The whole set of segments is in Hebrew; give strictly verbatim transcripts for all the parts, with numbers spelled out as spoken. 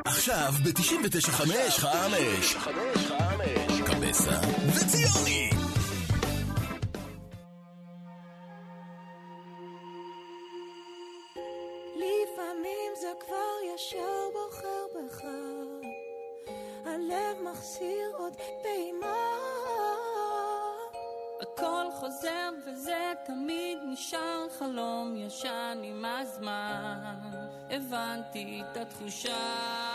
עכשיו ב-תשעים ותשע חמש חמש קבסה וציוני. לפעמים זה כבר ישר בוחר בך, הלב מחסיר עוד פעימה, הכל חוזר וזה תמיד נשאר חלום ישן עם הזמן, הבנתי את התחושה.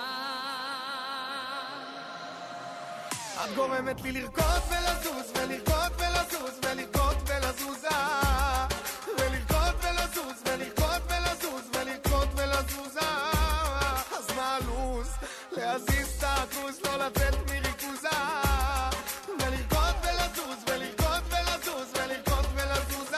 את גורמת לי לרקוד ולזוז ולרקוד ולזוז ולרקוד ולזוז ולרקוד ולזוז ולרקוד ולזוז ולרקוד ולזוז. אז מה הלו"ז? להזיז את הכרוז, לא לצאת מריכוזה, ולרקוד ולזוז ולרקוד ולזוז ולרקוד ולזוז.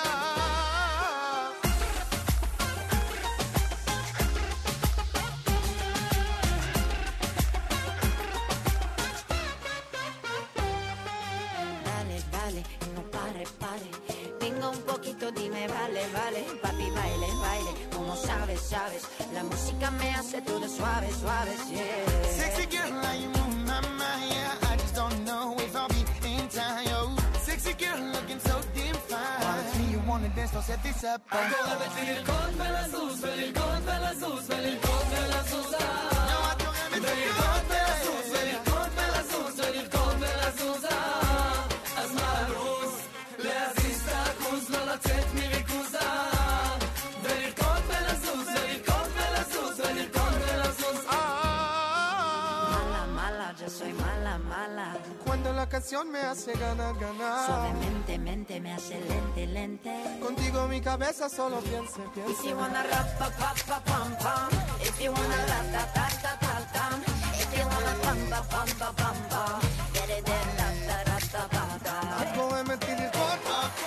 Dale, dale, no pare, pare. Venga un poquito, dime, vale, vale. Papi, baile, baile. Como sabes, sabes. La música me hace todo suave, suave, yeah. Sexy girl, how you move my mind, yeah. I just don't know if I'll be in time, yo. Sexy girl, looking so damn fine. Wanna see you wanna dance, don't set this up. I'm gonna let you lirkod velazuz, velirkod velazuz, velirkod velazuz. No, I don't have it. Velirkod velazuz, velirkod velazuz, velirkod velazuz. אז מה הלו"ז? להזיז את הכרוז, לא לצאת מריכוזה, ולרקוד ולזוז, ולרקוד ולזוז, ולרקוד ולזוז. Mala, mala, yo soy mala, mala. Cuando la canción me hace ganar, ganar. Suavemente, mente, me hace lente, lente. Contigo mi cabeza solo piensa, If piensa. you wanna rap, pa, pa, pa, pam, pam. If you wanna la, ta, ta, ta, ta, tam. If you wanna pam, pa, pam, pa, pam, pam. Get it then, ta, ta, ta, ta, pam, pam. את גורמת לי לרקוד,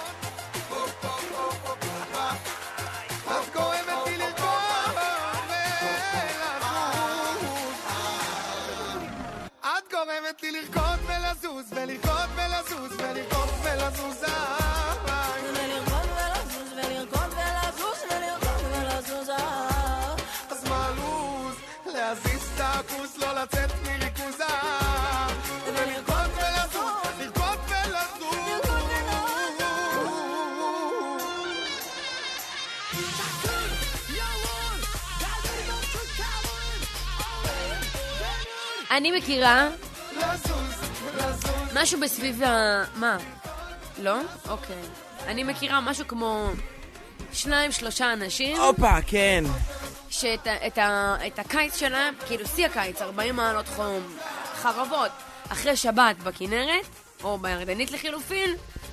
את גורמת לי לרקוד ולזוז, את גורמת לי לרקוד ולזוז ולרקוד ולזוז ולרקוד ולזוז. ולרקוד ולזוז, ולרקוד ולזוז, ולרקוד ולזוז. אז מה הלו"ז? להזיז את הכוס, לא לצאת מריכוזה, ולרקוד ולזוז, לרקוד ולזוז. אני מכירה לזוז, לזוז. משהו בסביב ה... מה? לא? אוקיי. אני מכירה משהו כמו שניים, שלושה אנשים הופה, כן. שאת ה- את ה- את הקיץ שלהם, כאילו שיא הקיץ, ארבעים מעלות חום, חרבות, אחרי שבת בכנרת, או בירדנית לחילופין,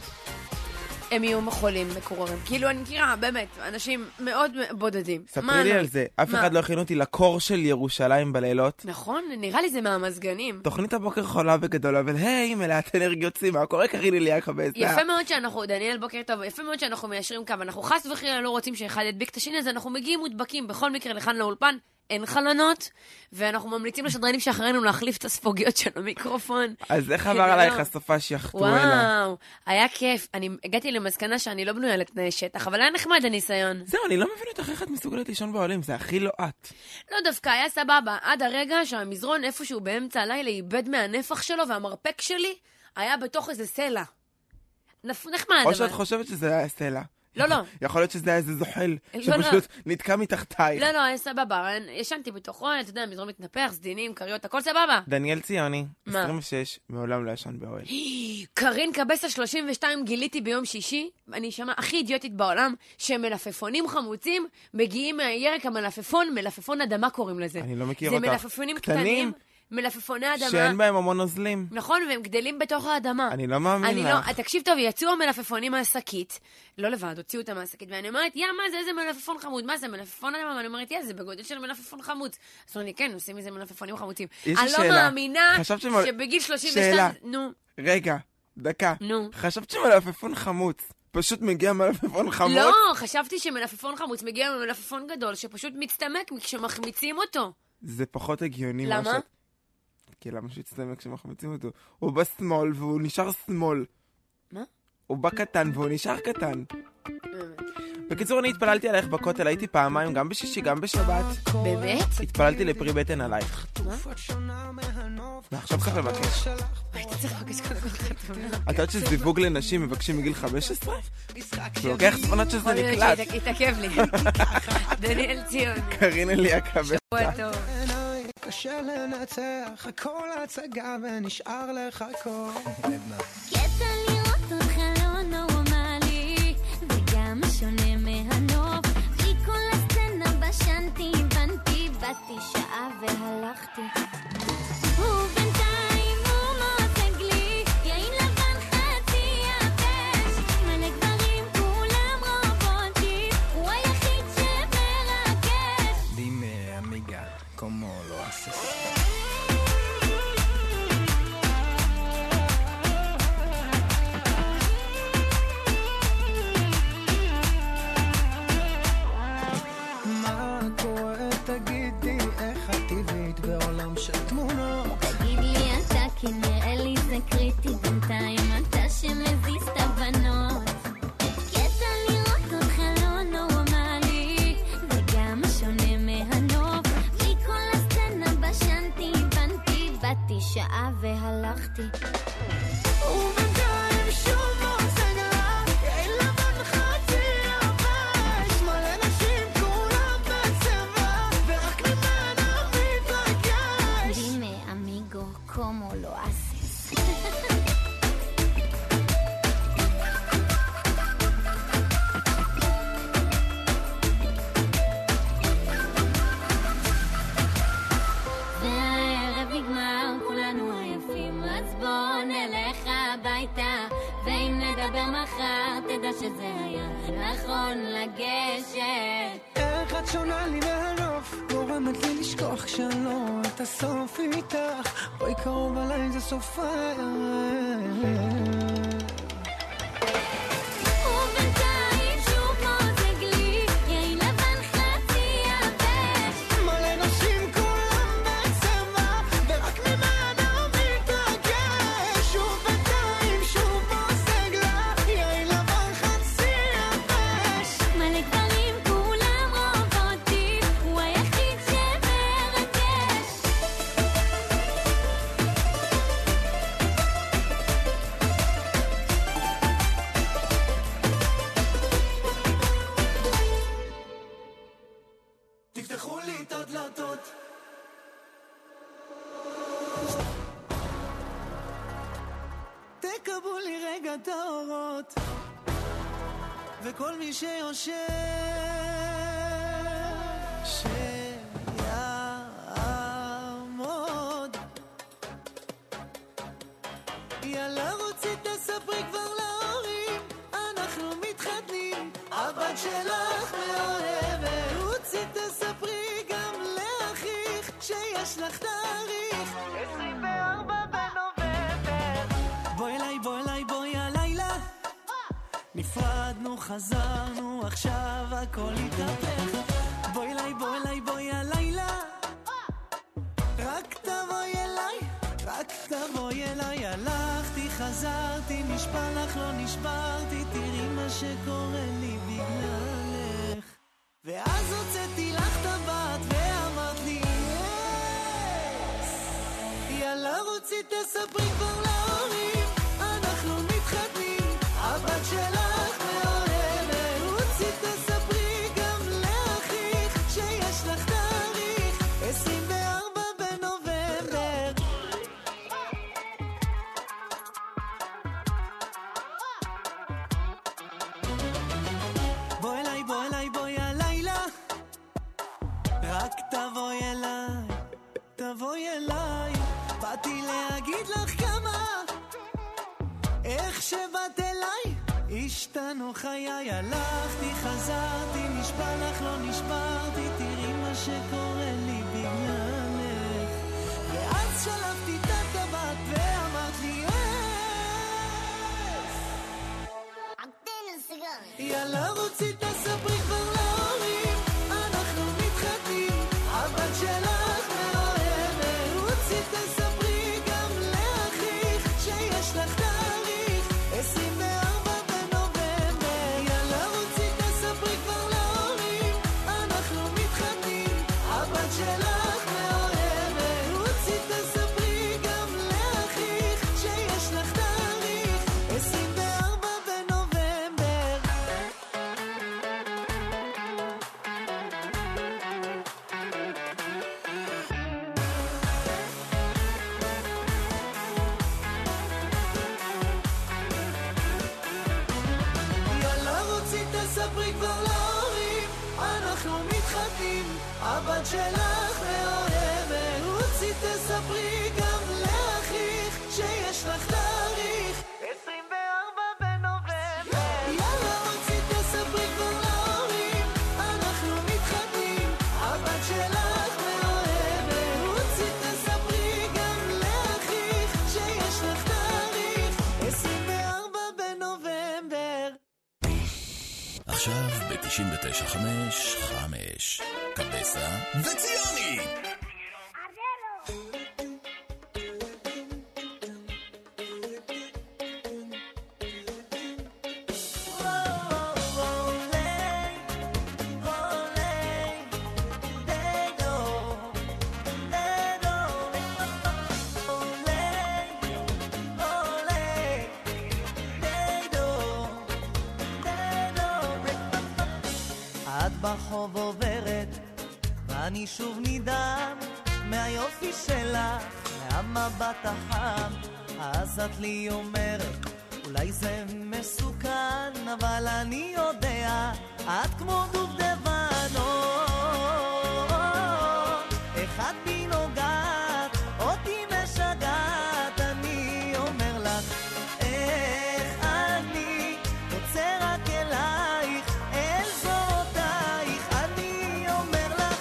הם יהיו מחולים, מקוררים. כאילו אני מכירה, באמת, אנשים מאוד בודדים. מה ספרי לי לא? על זה. אף מה? אחד לא הכין אותי לקור של ירושלים בלילות. נכון, נראה לי זה מהמזגנים. תוכנית הבוקר חולה וגדולה, אבל היי, מלאת אנרגיות סימה, מה קורה קריני לי הקבסה? יפה מאוד שאנחנו, דניאל, בוקר טוב, יפה מאוד שאנחנו מיישרים קו, אנחנו חס וחלילה לא רוצים שאחד ידביק את השני, אז אנחנו מגיעים מודבקים בכל מקרה לכאן לאולפן, אין חלונות, ואנחנו ממליצים לשדרנים שאחרינו להחליף את הספוגיות של המיקרופון. אז איך כדי עבר לא- עלייך הסופה שיחתו אלה? וואו, היה כיף. אני הגעתי למסקנה שאני לא בנויה לתנאי שטח, אבל היה נחמד הניסיון. זהו, אני לא מבין אותך איך את מסוגלת לישון בעולים, זה הכי לא את. לא דווקא, היה סבבה, עד הרגע שהמזרון איפשהו באמצע הלילה איבד מהנפח שלו, והמרפק שלי היה בתוך איזה סלע. נפ- נחמד, או אבל... שאת חושבת שזה היה סלע. לא, לא. יכול להיות שזה היה איזה זוחל, לא, שפשוט נתקע מתחתייך. לא, לא, היה סבבה, ישנתי בתוכו, אתה יודע, מזרון מתנפח, סדינים, קריות, הכל סבבה. דניאל ציוני, מה? עשרים ושש, מעולם לא ישן באוהל. קרין קבסה שלושים ושתיים גיליתי ביום שישי, אני אשמע הכי אידיוטית בעולם, שמלפפונים חמוצים מגיעים מהירק המלפפון, מלפפון אדמה קוראים לזה. אני לא מכיר זה אותך. מלפפונים קטנים? קטנים, מלפפוני אדמה. שאין בהם המון נוזלים. נכון, והם גדלים בתוך האדמה. אני לא מאמין אני לך. לא, תקשיב טוב, יצאו המלפפונים מהשקית, לא לבד, הוציאו אותם מהשקית, ואני אומרת, יא, מה זה, איזה מלפפון חמוד, מה זה, מלפפון אדמה? ואני אומרת, יא, זה בגודל של מלפפון חמוץ. אז אומרים לי, כן, עושים מזה מלפפונים חמוצים. יש לי אני לא שאלה. מאמינה חשבת שמל- שבגיל שלושים שאלה. ושתיים, נו, רגע, דקה. נו. חשבת שמלפפון חמוץ, פשוט מגיע מלפפון חמוץ? לא, חשבתי שמלפפון חמוץ מגיע ממלפפון גדול, שפשוט מצטמק כשמחמיצים אותו. זה פחות הגיוני. למה? מה ש- כי למה שיצטמק כשמחמיצים אותו? הוא בשמאל והוא נשאר שמאל. מה? הוא בא קטן והוא נשאר קטן. בקיצור, אני התפללתי עלייך בכותל, הייתי פעמיים, גם בשישי, גם בשבת. באמת? התפללתי לפרי בטן עלייך. מה? ועכשיו צריך לבקש. הייתי צריך לבקש קודם כל חתונה. את יודעת שזיווג לנשים מבקשים מגיל חמש עשרה? זה לוקח זמנות שזה נקלט. התעכב לי. דניאל ציון. קרין אליה קבל. שבוע טוב. קשה לנצח, הכל הצגה ונשאר לך כל. קטע לראות אותך לא נורמלי, וגם שונה מהנוף. בלי כל הסצנה בשנתי, בנתי, באתי שעה והלכתי. ובינתיים הוא מותג לי, יין לבן חצי יבש. מלא גברים כולם רובוטים, הוא היחיד שמרגש. Dime amiga, ¿cómo lo haces? מה קורה תגידי, איך את טבעית בעולם של תמונות? תגיד לי אתה, כי נראה לי זה קריטי, בינתיים אתה שמזיז את הבנות. קטע לראות אותך לא נורמלי, וגם שונה מהנוף. בלי כל הסצנה בשנתי, בנתי, באתי שעה והלכתי. ובינתיים שוב מוצג לה, יין לבן חצי יבש. מלא נשים כולם בצבע, ורק ממנה מתרגש. Dime amigo, ¿cómo lo haces? והערב נגמר, כולנו עייפים, אז בוא נלך הביתה, ואם נדבר מחר, תדע שזה היה נכון לגשת. איך את שונה לי מהנוף, גורמת לי לשכוח שאני לא רואה את הסוף איתך. בואי קרוב עליי, זה סוף הערב. ובינתיים שוב מותג לי, יין לבן חצי יבש. מלא נשים כולם בצבע, ורק ממנה מתרגש. ובינתיים שוב מושג לה, יין לבן חצי יבש. מלא גברים כולם רובוטים, הוא היחיד שמרגש. תפתחו לי את הדלתות. תקבלו לי רגע את האורות, וכל מי שיושב שיעמוד. יאללה רוצי תספרי כבר להורים, אנחנו מתחתנים, הבת שלך מאוהבת. רוצי תספרי גם לאחיך שיש לך תאריך עשרים וארבעה בנובמבר. בואי אליי, בואי אליי, בואי הלילה, נפרדנו, חזרנו, עכשיו הכל התהפך. בואי אליי, בואי אליי, בואי הלילה, רק תבואי אליי, רק תבואי אליי. הלכתי, חזרתי, נשבע לך, לא נשברתי, תראי מה שקורה לי בגללך. ואז הוצאתי לך טבעת ואמרת לי yes. יאללה רוצי תספרי כבר להורים, אנחנו מתחתנים, הבת שלך מאוהבת. רוצי תספרי גם לאחיך שיש לך תאריך עשרים וארבעה בנובמבר. בואי אליי, בואי אליי, בואי הלילה, רק תבואי אליי, תבואי אליי. באתי להגיד לך כמה, איך שבאת אליי, השתנו חיי. הלכתי, חזרתי, נשבע לך, לא נשברתי, תראי מה שקורה לי בגללך. ואז שלפתי את הטבעת ואמרת לי יאללה רוצי תספרי כבר להורים, אנחנו מתחתנים, הבת שלך מאוהבת. רוצי תספרי גם לאחיך שיש לך תאריך עשרים וארבעה בנובמבר. יאללה רוצי תספרי הבת שלך מאוהבת, רוצי תספרי גם לאחיך שיש לך תאריך עשרים וארבעה בנובמבר. יאללה רוצי תספרי כבר להורים, אנחנו מתחתנים. הבת שלך מאוהבת, רוצי תספרי גם לאחיך שיש לך תאריך עשרים וארבעה בנובמבר. עכשיו ב-תשעים ותשע חמש חמש קבסה וציוני. את ברחוב עוברת ואני שוב נדהם מהיופי שלך, מהמבט החם. אז את לי אומרת אולי זה מסוכן, אבל אני יודע את כמו דובדבן. איך את בי נוגעת, אותי משגעת. אני אומר לך איך אני רוצה רק אלייך, אל זרועותייך. אני אומר לך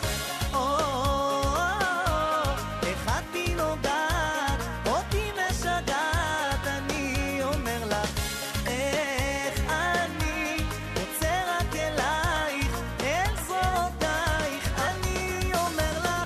איך את בי נוגעת, אותי משגעת. אני אומר לך איך אני רוצה רק אלייך, אל זרועותייך. אני אומר לך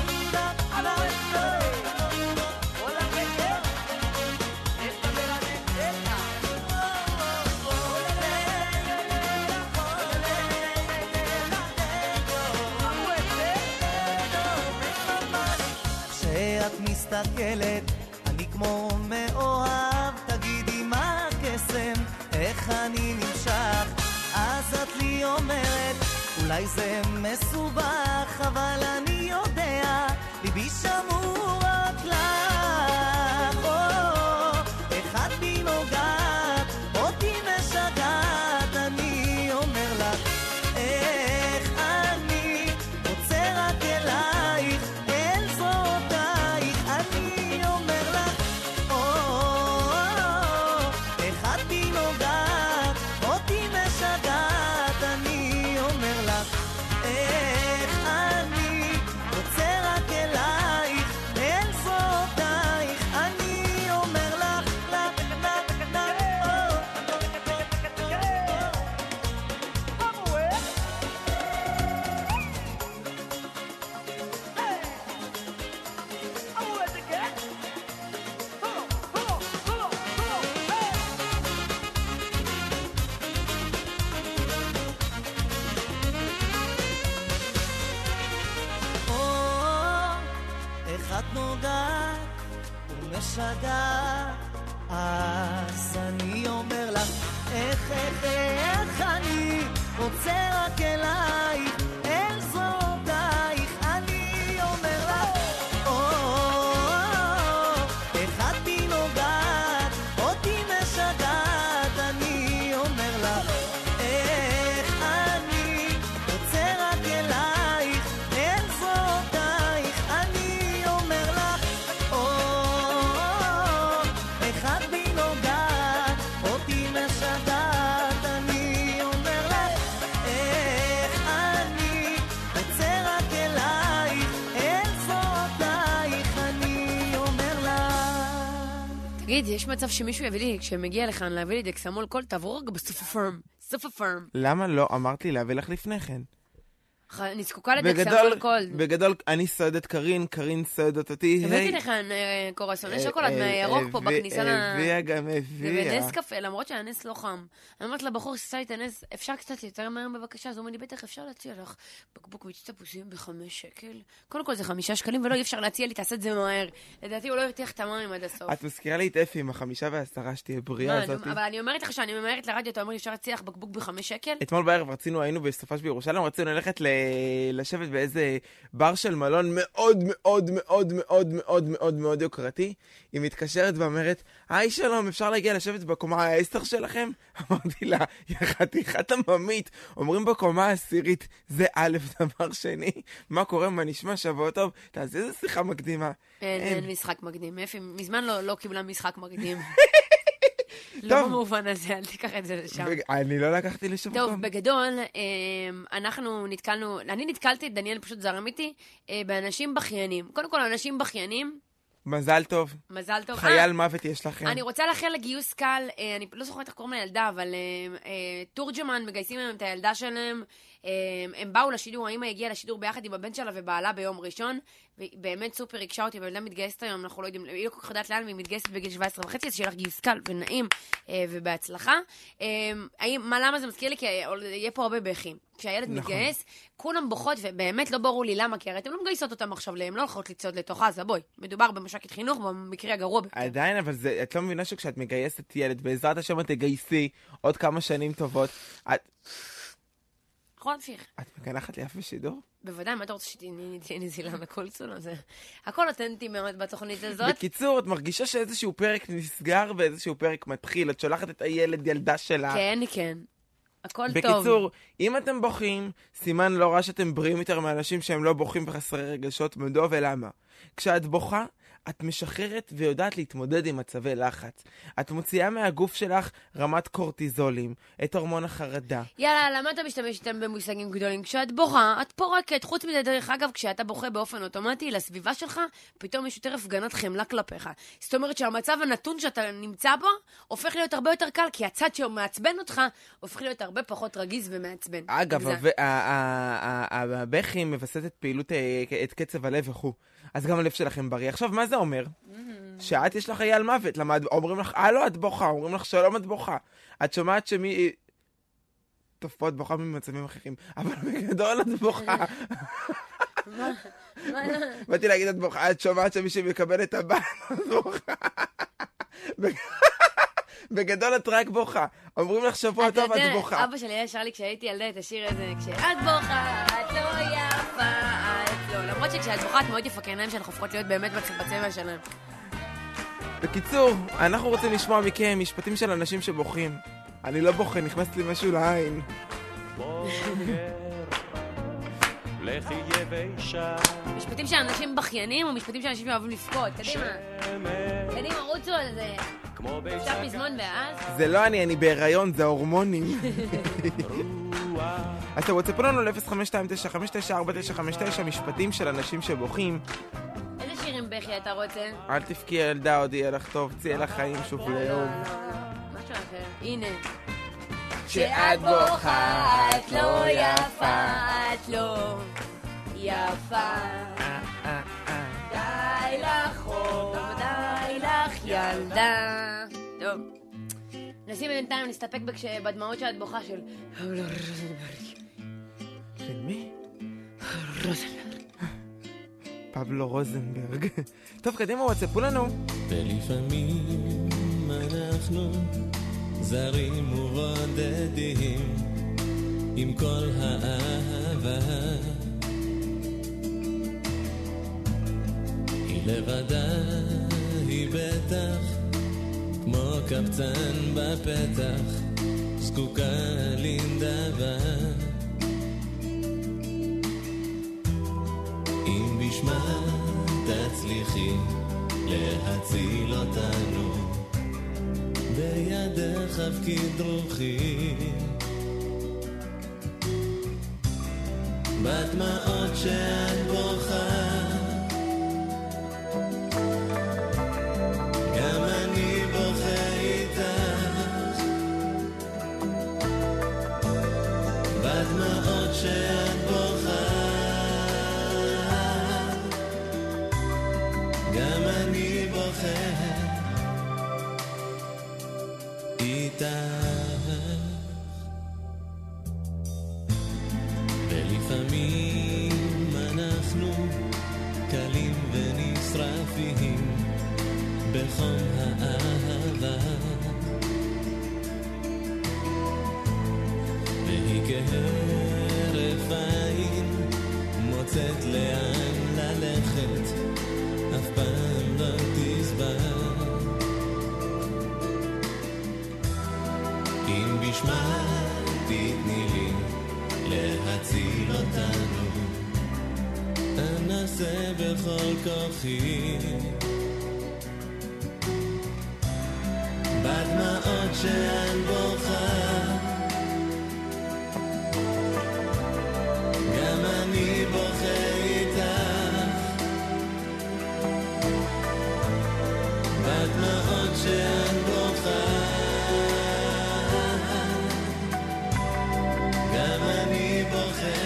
כשאת מסתכלת אני כמו מאוהב, תגידי מה הקסם, איך אני נמשך. אז את לי אומרת אולי זה מסובך, אבל אני יודע ליבי שמור רק לך. איך את בי נוגעת, אותי משגעת. אני אומר לך איך אני רוצה רק אלייך, אל זרועותייך. אני אומר לך איך את בי נוגעת, אותי משגעת. אני אומר לך איך אני רוצה רק אלייך, אל זרועותייך. אני אומר לך לך לך איך את נוגעת ומשגעת. אז אני אומר לך איך איך איך אני רוצה רק אלייך, אל זרועותייך. אני אומר לך איך את בי נוגעת, אותי משגעת. אני אומר לך איך אני רוצה רק אלייך, אל זרועותייך. אני אומר לך איך את בי נוגעת, אותי משגעת. אני אומר לך איך אני רוצה רק אלייך, אל זרועותייך. אני אומר לך. תגיד, יש מצב שמישהו יביא לי, כשמגיע לכאן להביא לי דקסמול קול, תעבור רגע בסוף הפרם. סוף הפרם. למה לא? אמרת לי להביא לך לפני כן. אני זקוקה לדקסמול קול. בגדול, אני סועדת קרין, קרין סועדת אותי. הבאתי לכאן קורסוני שוקולד מהירוק פה בכניסה ל... הביאה גם הביאה. ונס קפה, למרות שהנס לא חם. אני אומרת לבחור שעשה לי את הנס, אפשר קצת יותר מהר בבקשה? אז הוא אומר לי, בטח אפשר להציע לך בקבוק מיץ תפוזים בחמש שקל. קודם כל זה חמישה שקלים, ולא אי אפשר להציע לי, תעשה את זה מהר. לדעתי הוא לא ירתיח את המים עד הסוף. את מזכירה לי את אפי עם החמישה והעשרה שתהיה בריאה הזאת. אבל אני אומרת לך שאני ממהרת לרדיו, אתה אומר לי, אפשר להציע לך בקבוק בחמש שקל? אתמול בערב רצינו, היינו בסופש בירושלים, רצינו ללכת אה, לשבת באיזה בר של מלון מאוד מאוד מאוד מאוד מאוד מאוד מאוד יוקרתי, היא מתקשרת ואומרת, היי שלום, אפשר להגיע לשבת בקומה העשר שלכם? אמרתי לה, יא חתיכת עממית, אומרים בקומה העשירית, זה א', דבר שני, מה קורה, מה נשמע, שבוע טוב, תעשי איזה שיחה מקדימה. אין, אין משחק מקדים, אפי, מזמן לא, לא קיבלה משחק מקדים. לא טוב. במובן הזה, אל תיקח את זה לשם. בג- אני לא לקחתי לשום טוב, מקום. בגדול, אמ, אנחנו נתקלנו, אני נתקלתי, דניאל פשוט זרם איתי, אה, באנשים בכיינים. קודם כל, אנשים בכיינים, מזל טוב. מזל טוב. חייל אה, מוות יש לכם. אני רוצה לאחל לגיוס קל, אה, אני לא זוכרת איך קוראים לילדה, אבל אה, אה, תורג'מן מגייסים להם את הילדה שלהם, אה, הם באו לשידור, האמא הגיעה לשידור ביחד עם הבן שלה ובעלה ביום ראשון, והיא באמת סופר ריגשה אותי, והילדה מתגייסת היום, אנחנו לא יודעים, היא לא כל כך יודעת לאן, והיא מתגייסת בגיל שבע עשרה וחצי, אז שיהיה לך גיוס קל ונעים אה, ובהצלחה. אה, האם, מה, למה זה מזכיר לי? כי יהיה פה הרבה בכי. כשהילד נכון. מתגייס, כולם בוכות, ובאמת לא ברור לי למה, כי הרי אתם לא מגייסות אותם עכשיו, הם לא הולכות לצעוד לתוך עזה, בואי. מדובר במש"קית חינוך, במקרה הגרוע ביותר. עדיין, אבל זה, את לא מבינה שכשאת מגייסת ילד, בעזרת השם את תגייסי עוד כמה שנים טובות, את, יכול להמשיך. את מקנחת לי אף בשידור? בוודאי, מה אתה רוצה שתהיה נזילה לקולצון הזה? הכל אותנטי מאוד בתוכנית הזאת. בקיצור, את מרגישה שאיזשהו פרק נסגר ואיזשהו פרק מתחיל, את שולחת את הילד, ילדה שלה. כן, כן. הכל טוב. בקיצור, אם אתם בוכים, סימן לא רע שאתם בריאים יותר מאנשים שהם לא בוכים וחסרי רגשות, מדוע ולמה. כשאת בוכה, את משחררת ויודעת להתמודד עם מצבי לחץ. את מוציאה מהגוף שלך רמת קורטיזולים, את הורמון החרדה. יאללה, למה אתה משתמש איתם במושגים גדולים? כשאת בוכה, את פורקת. חוץ מזה, דרך אגב, כשאתה בוכה באופן אוטומטי לסביבה שלך, פתאום יש יותר הפגנת חמלה כלפיך. זאת אומרת שהמצב הנתון שאתה נמצא בו, הופך להיות הרבה יותר קל, כי הצד שמעצבן אותך, הופך להיות הרבה פחות רגיז ומעצבן. אגב, זה- הב- ה- ה- ה- הבכי מבסס את פעילות, אה, את קצב הלב וכו'. אז גם הלב שלכם בריא. עכשיו, מה זה אומר? שאת יש לך חייל מוות. למה את- אומרים לך, אה לא, את בוכה. אומרים לך, שלום, את בוכה. את שומעת שמי... טוב, פה את בוכה ממצבים אחרים. אבל בגדול את בוכה. מה- מה- באתי להגיד, את בוכה. את שומעת שמישהו מקבל את הבן, את בוכה. בג- בגדול את רק בוכה. אומרים לך שבוע אתה טוב, את יודע, בוכה. אבא שלי היה שר לי כשהייתי ילדה את השיר הזה, כשאת בוכה, את לא יפה, את לא. למרות שכשאת בוכה את מאוד יפה, כי העיניים שלך הופכות להיות באמת בצ- בצבע שלהם. בקיצור, אנחנו רוצים לשמוע מכם משפטים של אנשים שבוכים. אני לא בוכה, נכנס לי משהו לעין. לכי יבשה משפטים של אנשים בכיינים או משפטים של אנשים שאוהבים לבכות? קדימה. קדימה, רוצו על זה. כמו אפשר פזמון ואז? זה לא אני, אני בהיריון, זה ההורמונים. אז אתם רוצים לנו ל-אפס חמש שתיים תשע חמש תשע ארבע תשע חמש תשע משפטים של אנשים שבוכים. איזה שירים בכי אתה רוצה? אל תבכי ילדה, עוד יהיה לך טוב, צאי לחיים שוב לאהוב. משהו אחר. הנה. כשאת בוכה, את לא יפה, את לא יפה. די לך חום, די לך ילדה. טוב. נשים בינתיים, נסתפק בכש- בדמעות שאת בוכה של... של מי? רוזנברג. פבלו רוזנברג. טוב, קדימה, וואטסאפו לנו. ולפעמים אנחנו זרים ובודדים עם כל האהבה, היא לבדה, היא בטח כמו קבצן בפתח, זקוקה לנדבה. אם בשמה תצליחי להציל אותנו, בידך הפקיד רוחי, בדמעות שאת בוכה, גם אני בוכה איתך, בדמעות שאת בוכה, גם אני בוכה איתך. ולפעמים אנחנו קלים ונשרפים בחום האהבה, והיא כהרף עין בכל כוחי בדמעות שאין בוכה גם אני בוכה איתך בדמעות שאין בוכה גם אני בוכה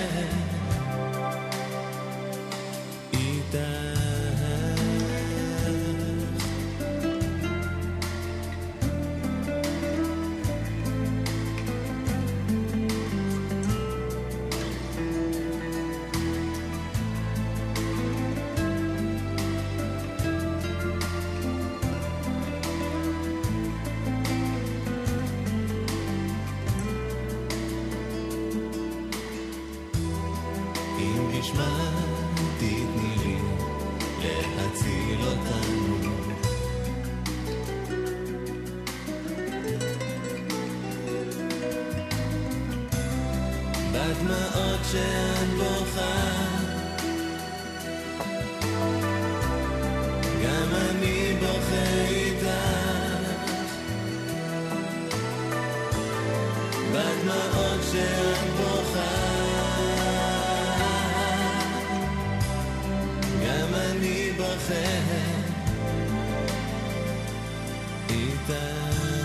בדמעות שאין בוכה גם אני בוכה איתך בדמעות שאין בוכה גם אני בוכה איתך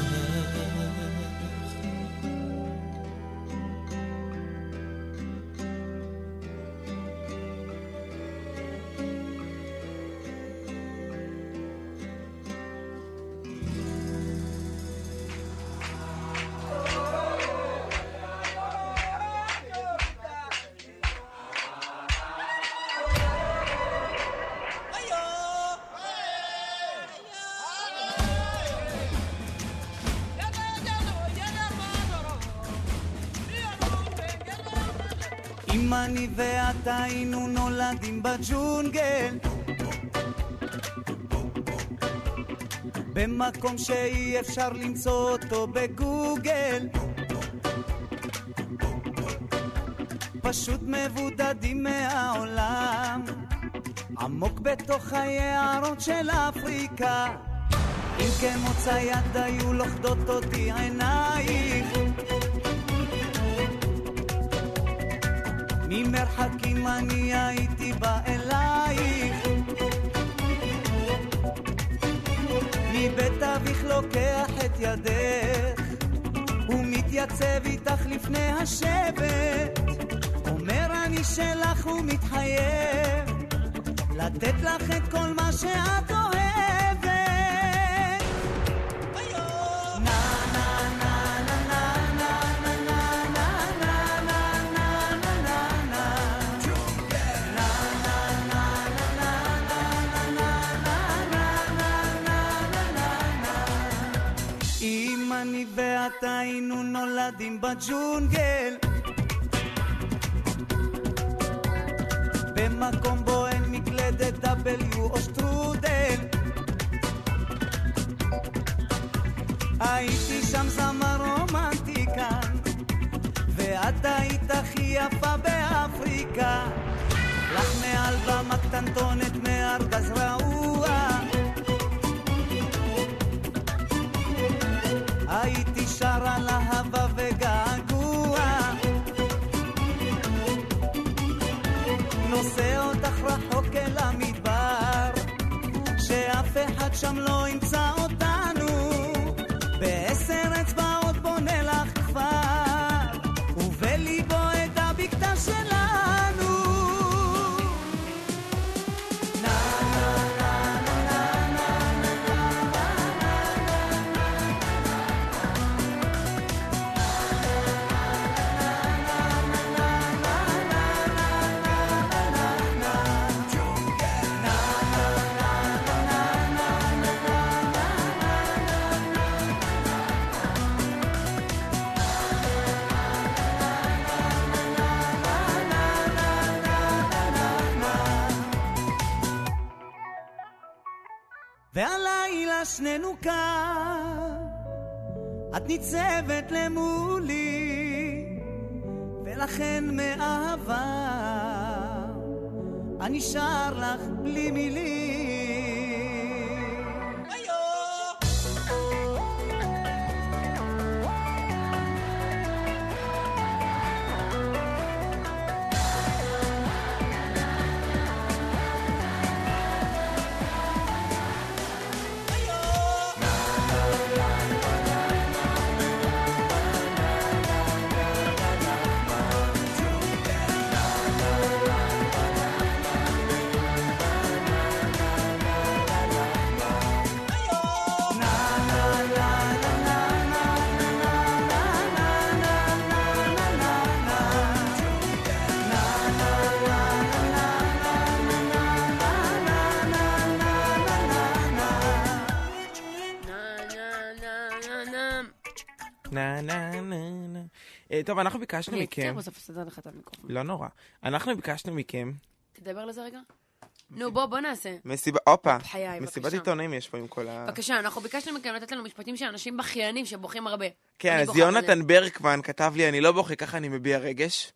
אם אני ואתה היינו נולדים בג'ונגל במקום שאי אפשר למצוא אותו בגוגל פשוט מבודדים מהעולם עמוק בתוך היערות של אפריקה אם כמוצא יד היו לוחדות אותי עינייך ממרחקים אני הייתי בא אלייך מבית אביך לוקח את ידך ומתייצב איתך לפני השבט אומר אני שלך ומתחייב לתת לך את כל מה שאת אוהבת אני ואתה היינו נולדים בג'ונגל במקום בו אין מקלדת דאבליו או שטרודל הייתי שם זמר רומנטיקן ואת היית הכי יפה באפריקה לך מעל במה קטנטונת מארגז רעוע הייתי שר על אהבה וגעגוע נושא אותך רחוק אל המדבר שאף אחד שם לא ימצא אותנו בעשר אצבעות בונה לך כפר ובליבו את הבקתה שלנו והלילה שנינו כאן את ניצבת למולי ולכן מאהבה אני שר לך בלי מילים. נה נה נה נה. אה, טוב, אנחנו ביקשנו אני מכם... אצטער בסוף לסדר לך את המיקרופון. לא נורא. אנחנו ביקשנו מכם... תדבר לזה רגע. נו, בוא, בוא נעשה. מסיבה... הופה. חיי, מסיבת בבקשה. עיתונאים יש פה עם כל ה... בבקשה, אנחנו ביקשנו מכם לתת לנו משפטים של אנשים בכיינים שבוכים הרבה. כן, אני אז בוכה יונתן מלא. ברקמן כתב לי, אני לא בוכה, ככה אני מביע רגש.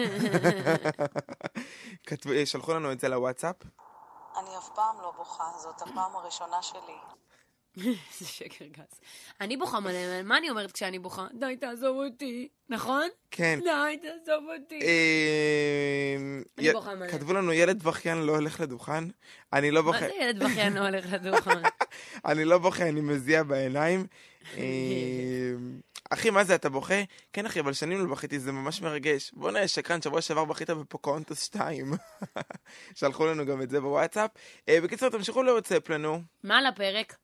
כתבו- שלחו לנו את זה לוואטסאפ. אני אף פעם לא בוכה, זאת הפעם הראשונה שלי. זה שקר גס. אני בוכה מלא, מה אני אומרת כשאני בוכה? די, תעזוב אותי. נכון? כן. די, תעזוב אותי. אה, אני י- בוכה מלא. כתבו לנו, ילד בכיין לא הולך לדוכן. אני לא מה בוכה. זה ילד בכיין לא הולך לדוכן? אני לא בוכה, אני מזיע בעיניים. אה, אחי, מה זה, אתה בוכה? כן, אחי, אבל שנים לא בכיתי, זה ממש מרגש. בוא נהיה שקרן, שבוע שעבר בכית בפוקהונטס שתיים. שלחו לנו גם את זה בוואטסאפ. אה, בקיצור, תמשיכו להוצאפ לנו. מה על הפרק?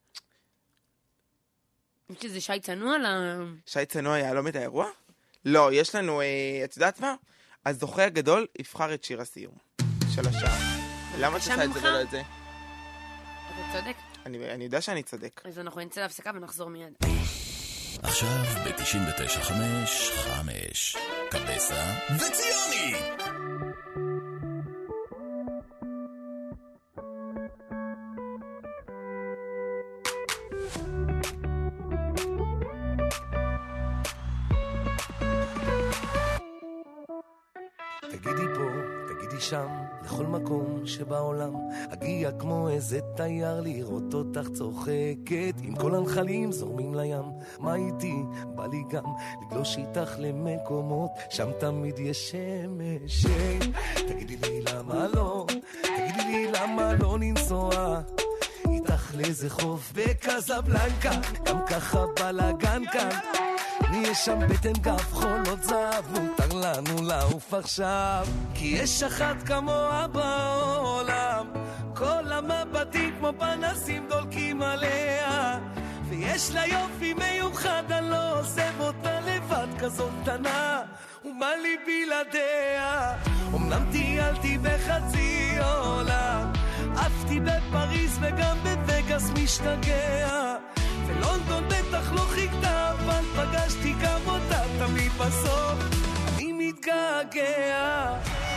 יש לזה שי צנוע ל... שי צנוע יעלום את האירוע? לא, יש לנו, אה, את יודעת מה? הזוכה הגדול יבחר את שיר הסיום של השעה. למה את עושה את זה ממך? ולא את זה? אתה צודק. אני, אני יודע שאני צודק. אז אנחנו נצא להפסקה ונחזור מיד. עכשיו ב-תשעים ותשע חמש חמש קבסה וציוני. תגידי פה, תגידי שם, לכל מקום שבעולם אגיע כמו איזה תייר לראות אותך צוחקת עם כל הנחלים זורמים לים. מה איתי? בא לי גם לגלוש איתך למקומות שם תמיד יש שמש. תגידי לי למה לא, תגידי לי למה לא ננסוע איתך לאיזה חוף בקזבלנקה, גם ככה בלגן כאן נהיה שם בטן גף חולות זהב, מותר לנו לעוף עכשיו כי יש אחת כמוה בעולם, כל המבטים כמו פנסים דולקים עליה, ויש לה יופי מיוחד, אני לא עוזב אותה לבד, כזאת קטנה ומה לי בלעדיה. אמנם טיילתי בחצי עולם, עפתי בפריז וגם בווגאס משתגע, ולונדון בטח לא חיכתה, אבל פגשתי גם אותה תמיד בסוף אני מתגעגע.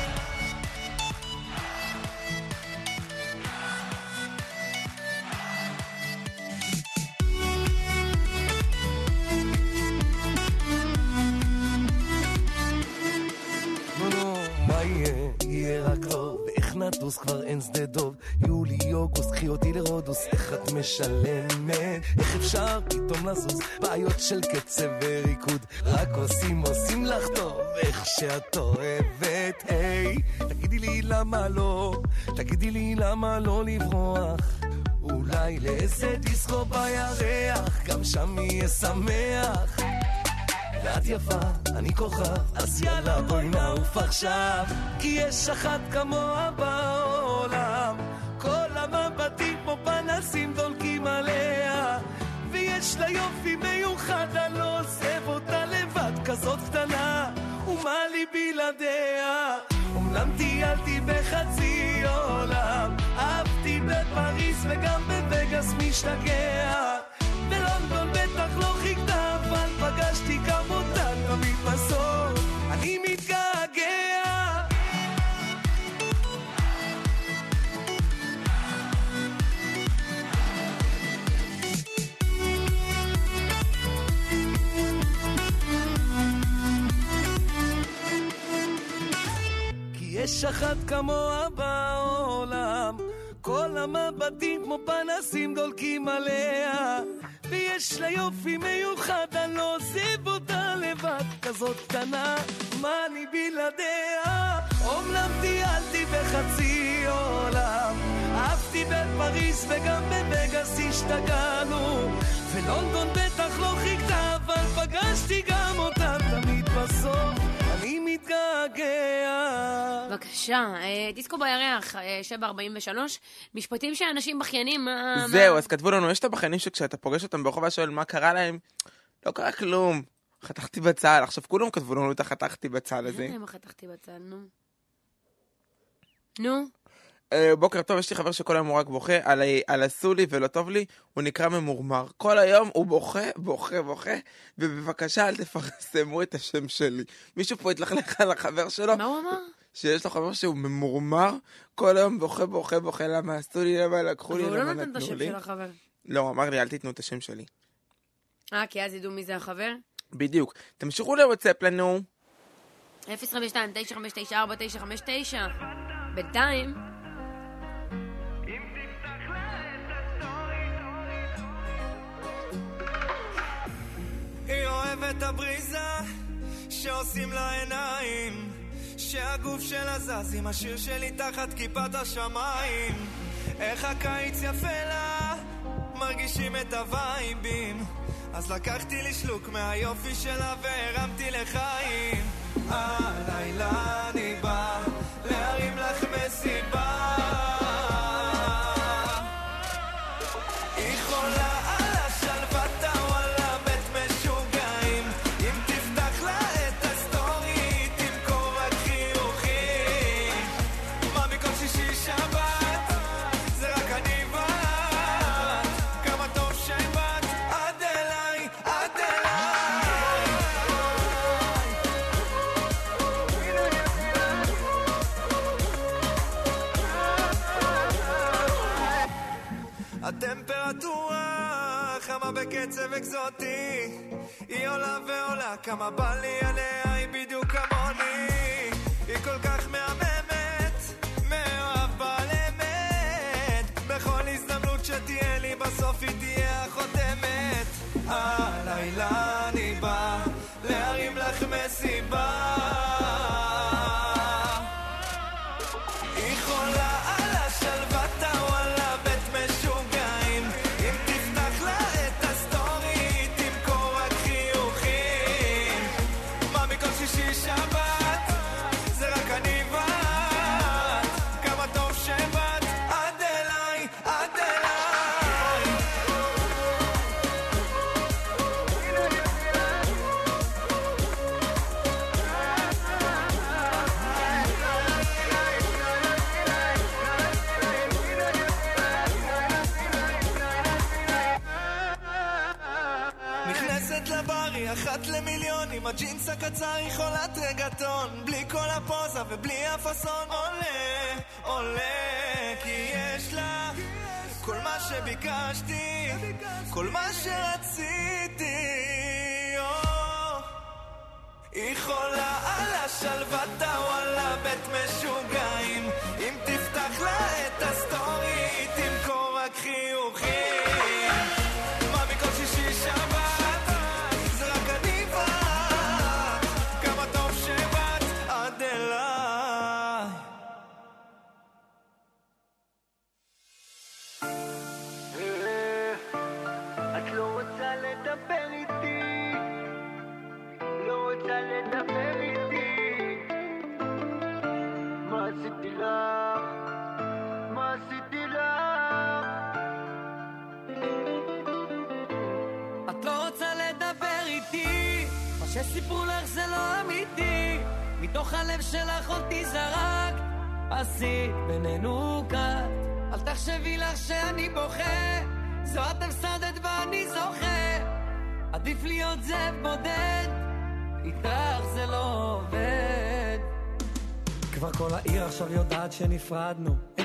נו נו, מה יהיה? יהיה רק טוב, ואיך נטוס כבר אין שדה דוב, יולי, אוגוסט, קחי אותי לרודוס, איך את משלמת? איך אפשר פתאום לזוז? בעיות של קצב וריקוד, רק עושים עושים לך טוב, איך שאת אוהבת. היי, תגידי לי למה לא, תגידי לי למה לא לברוח, אולי לאיזה דיסקו בירח, גם שם יהיה שמח. ואת יפה, אני כוכב, אז יאללה בואי נעוף עכשיו, כי יש אחת כמוה בעולם, כל המבטים כמו פנסים דולקים עליה, ויש לה יופי מיוחד, אני לא עוזב אותה לבד, כזאת קטנה ומה לי בלעדיה. אומנם טיילתי בחצי עולם, אהבתי בפריז וגם בווגאס משתגע, בלונדון בטח לא חיכתה, אבל פגשתי גם אותה תמיד בסוף אני מתגעגע. כי יש אחת כמוה בעולם, המבטים כמו פנסים דולקים עליה, ויש לה יופי מיוחד, אני לא עוזב אותה לבד, כזאת קטנה, מה אני בלעדיה? אומנם טיילתי בחצי עולם, אהבתי בפריז וגם בווגאס השתגענו, ולונדון בטח לא חיכתה, אבל פגשתי גם אותה, תמיד בסוף אני מתגעגע. בבקשה, דיסקו בירח, שבע ארבעים ושלוש, משפטים שאנשים בכיינים, מה... זהו, אז כתבו לנו, יש את הבכיינים שכשאתה פוגש אותם ברחוב שואל מה קרה להם, לא קרה כלום, חתכתי בצל, עכשיו כולם כתבו לנו את החתכתי בצל הזה. מה חתכתי בצל, נו? נו? בוקר טוב, יש לי חבר שכל היום הוא רק בוכה, על עשו לי ולא טוב לי, הוא נקרא ממורמר. כל היום הוא בוכה, בוכה, בוכה, ובבקשה אל תפרסמו את השם שלי. מישהו פה יתלכלך על החבר שלו? מה הוא אמר? שיש לו חבר שהוא ממורמר, כל היום בוכה, בוכה, בוכה, למה עשו לי, למה לקחו לי, למה נתנו לי. אבל הוא לא נתן את השם של החבר. לא, הוא אמר לי, אל תיתנו את השם שלי. אה, כי אז ידעו מי זה החבר? בדיוק. תמשיכו לוואטסאפ לנו. אפס חמש שתיים תשע חמש תשע ארבע תשע חמש תשע. בינתיים... היא אוהבת הבריזה שעושים לה עיניים, שהגוף שלה זז עם השיר שלי תחת כיפת השמיים. איך הקיץ יפה לה, מרגישים את הווייבים, אז לקחתי לי שלוק מהיופי שלה והרמתי לחיים. הלילה אני בא להרים לך מסיבה, היא חולה על השלוותה וואלה בית משוגעים, אם תפתח לה את הסטורי תמכור רק חיוכים, מה מכל שישי שבת זה רק אני ואת, כמה טוב שבאת עד אליי, עד אליי. הטמפרטורה חמה בקצב אקזוטי, היא עולה ועולה, כמה בא לי עליה, היא בדיוק כמוני, היא כל כך מהממת, מאוהב בעל אמת, בכל הזדמנות שתהיה לי בסוף היא תהיה החותמת. הלילה אני בא להרים לך מסיבה, היא חולה על השלוותה וואלה בית משוגעים, אם תפתח לה את הסטורי תמכור רק חיוכים, מה מכל שישי שבת זה רק אני ואת, כמה טוב שבאת עד אליי, עד אליי. נכנסת לברי אחת למיליון, עם הג'ינס הקצר היא חולת רגטון, בלי כל הפוזה ובלי הפסון, עולה, עולה, כי יש לה כל מה שביקשתי, כל מה שרציתי, או, היא חולה על השלוותה וואלה בית משוגעים, אם תפתח לה את הסטורי תמכור רק חיוכים, מה מכל שישי שבת זה רק אני ואת, כמה טוב שבאת עד אליי. את לא רוצה לדבר איתי, לא רוצה לדבר איתי, מה עשיתי לך, מה עשיתי לך? את לא רוצה לדבר איתי, מה שסיפרו לך זה לא אמיתי, מתוך הלב שלך אותי זרקת, עשית בינינו קט, אל תחשבי לך שאני בוכה, זו את הפסדת ואני זוכה, עדיף להיות זאב בודד, איתך זה לא עובד. כבר כל העיר עכשיו יודעת שנפרדנו, את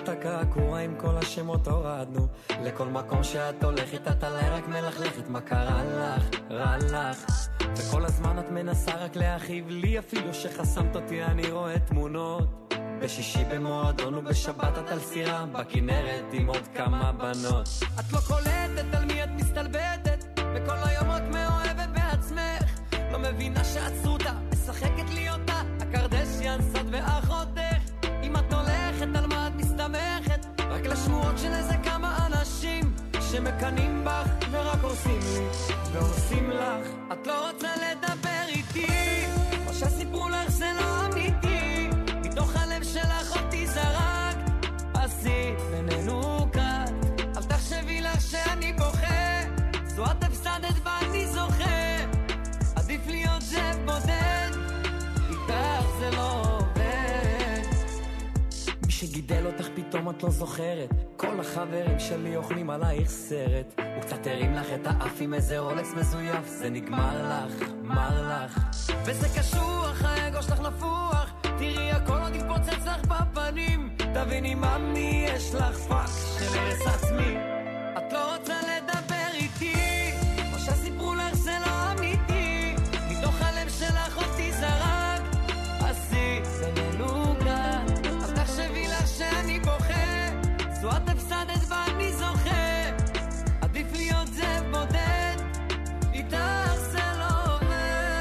הקעקוע עם כל השמות הורדנו. לכל מקום שאת הולכת את עליי רק מלכלכת. מה קרה לך? רע לך. וכל הזמן את מנסה רק להכאיב לי, אפילו שחסמת אותי אני רואה תמונות. בשישי במועדון ובשבת את על סירה בכנרת עם עוד כמה בנות. את לא קולטת על מי את מסתלבטת, וכל היום את מאוהבת בעצמך. לא מבינה שעצרו אותה, משחקת לי אותה הקרדשיאן סד ואחותך. אם את הולכת על מה את מסתמכת? רק לשמועות של איזה כמה אנשים שמקנים בך ורק עושים לי ועושים לך. את לא רוצה לדבר איתי, או שסיפרו לך זה לא אמיתי, מתוך הלב שלך אותי זרק, עשית בינינו קט. אל תחשבי לך שאני בוכה, זו את הפסדת ואני זוכה. עדיף להיות זאב בודד, איתך זה לא עובד. מי שגידל אותך פתאום את לא זוכרת, כל החברים שלי אוכלים עלייך סרט. הוא קצת הרים לך את האף עם איזה רולקס מזויף, זה נגמר לך, מר לך. וזה קשוח, האגו שלך נפוח, תראי הכל עוד יתפוצץ לך בפנים. תביני ממי יש לך פאק של הרס עצמי. את לא רוצה לדבר איתי, או שסיפרו לך זה לא אמיתי, מתוך הלב שלך אותי זרק, עשית בינינו גן. אל תחשבי לך שאני בוכה, זו את הפסדת ואני זוכה. עדיף להיות זאב בודד, איתך זה לא עובד.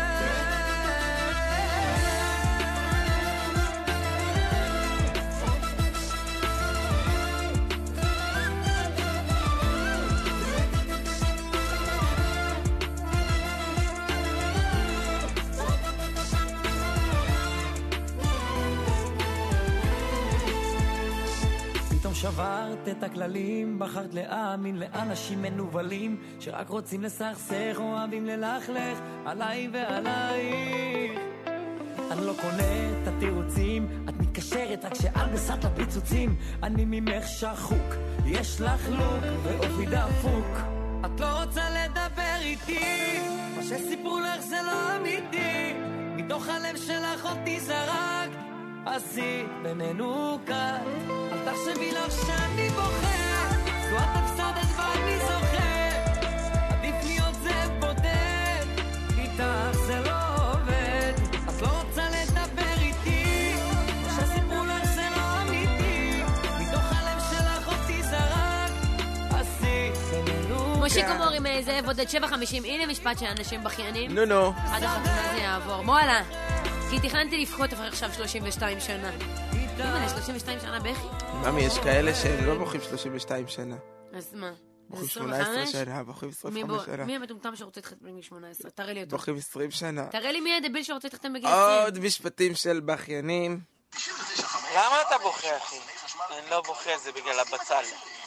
שברת את הכללים, בחרת להאמין לאנשים מנובלים שרק רוצים לסכסך, אוהבים ללכלך עליי ועלייך. אני לא קונה את התירוצים, את מתקשרת רק שעל בסת הפיצוצים. אני ממך שחוק, יש לך לוק ואופי דפוק. את לא רוצה לדבר איתי, מה שסיפרו לך זה לא אמיתי, מתוך הלב שלך אותי זרק, עשית בינינו קל. אל תחשבי לך שאני בוכה, זו את הפסדת ואני זוכה. עדיף להיות זאב בודד, איתך זה לא עובד. את לא רוצה לדבר איתי, שסיפרו לך זה לא אמיתי, מתוך הלב שלך אותי זרק, עשית בינינו קל. מושיקו מור עם זאב בודד שבע חמישים. הנה משפט של אנשים בכיינים. נו נו. עד החתונה זה יעבור. מואלה, כי תכננתי לבכות אבל עכשיו שלושים ושתיים שנה. אימא, שלושים ושתיים שנה בכי? ממי, יש כאלה שהם לא בוכים שלושים ושתיים שנה. אז מה? בוכים שמונה עשרה שנה, בוכים עשרים וחמש שנה. מי המטומטם שרוצה להתחתן בגיל שמונה עשרה? תראה לי אותו. בוכים עשרים שנה. תראה לי מי הדביל שרוצה להתחתן בגיל עשרים. עוד משפטים של בכיינים. למה אתה בוכה, אחי? אני לא בוכה, זה בגלל הבצל.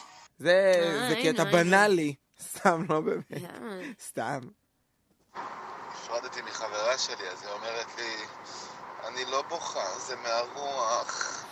זה כי אתה בנאלי. סתם, לא באמת. סתם. הפרדתי מחברה שלי, אז היא אומרת לי, אני לא בוכה, זה מהרוח.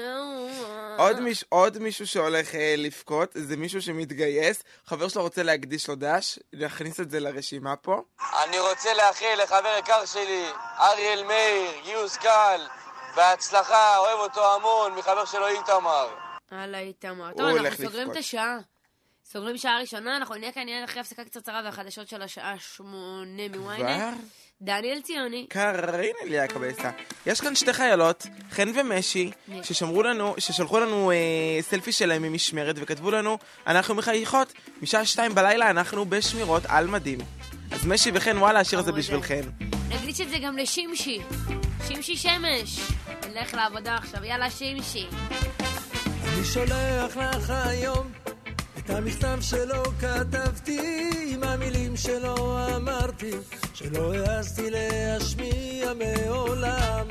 עוד, מיש, עוד מישהו שהולך אה, לפקות, זה מישהו שמתגייס, חבר שלו רוצה להקדיש לו דש, להכניס את זה לרשימה פה. אני רוצה לאחל לחבר יקר שלי, אריאל מאיר, גיוס קל, בהצלחה, אוהב אותו המון, מחבר שלו איתמר. הלאה איתמר. טוב, אנחנו סוגרים את השעה. סוגרים שעה ראשונה, אנחנו נהיה כאן נהיה אחרי הפסקה קצרצרה והחדשות של השעה שמונה מוויינט. דניאל ציוני. קרין אליה קבסה. יש כאן שתי חיילות, חן ומשי, ששמרו לנו, ששלחו לנו אה, סלפי שלהם ממשמרת וכתבו לנו, אנחנו מחייכות, משעה שתיים בלילה אנחנו בשמירות על מדים. אז משי וחן, וואלה, השיר הזה בשבילכן. נקדיש את זה גם לשימשי. שימשי שמש. נלך לעבודה עכשיו, יאללה שימשי. אני שולח לך היום את המכתב שלו כתבתי, עם המילים שלו אמרתי, שלא העזתי להשמיע מעולם.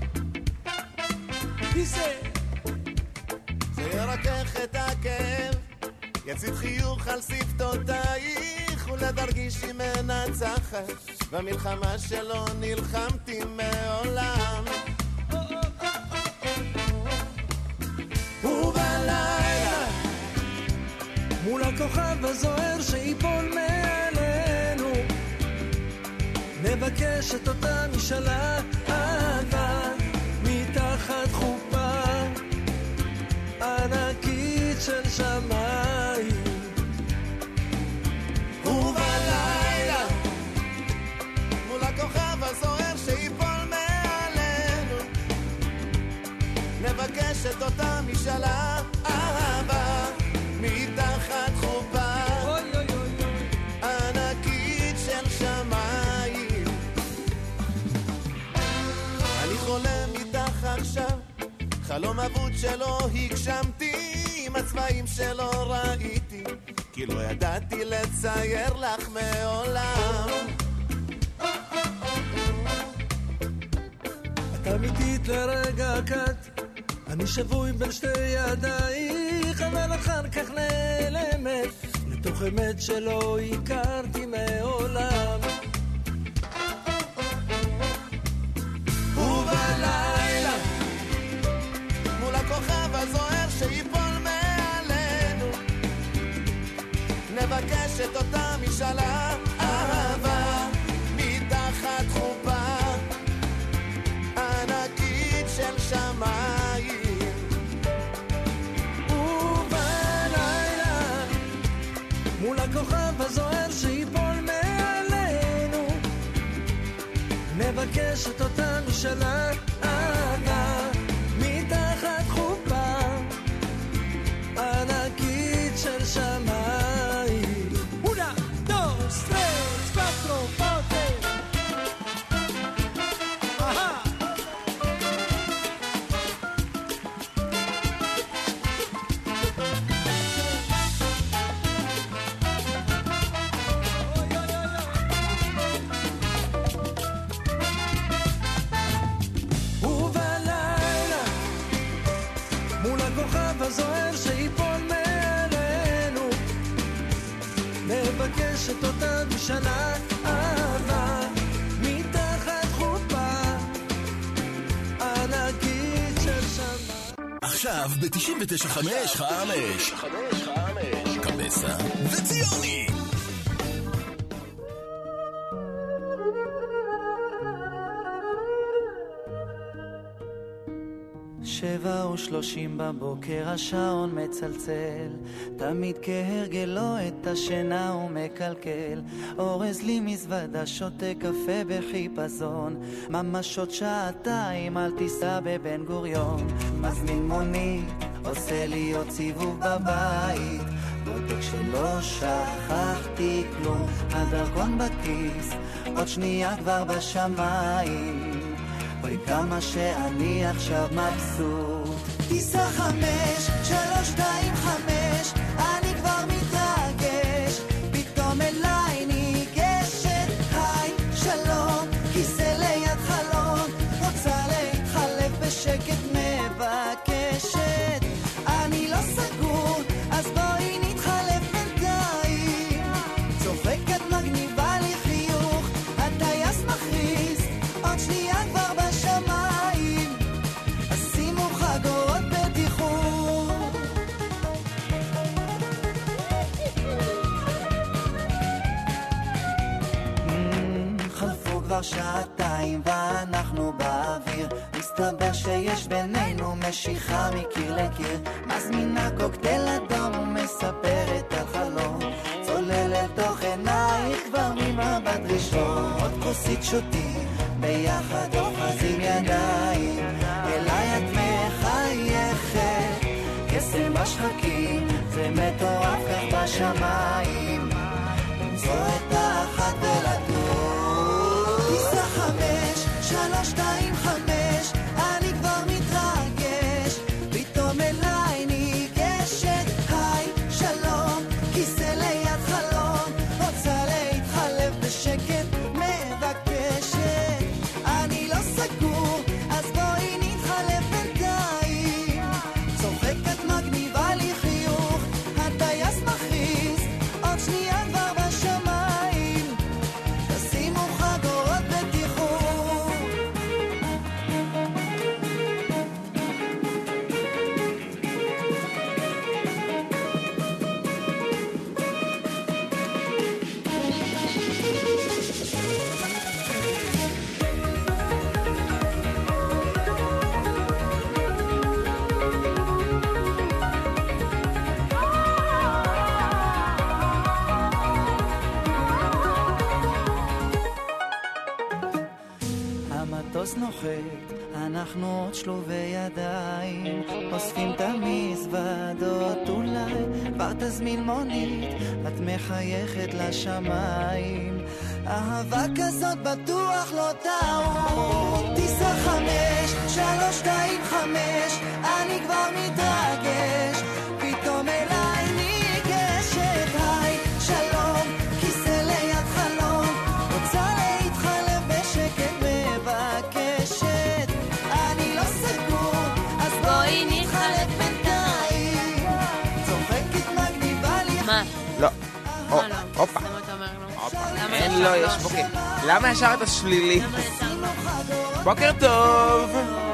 זה זה ירקח את הכאב, יציב חיוך על שפתותייך, ולדרגיש היא מנצחת במלחמה שלא נלחמתי מעולם. ובלילה מול הכוכב הזוהר שיפול מעלינו, נבקש את אותה משאלה אהבה מתחת חופה. אנא של שמיים. ובלילה מול הכוכב הזוהר שיפול מעלינו נבקש את אותה משאלה אהבה מתחת חופה ענקית של שמיים. אני חולם איתך עכשיו חלום אבוד שלא הגשמתי עם הצבעים שלא ראיתי כי לא ידעתי לצייר לך מעולם. את אמיתית לרגע קט, אני שבוי בין שתי ידייך, אבל אחר כך נעלמת לתוך אמת שלא הכרתי מעולם. ובלילה מול הכוכב הזוהר שיפול מעלינו נבקש את אותה משאלה אהבה מתחת חופה ענקית של שמיים. ובלילה מול הכוכב הזוהר שיפול מעלינו נבקש את אותה משאלה אהבה מתחת חופה ענקית של שמיים. Una, dos, tres, cuatro, ponte. Ajá. ובלילה מול הכוכב הזוהר שיפול מעלינו נבקש את אותה משנה אהבה מתחת חופה ענקית של שמיים. עכשיו ב-תשעים ותשע חמש חמש קבסה וציוני. שבע ושלושים בבוקר השעון מצלצל, תמיד כהרגלו את השינה הוא מקלקל. אורז לי מזוודה, שותה קפה בחיפזון, ממש עוד שעתיים אל תיסע בבן גוריון. מזמין מונית, עושה לי עוד סיבוב בבית, בודק שלא שכחתי כלום, הדרכון בכיס, עוד שנייה כבר בשמיים. אוי כמה שאני עכשיו מבסוט. טיסה חמש, שלוש, שתיים, חמש, אני כבר מתרגש, פתאום אליי ניגשת, היי, שלום, כיסא ליד חלון, רוצה להתחלף בשקט מבקשת, אני לא סגור, אז בואי נתחלף בינתיים, צוחקת מגניבה לי חיוך, הטייס מכריז, עוד שנייה כבר בשמיים, אז שימו חגורות בטיחות. חלפו כבר שעתיים ואנחנו באוויר, מסתבר שיש בינינו משיכה מקיר לקיר, מזמינה קוקטייל אדום ומספרת על חלום, צוללת תוך עינייך כבר ממבט ראשון, עוד כוסית שותים ביחד אוחזים ידיים, אליי את מחייכת קסם בשחקים, זה מטורף כך בשמיים, למצוא את האחת ולדור. טיסה חמש, שלוש, שתיים, חמש, אני כבר מתרגש, פתאום אליי ניגשת, היי, שלום, כיסא ליד חלון, רוצה להתחלף בשקט מבקשת, אני לא סגור, אז בואי נתחלף בינתיים, צוחקת מגניבה לי חיוך, הטייס מכריז, עוד הכוס נוחת, אנחנו עוד שלובי ידיים, אוספים את המזוודות אולי, כבר תזמין מונית, את מחייכת לשמיים, אהבה כזאת בטוח לא טעות. טיסה חמש, שלוש, שתיים, חמש, אני כבר מתרגש, פתאום אליי ניגשת, היי, שלום, כיסא ליד חלום, רוצה להתחלף בשקט מבקשת, אני לא סגור, אז בואי נתחלף בינתיים, צוחקת מגניבה לי. מה? לא. הופה. אין לו, יש בוקר. למה ישר את השלילי? בוקר טוב.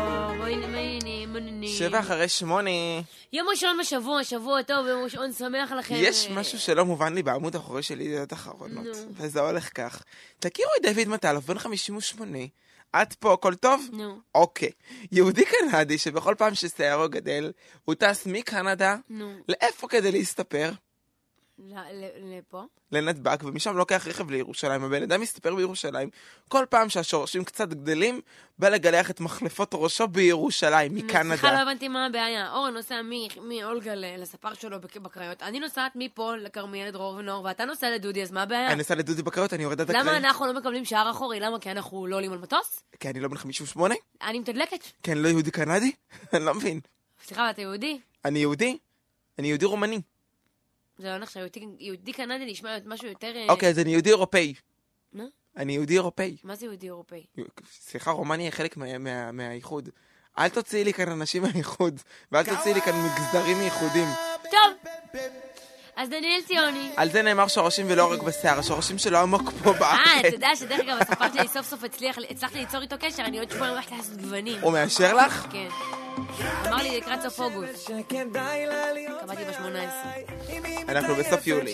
שבע אחרי שמונה. יום ראשון בשבוע, שבוע טוב, יום ראשון שמח לכם. יש משהו שלא מובן לי בעמוד האחורי של ידיעות אחרונות, וזה הולך כך. תכירו את דיוויד מטלוב, בן חמישים ושמונה. את פה, הכל טוב? נו. אוקיי. יהודי קנדי שבכל פעם ששערו גדל, הוא טס מקנדה לאיפה כדי להסתפר? לפה? לנתב"ג, ומשם לוקח רכב לירושלים. הבן אדם מסתפר בירושלים. כל פעם שהשורשים קצת גדלים, בא לגלח את מחלפות ראשו בירושלים, מקנדה. סליחה, לא הבנתי מה הבעיה. אורן נוסע מאולגה לספר שלו בקריות. אני נוסעת מפה לכרמיאל, דרור ונור, ואתה נוסע לדודי, אז מה הבעיה? אני נוסע לדודי בקריות, אני יורדת הקריות. למה אנחנו לא מקבלים שער אחורי? למה? כי אנחנו לא עולים על מטוס? כי אני לא בן חמישים ושמונה? אני מתדלקת. כי אני לא יהודי קנדי? אני לא מבין. סליחה, אתה יהודי? אני יהודי? אני יהודי רומני. זה לא נחשב, יהודי קנדי נשמע משהו יותר... אוקיי, אז אני יהודי אירופאי. מה? אני יהודי אירופאי. מה זה יהודי אירופאי? סליחה, רומניה היא חלק מהאיחוד. אל תוציאי לי כאן אנשים מהאיחוד, ואל תוציאי לי כאן מגזרים מייחודים. טוב, אז דניאל ציוני. על זה נאמר שורשים ולא רק בשיער, השורשים שלו עמוק פה בארץ. אה, אתה יודע שדרך אגב, הספר שלי סוף סוף הצלחתי ליצור איתו קשר, אני עוד שבוע הולכת לעשות גוונים. הוא מאשר לך? כן. אמר לי לקראת סוף אוגוסט. קבעתי ב-שמונה עשרה. אנחנו בסוף יולי.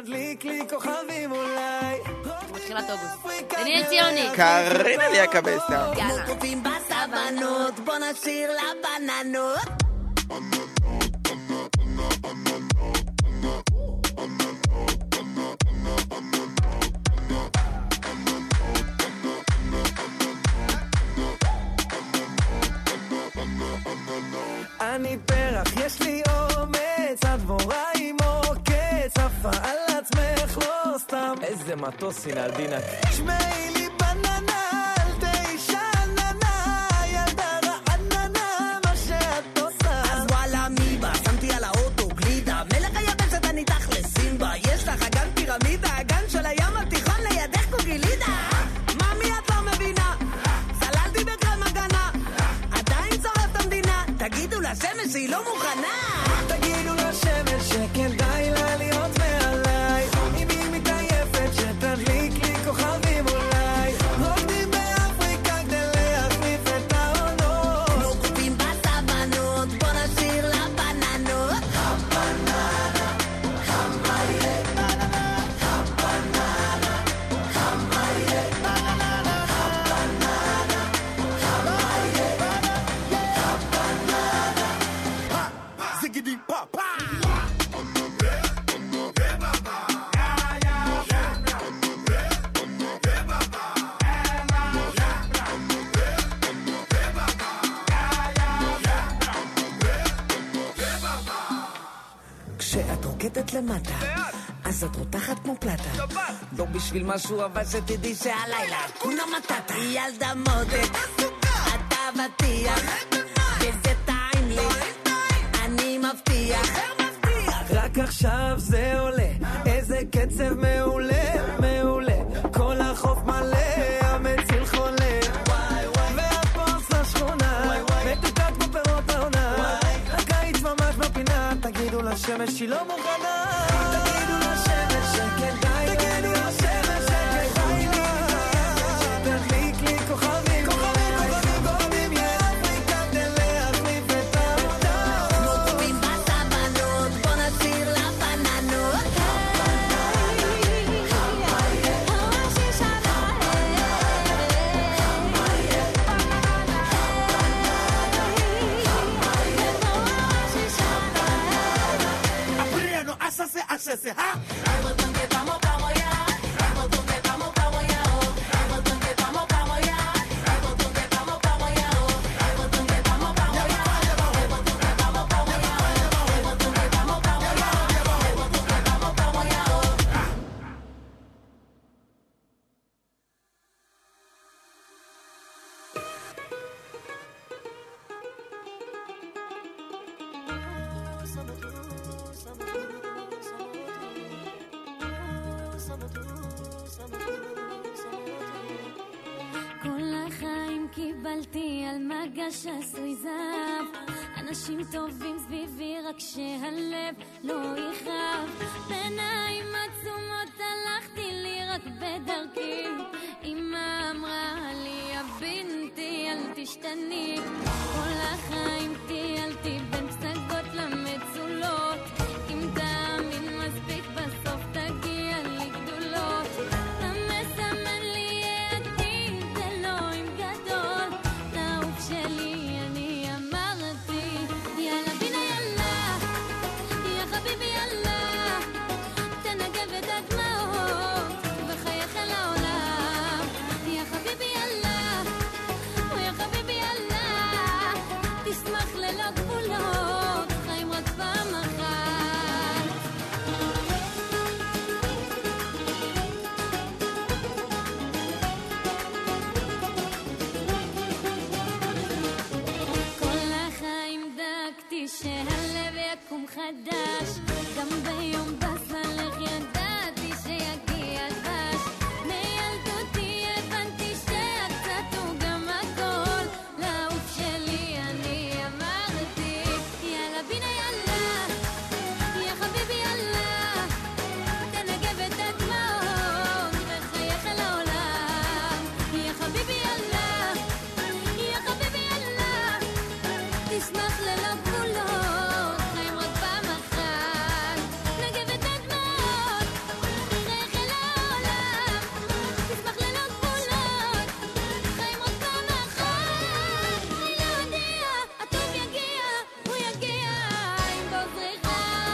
מתחילת אוגוסט. דניאל ציוני. קרין אליה קבסה. יאללה. בוא נשיר לבננות. אני פרח, יש לי אומץ, הדבורה עם עוקץ, עפה על עצמך לא סתם. איזה מטוס הנה על דינק. שמעי לי בננה, אל תישננה, ילדה רעננה, מה שאת עושה. אז וואלה מי בה, שמתי על האוטו גלידה, מלך היבשת אני תכלס סימבה, יש לך אגן פירמידה, אגן של הים התיכון לידך קוגלידה. ממי את לא מבינה, סללתי בקרם הגנה, עדיין צורף את המדינה, תגידו לשמש שהיא לא מוכנה. תגידו לשמש שכדאי לה להיות מעליי, אם היא מתעייפת שתדליק לי כוכבים אולי, רוקדים באפריקה כדי להחליף את העונות, לא קופים בסבנות, בוא נשיר לבננות. הבננה, חמאיה, בננה, הבננה, חמאיה, בננה, הבננה, חמאיה, הבננה. זיגידי פאפה. כשאת רוקדת למטה, אז את רותחת כמו פלטה, לא בשביל משהו אבל שתדעי שהלילה כונה מטאטה. ילדה מודק, אתה בטיח, וזה טעים לי, אני מבטיח. רק עכשיו זה עולה, איזה קצב מעולה, מעולה, כל החוף מלא, המציל חולה, והפורס לשכונה, מתוקת כמו פירות העונה, הקיץ ממש בפינה, תגידו לשמש שהיא לא מוכנה, תגידו לשמש שכדאי, תגידו לשמש שכדאי לי, שתדליק לי כוכבים, כוכבים, כוכבים, כוכבים, יאפריקה כדי להחליף את העונה. לא קופים בסבנות, בוא נשיר לבננות. Apriano, hácese, hácese, ha. כל החיים קיבלתי על מגש עשוי זהב, אנשים טובים סביבי רק שהלב לא יכאב, בעיניים עצומות הלכתי לי רק בדרכי, אמא אמרה לי הבינתי אל תשתני, כל החיים טיילתי בין פסגות למצולות, אם תאמין מספיק בסוף תגיע לי גדולות, המסמן לי עתיד אלוהים גדול, לעוף שלי אני אמרתי יאללה בינה יאללה, יא חביבי יאללה, תנגב את הדמעות וחייך אל העולם, יא חביבי יאללה, יא חביבי יאללה, תשמח ללא גבולות, חיים רק פעם אחת. כל החיים דאגתי שהלב יקום חדש, גם ביום בסלח ידעתי שיגיע דש, מילדותי הבנתי שהקצת הוא גם הכל, לעוף שלי אני אמרתי יאללה בינה יאללה, יא חביבי יאללה, תנגב את הדמעות וחייך אל העולם, יא חביבי יאללה, יא חביבי יאללה, תשמח ללא גבולות, חיים רק פעם אחת, נגב את הדמעות, חייך אל העולם, תשמח ללא גבולות, חיים רק פעם אחת, אני לא יודע, הטוב יגיע, הוא יגיע עם בוזריך.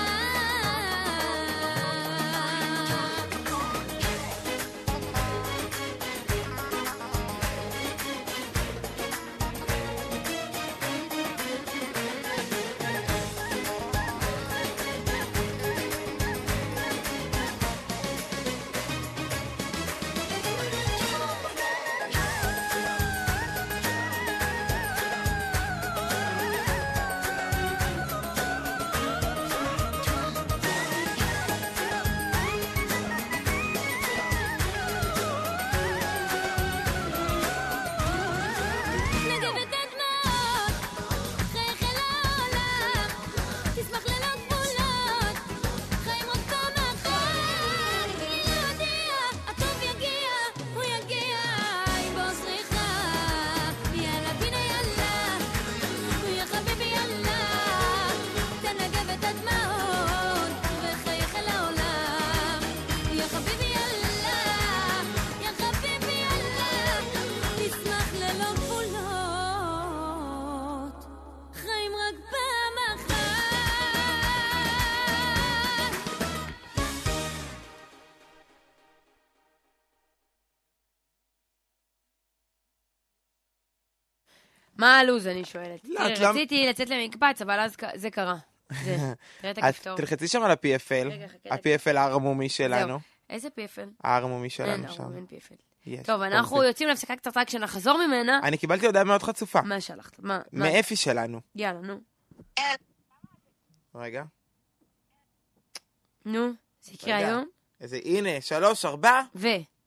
נגב את הדמעות, חייך אל העולם, תשמח ללא גבולות, חיים רק פעם אחת, אני לא יודע, הטוב יגיע, הוא יגיע עם בוזריך, יאללה בינה יאללה, יא חביבי יאללה, תנגב את הדמעות וחייך אל העולם, יא חביבי יאללה, יא חביבי יאללה, תשמח ללא גבולות, חיים רק פעם אחת. מה הלו"ז, אני שואלת? לא, תראה, את לא- רציתי לצאת למקבץ, אבל אז ק- זה קרה. זה. תראה את את הכפתור. תלחצי שם על ה-פי אף אל, רגע, חכה, ה-פי אף אל הערמומי שלנו. זהו. איזה פי אף אל? הערמומי אין, שלנו לא, שם. אין פי אף אל. יש, טוב, כל אנחנו זה. יוצאים להפסקה קצרה כשנחזור ממנה. אני קיבלתי הודעה מאוד חצופה. מה שלחת? מה? מה? מאפי שלנו. יאללה, נו. רגע. נו, זה יקרה רגע. היום. איזה, הנה, שלוש, ארבע. ו?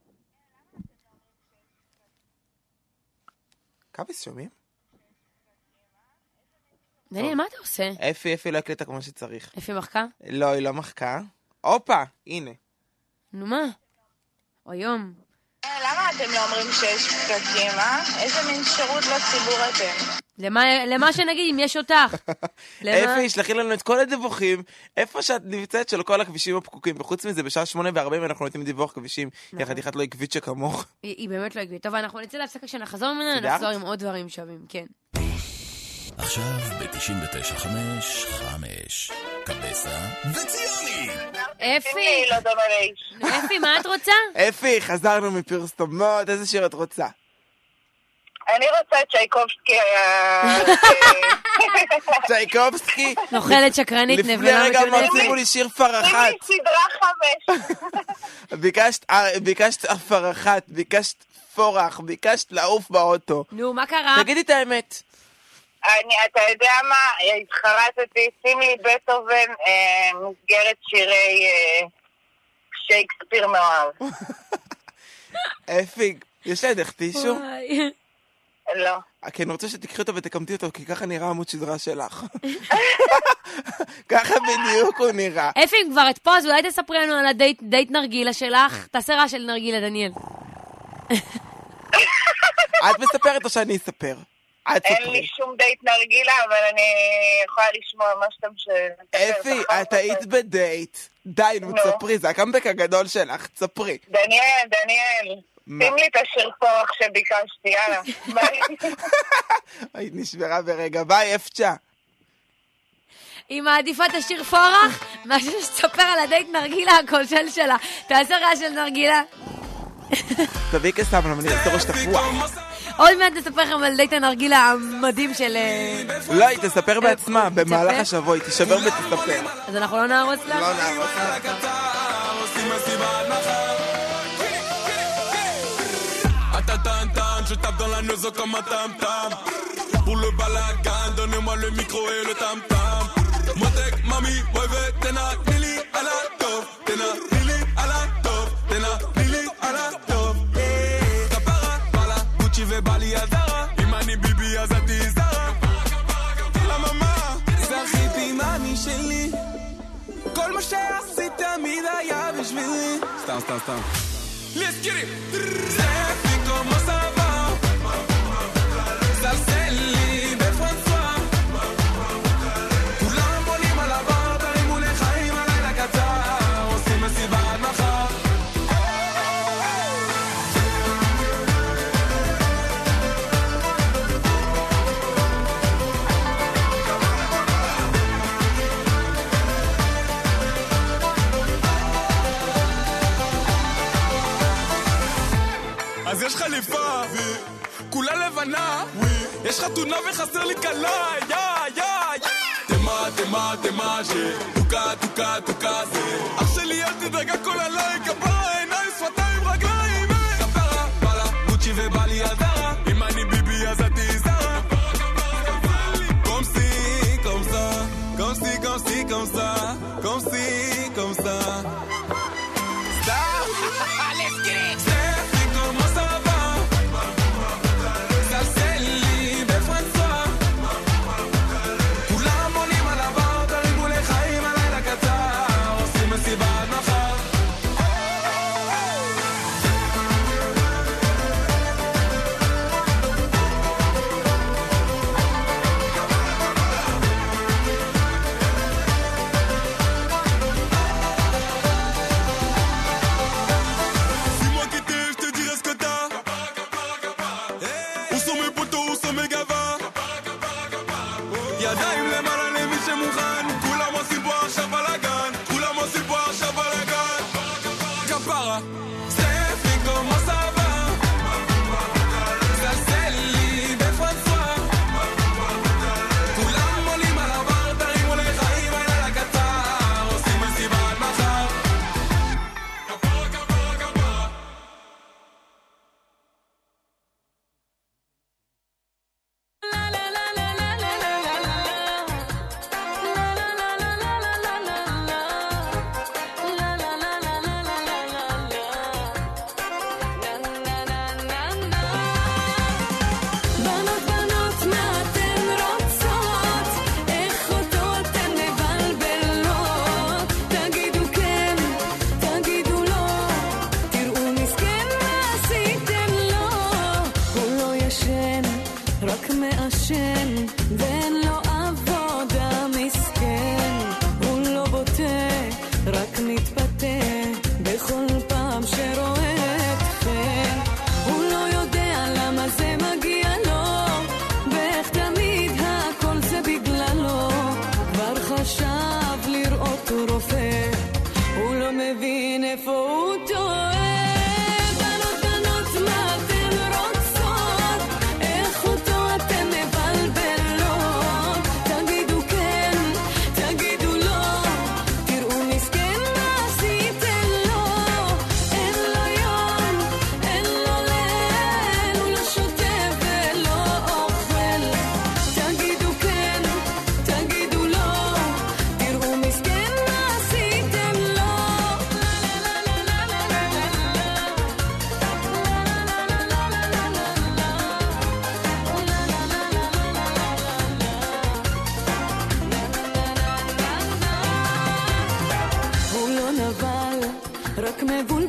כבס שומעים? דניאל, מה אתה עושה? אפי, אפי לא הקלטה כמו שצריך. אפי מחכה? לא, היא לא מחכה. הופה, הנה. נו מה? או יום. למה אתם לא אומרים שיש פקקים, אה? איזה מין שירות לציבור אתם? למה, למה שנגיד, אם יש אותך? למה? אפי, שלחי לנו את כל הדיווחים, איפה שאת נמצאת של כל הכבישים הפקוקים, וחוץ מזה, בשעה שמונה וארבעים אנחנו נותנים דיווח כבישים, כי חתיכת לא עקבית שכמוך. היא, היא באמת לא עקבית. טוב, אנחנו נצא להפסקה כשנחזור ממנה, סדרת? נחזור עם עוד דברים שווים, כן. עכשיו ב-תשעים ותשע חמש חמש קבסה וציוני. אפי! לא דומה לאיש. נו, אפי, מה את רוצה? אפי, חזרנו מפרסומות, איזה שיר את רוצה? אני רוצה את צ'ייקובסקי היה... צ'ייקובסקי? נוכלת שקרנית, לפני נבלה רגע מטונפת. מרצימו לי שיר פרחת. שימי סדרה חמש. ביקשת, אה, ביקשת פרחת, ביקשת פורח, ביקשת לעוף באוטו. נו, מה קרה? תגידי את האמת. אני, אתה יודע מה? התחרטתי, שים לי בטהובן, אה, מסגרת שירי אה, שייקספיר מאוהב. אפי, יש לידך טישו? לא. כי אני רוצה שתקחי אותו ותקמתי אותו, כי ככה נראה עמוד שדרה שלך. ככה בדיוק הוא נראה. אפי, אם כבר את פה, אז אולי תספרי לנו על הדייט נרגילה שלך. תעשה רע של נרגילה, דניאל. את מספרת או שאני אספר? אין לי שום דייט נרגילה, אבל אני יכולה לשמוע מה שאתם ש... אפי, את היית בדייט. די, נו, תספרי, זה הקמבק הגדול שלך, תספרי. דניאל, דניאל, שים לי את השיר פורח שביקשתי, יאללה. היית נשברה ברגע, ביי, אפצ'ה. היא מעדיפה את השיר פורח, מאשר שתספר על הדייט נרגילה הכושל שלה. תעשה רע של נרגילה. תביא כסם, למה אני אעשה ראש תפוח. עוד מעט נספר לכם על דייט הנרגילה המדהים של... לא, היא תספר בעצמה, במהלך השבוע, היא תשבר ותספר. אז אנחנו לא נערוץ לה? לא נערוץ לה. Je tape dans la neuse comme un tam-tam. Pour le balagan, donnez-moi le micro et le tam-tam. Motek, mami, mueve, tena, lili, à la top. Tena, lili, à la top. Tena, lili, à la top. Kapara, bala, Gucci ve Bali, Azara. Imani, Bibi, Azati, Zara. La mama, זכיתי מאמי שלי. כל מה שעשית תמיד היה בשבילי. סתם, סתם, סתם. Let's get it. זה פי כמו סבא. סלסלי בפרנסואה. כולם עולים על הבר, תרימו לחיים הלילה קצר. עושים מסיבה עד מחר. אז יש חליפה, כולה לבנה, יש חתונה וחסר לי קלה, יא, יא, יא. תמה, תמה, תמה, שטוקה, טוקה, טוקה, זה. אח שלי אל תדרגה כל עליי, כפרה, עיניים, שפתיים, רגליים, כפרה, בלה, גוצ'י ובלי הזרה, אם אני ביבי אז את תזרה. Comme si, comme ça, comme si, comme si, comme ça, comme si, comme ça. Stop, let's get it.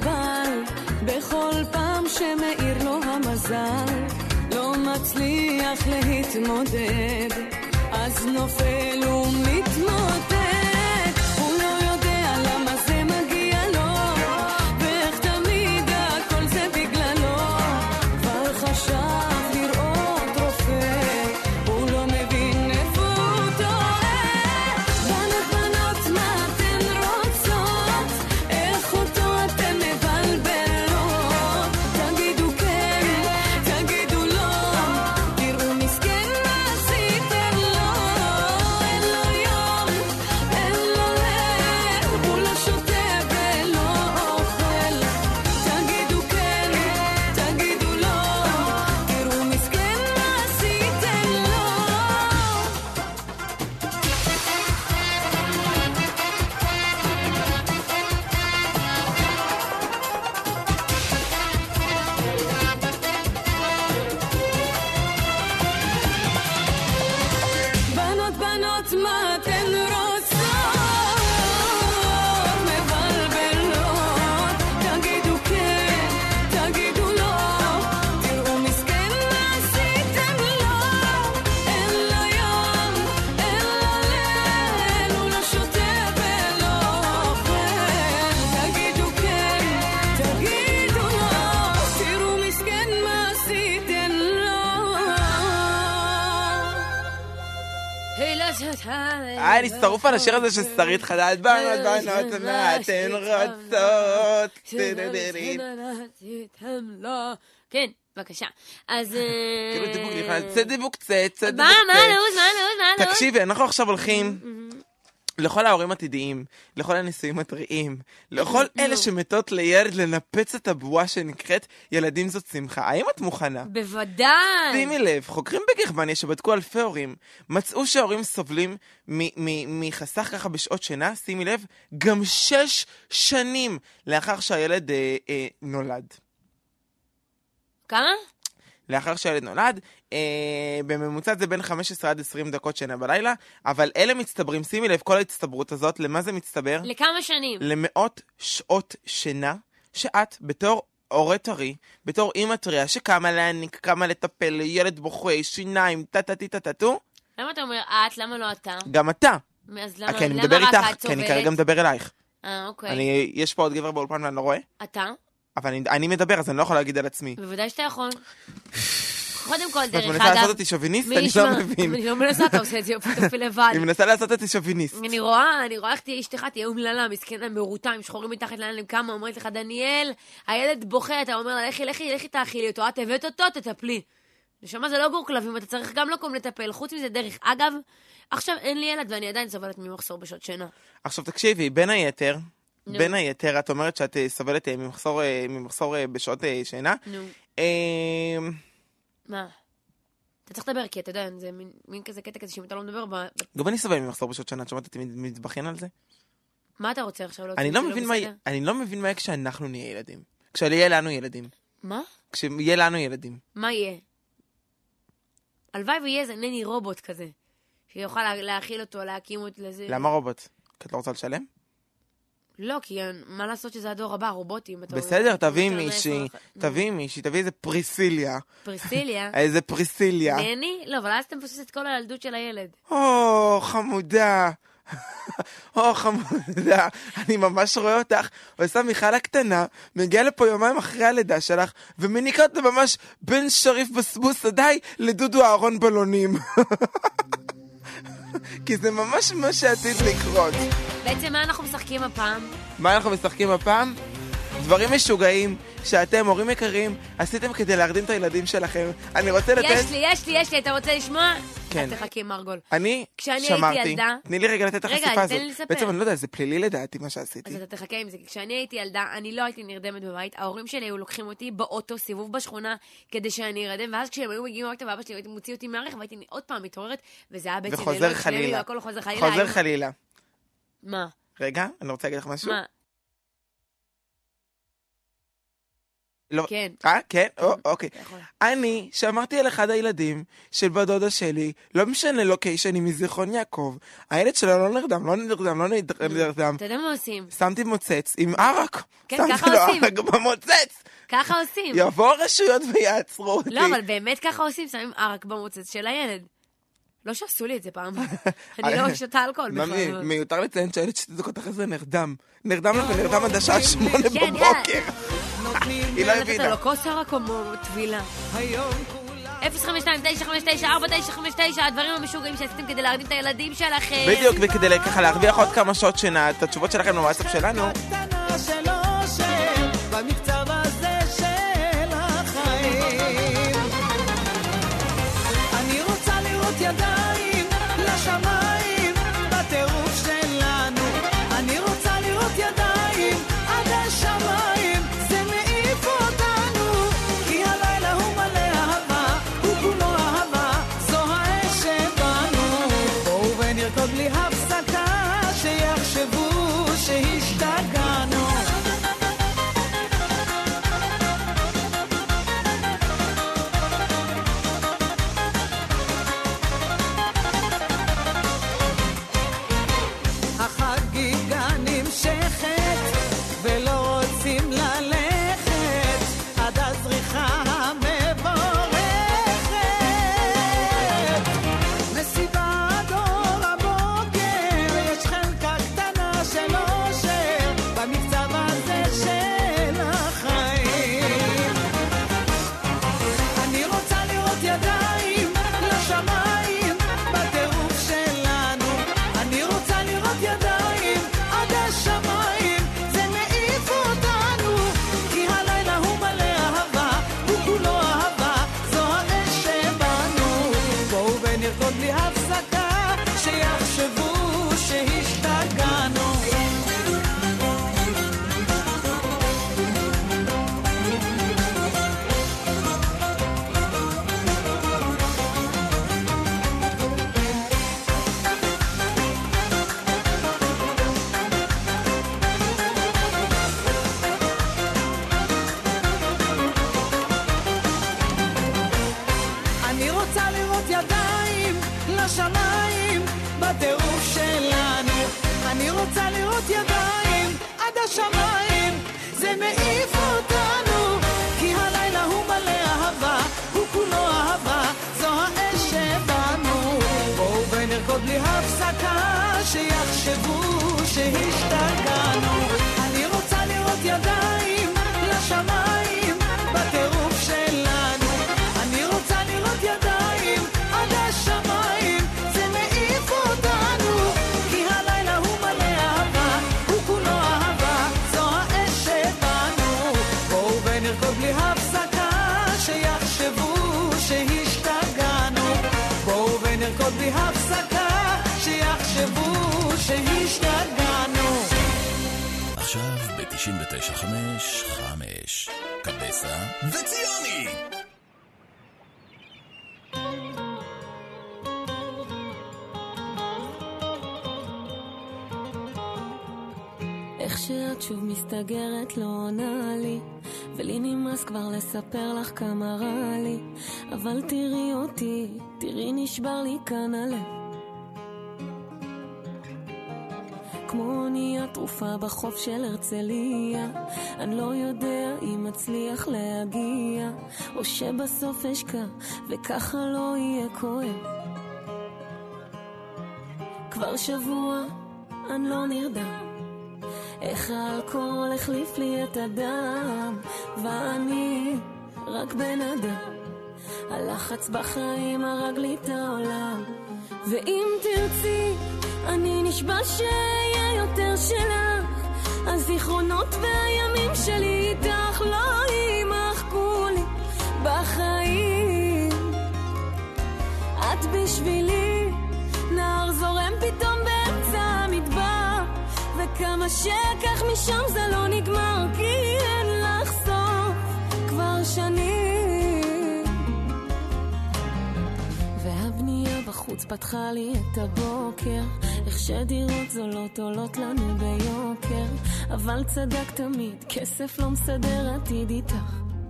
אבל בכל פעם שמאיר לו המזל לא מצליח להתמודד, אז נופל ומתמודד. הוא לא יודע למה זה מגיע לו, ואיך תמיד הכל זה בגללו. כבר חשב לראות רופא, הוא לא מבין איפה הוא טועה. בנות בנות מה אתן רוצות, איך אותו אתן מבלבלות. תגידו כן, תגידו לא, תראו מסכן מה עשיתם לו. אין לו יום, אין לו לב, הוא לא שותה ולא אוכל. תגידו כן, תגידו לא, תראו מסכן מה עשיתם לו. בנות בנות מה אתן רוצות, מבלבלות. תגידו כן, תגידו לא, תראו מסכן מה עשיתם לו. אין לו יום, אין לו ליל, הוא לא שותה ולא אוכל. תגידו כן, תגידו לא, תראו מסכן מה עשיתם לו. אני שרוף על השיר הזה של שרית חדד. בנות בנות מה אתן רוצות. כן, בבקשה. אז... כאילו דיבוק נכנס, צא דיבוק צא, צא דיבוק מה, צא. מה הלו"ז, מה הלו"ז, מה הלו"ז? תקשיבי, אנחנו עכשיו הולכים לכל ההורים עתידיים, לכל הנישואים הטריים, לכל אלה שמתות לילד לנפץ את הבועה שנקראת ילדים זאת שמחה. האם את מוכנה? בוודאי. שימי לב, חוקרים בגרמניה שבדקו אלפי הורים, מצאו שההורים סובלים מ- מ- מחסך ככה בשעות שינה, שימי לב, גם שש שנים לאחר שהילד אה, אה, נולד. כמה? לאחר שהילד נולד, אה, בממוצע זה בין חמש עשרה עד עשרים דקות שינה בלילה, אבל אלה מצטברים, שימי לב, כל ההצטברות הזאת, למה זה מצטבר? לכמה שנים? למאות שעות שינה, שאת בתור הורה טרי, בתור אמא טריה, שקמה להניק, קמה לטפל, ילד בוכה, שיניים, טה-טה-טה-טה-טו. למה אתה אומר את? למה לא אתה? גם אתה. אז למה, כי אני למה מדבר רק איתך, את כי אני סובלת? כרגע מדבר אלייך. אה, אוקיי. אני, יש פה עוד גבר באולפן ואני לא רואה, אתה? אבל אני, אני מדבר, אז אני לא יכול להגיד על עצמי. בוודאי שאתה יכול. קודם כל, את דרך מנסה אגב... לעשות אותי שוביניסט? מי אני ישמע? לא מבין. אני לא מנסה, אתה עושה את זה יופי לבד. היא מנסה לעשות אותי שוביניסט. אני רואה, אני רואה איך תהיה אשתך, תהיה אומללה, מסכנה, מרוטה, עם שחורים מתחת לעיניים, כמה, אומרת לך, דניאל, הילד בוכה, אתה אומר לה, לכי, לכי, לכי תאכילי אותו, את הבאת אותו, תטפלי. נשמה, זה לא גור כלבים, אתה צריך גם לקום לטפל. חוץ מזה, דרך אגב, עכשיו אין לי ילד ואני עדיין סובלת ממחסור בשעות שינה. עכשיו תקשיבי, בין היתר, בין היתר, את אומרת שאת סובלת ממחסור, ממחסור בשעות שינה. נו. מה? אתה צריך לדבר, כי אתה יודע, זה מין, מין כזה קטע כזה שאם אתה לא מדבר... ב... גם אני סובל ממחסור בשעות שינה, את שומעת אותי מתבכיין על זה? מה אתה רוצה עכשיו? אני לא מבין מה, אני לא מבין מה יהיה כשאנחנו נהיה ילדים. כשיהיה לנו ילדים. מה? כשיהיה לנו ילדים. מה יהיה? הלוואי ויהיה איזה נני רובוט כזה, שיוכל להאכיל אותו, להקים אותו לזה... למה רובוט? כי את לא רוצה לשלם? לא, כי מה לעשות שזה הדור הבא, רובוטים. בסדר, תביא מישהי, תביא מישהי, תביא איזה פריסיליה. פריסיליה? איזה פריסיליה. נני? לא, אבל אז אתה מפסס את כל הילדות של הילד. או, חמודה. או, חמודה. אני ממש רואה אותך, עושה מיכל הקטנה, מגיעה לפה יומיים אחרי הלידה שלך, ומניקה אותה ממש בין שריף בסבוס עדיי לדודו אהרון בלונים. כי זה ממש מה שעתיד לקרות. בעצם מה אנחנו משחקים הפעם? מה אנחנו משחקים הפעם? דברים משוגעים שאתם, הורים יקרים, עשיתם כדי להרדים את הילדים שלכם. אני רוצה לתת... יש לי, יש לי, יש לי, אתה רוצה לשמוע? כן. אז תחכי מרגול. אני כשאני שמרתי. הייתי ילדה... תני לי רגע לתת את החשיפה הזאת. רגע, תן לי לספר. בעצם אני לא יודע, זה פלילי לדעתי מה שעשיתי. אז אתה תחכה עם זה. כשאני הייתי ילדה, אני לא הייתי נרדמת בבית. ההורים שלי היו לוקחים אותי באוטו, סיבוב בשכונה, כדי שאני ארדם, ואז כשהם היו מגיעים הביתה, ואבא שלי מוציא אותי מהרכב, והייתי עוד פעם מתעוררת, וזה היה בעצם וחוזר חלילה. חוזר חלילה. חוזר חלילה. מה? רגע, אני רוצה להגיד לך משהו. מה? לא. כן. אה, כן? או, אוקיי. אני שמרתי על אחד הילדים של בדודה שלי, לא משנה לוקיישן, היא מזיכרון יעקב. הילד שלה לא נרדם, לא נרדם, לא נרדם. אתה יודע מה עושים? שמתי מוצץ עם ערק. כן, ככה שמתי לו עושים. ערק במוצץ. ככה עושים. יבוא הרשויות ויעצרו אותי. לא, אבל באמת ככה עושים, שמים ערק במוצץ של הילד. לא שעשו לי את זה פעם. אני לא שותה אלכוהול בכלל. מיותר לציין שהילד שתי דקות אחרי זה נרדם. נרדם לה ונרדם עד השעה שמונה בבוקר. היא לא הבינה. נתת לו כוס ערק או טבילה. אפס חמש שתיים תשע חמש תשע ארבע תשע חמש תשע, הדברים המשוגעים שעשיתם כדי להרדים את הילדים שלכם. בדיוק, וכדי ככה להרוויח עוד כמה שעות שינה, את התשובות שלכם בוואטסאפ שלנו. במקצב הזה של החיים אני רוצה לראות ידיים לשמיים בטירוף שלנו אני רוצה לראות ידיים עד השמיים זה מעיף אותנו כי הלילה הוא מלא אהבה הוא כולו אהבה זו האש שבנו בואו ונרקוד בלי הפסקה שיחשבו שהשתגענו שיחשבו שהשתגענו אני רוצה לראות ידיים לשמיים בטירוף שלנו אני רוצה לראות ידיים עד השמיים זה מעיף אותנו כי הלילה הוא מלא אהבה הוא כולו אהבה זו האש שבנו בואו ונרקוד בלי הפסקה שיחשבו שהשתגענו בואו ונרקוד בלי הפסקה שיחשבו שהשתגענו עכשיו ב-תשעים ותשע חמש חמש קבסה וציוני איך שאת שוב מסתגרת לא עונה לי ולי נמאס כבר לספר לך כמה רע לי אבל תראי אותי, תראי נשבר לי כאן הלב כמו אונייה תרופה בחוף של הרצליה אני לא יודע אם מצליח להגיע או שבסוף אשקע וככה לא יהיה כואב כבר שבוע אני לא נרדם איך האלכוהול החליף לי את הדם ואני רק בן אדם הלחץ בחיים הרג לי את העולם ואם תרצי אני נשבע שיהיה יותר שלך הזיכרונות והימים שלי איתך לא יימחקו לי בחיים את בשבילי נהר זורם פתאום באמצע המדבר וכמה שכך משם זה לא נגמר כי אין לך סוף כבר שנים והבנייה בחוץ פתחה לי את הבוקר איך שדירות זולות עולות לנו ביוקר אבל צדק תמיד כסף לא מסדר עתיד איתך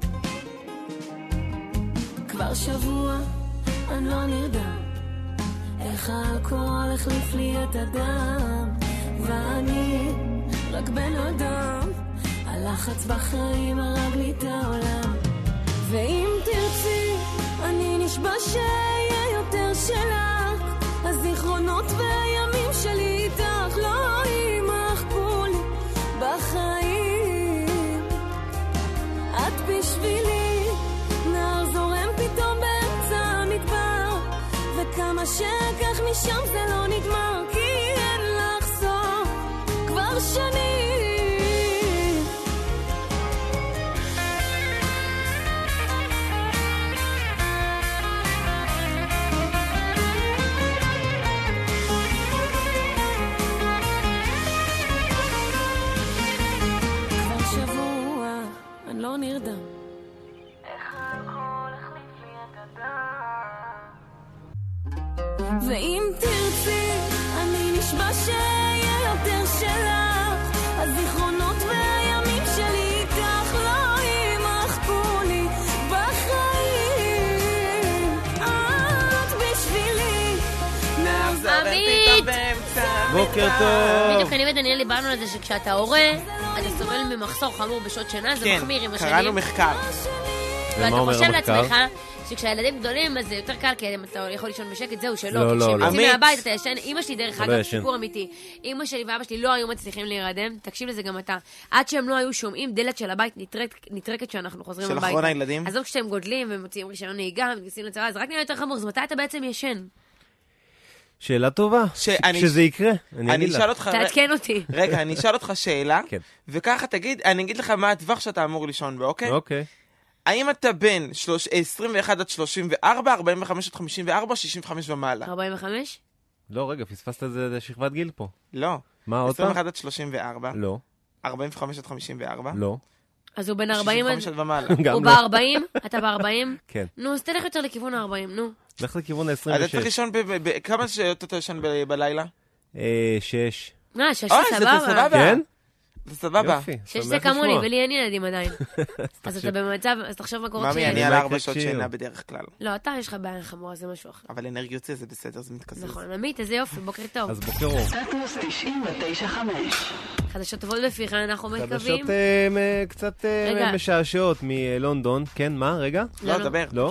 כבר שבוע אני לא נרדם, איך האלכוהול החליף לי את הדם, ואני רק בן אדם, הלחץ בחיים הרג לי את העולם. ואם תרצי אני נשבע שיהיה יותר שלך, הזיכרונות והימים שלי איתך לא יימחקו לי בחיים. את בשבילי נהר זורם פתאום באמצע המדבר, וכמה שאקח משם זה לא נגמר, כי אין לך סוף כבר שנים. לא נרדם, איך הכל החליף לי את הדם, ואם תרצי אני נשבע שיהיה יותר שלך, הזיכרונות והימים שלי איתך לא יימחקו לי בחיים. את בשבילי עמית, בוקר טוב. בדיוק אני ודניאל דיברנו על זה שכשאתה הורה אתה סובל ממחסור חמור בשעות שינה, זה מחמיר עם השנים. כן, קראנו מחקר. ואתה חושב לעצמך שכשהילדים גדולים אז זה יותר קל, כי אתה יכול לישון בשקט, זהו שלא. לא, לא, לא. כשהם מהבית אתה ישן, אמא שלי דרך אגב, סיפור אמיתי. אמא שלי ואבא שלי לא היו מצליחים להירדם, תקשיב לזה גם אתה. עד שהם לא היו שומעים דלת של הבית נטרקת שאנחנו חוזרים הביתה. של אחרון הילדים. אז לא כשהם גודלים ומוציאים רישיון נהיגה ומתגייסים לצבא, זה רק נראה יותר חמור. אז מתי אתה בעצם ישן? שאלה טובה, כשזה יקרה, אני אגיד לך. תעדכן אותי. רגע, אני אשאל אותך שאלה, וככה תגיד, אני אגיד לך מה הטווח שאתה אמור לישון בו, אוקיי? אוקיי. האם אתה בין עשרים ואחת עד שלושים וארבע, ארבעים וחמש עד חמישים וארבע, שישים וחמש ומעלה? ארבעים וחמש? לא, רגע, פספסת את זה שכבת גיל פה. לא. מה, עוד פעם? עשרים ואחת עד שלושים וארבע. לא. ארבעים וחמש עד חמישים וארבע. לא. אז הוא בין ארבעים עד... שישים וחמש עד ומעלה. הוא ב-ארבעים? אתה ב-ארבעים? כן. נו, אז תלך יותר לכיוון ה-ארבעים, נו. לך לכיוון ה-עשרים ושש. אז אתה צריך לישון כמה שעות אתה ישן בלילה? אה, שש. אה, שש זה סבבה. כן? זה סבבה. שש זה כמוני, ולי אין ילדים עדיין. אז אתה במצב, אז תחשוב מה קורה. ממי, אני על ארבע שעות שינה בדרך כלל. לא, אתה יש לך בעיה חמורה, זה משהו אחר. אבל אנרגיה יוצא, זה בסדר, זה מתקזז. נכון, עמית, איזה יופי, בוקר טוב. אז בוקר אור. סטטוס תשעים ותשע חמש. חדשות טובות בפיך, אנחנו מקווים. חדשות קצת משעשעות מלונדון. כן, מה? רגע? לא, דבר. לא?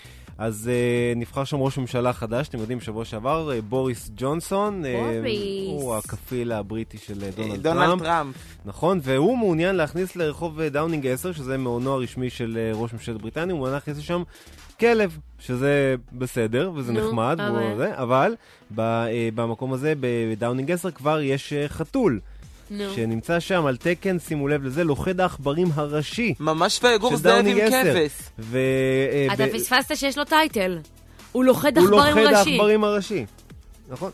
אז uh, נבחר שם ראש ממשלה חדש, אתם יודעים, שבוע שעבר, uh, בוריס ג'ונסון. בוריס. Uh, הוא הכפיל הבריטי של uh, דונלד, דונלד טראמפ. טראמפ. נכון, והוא מעוניין להכניס לרחוב דאונינג עשר, שזה מעונו הרשמי של uh, ראש ממשלת בריטניה, הוא מעוניין להכניס לשם כלב, שזה בסדר, וזה נו, נחמד, אבל, בו, זה, אבל ב, uh, במקום הזה, בדאונינג עשר, כבר יש uh, חתול. נו. שנמצא שם על תקן, שימו לב לזה, לוכד העכברים הראשי. ממש פגור זאב עם כבש. ו... אתה ב... פספסת שיש לו טייטל. הוא לוכד הוא עכברים לוכד ראשי. העכברים הראשי. נכון.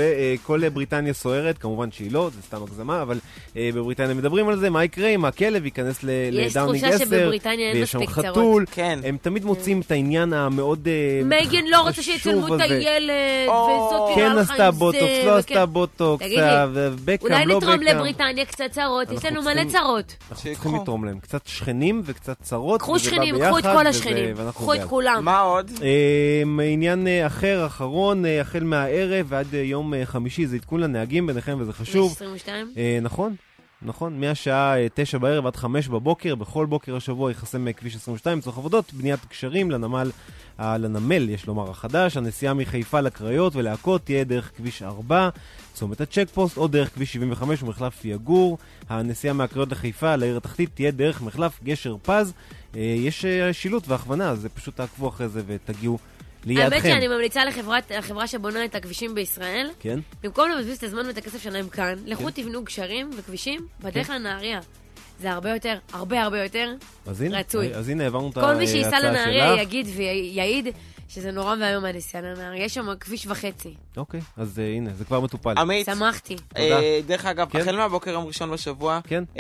וכל בריטניה סוערת, כמובן שהיא לא, זה סתם הגזמה, אבל בבריטניה מדברים על זה, מה יקרה אם הכלב ייכנס לדאונינג עשר, ויש שם חתול, הם תמיד מוצאים את העניין המאוד מייגן לא רוצה שיצלמו את הילד, וזאת כן עשתה בוטוקס, לא עשתה בוטוקס, ובקאם, אולי לא נתרום בקאם. לבריטניה קצת צרות, יש לנו מלא צרות. אנחנו צריכים לתרום להם, קצת שכנים וקצת צרות, קחו שכנים, קחו את כל השכנים, קחו את כולם. מה עוד? עניין אחר, אחרון, החל מהערב ועד יום חמישי, זה עדכון לנהגים ביניכם וזה חשוב. עשרים ושתיים? נכון, נכון, מהשעה תשע בערב עד חמש בבוקר, בכל בוקר השבוע יחסם כביש עשרים ושתיים, צורך עבודות, בניית קשרים לנמל, לנמל, יש לומר החדש, הנסיעה מחיפה לקריות ולהקות תהיה דרך כביש ארבע, צומת הצ'ק פוסט, או דרך כביש שבעים וחמש ומחלף יגור, הנסיעה מהקריות לחיפה לעיר התחתית תהיה דרך מחלף גשר פז, יש שילוט והכוונה, אז פשוט תעקבו אחרי זה ותגיעו לידכם. האמת שאני ממליצה לחברה שבונה את הכבישים בישראל, כן? במקום לבזבז את הזמן ואת הכסף שלהם כאן, לכו תבנו גשרים וכבישים בדרך לנהריה. זה הרבה יותר, הרבה הרבה יותר רצוי. אז הנה, העברנו את ההצעה שלך. כל מי שייסע לנהריה שלך. יגיד ויעיד שזה נורא והיום הנסיעה לנהריה. יש שם כביש וחצי. אוקיי, אז הנה, זה כבר מטופל. עמית, שמחתי. דרך אגב, החל מהבוקר יום ראשון בשבוע,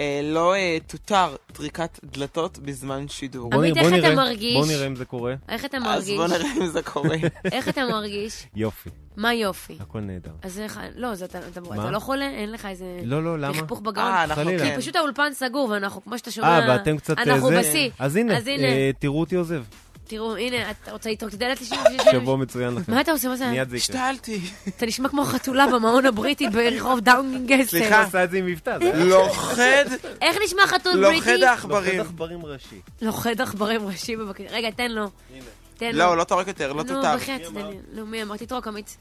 לא תותר טריקת דלתות בזמן שידור. עמית, איך אתה מרגיש? בוא נראה אם זה קורה. איך אתה מרגיש? אז בוא נראה אם זה קורה. איך אתה מרגיש? יופי. מה יופי? הכל נהדר. אז איך, לא, אתה לא חולה? אין לך איזה... לא, לא, למה? לכפוך בגרון? אה, אנחנו כן. כי פשוט האולפן סגור, ואנחנו, כמו שאתה שומע, אה, ואתם קצת אנחנו זה. בשיא. אז הנה, תראו אותי עוזב. תראו, הנה, אתה רוצה לתרוק את הדלת לשם? שבוע מצוין לכם. מה אתה עושה? מה זה? מיד זה יקרה. השתלתי. אתה נשמע כמו חתולה במעון הבריטי ברחוב דאונינגסט. סליחה. עשה את זה עם מבטא. לוכד. איך נשמע חתול בריטי? לוכד העכברים. לוכד עכברים ראשי. לוכד עכברים ראשי בבקשה. רגע, תן לו. תן לו. לא, לא תורק יותר, לא תותר. נו, בחץ, דניאל. נו, מי אמר? תתרוק, אמיץ.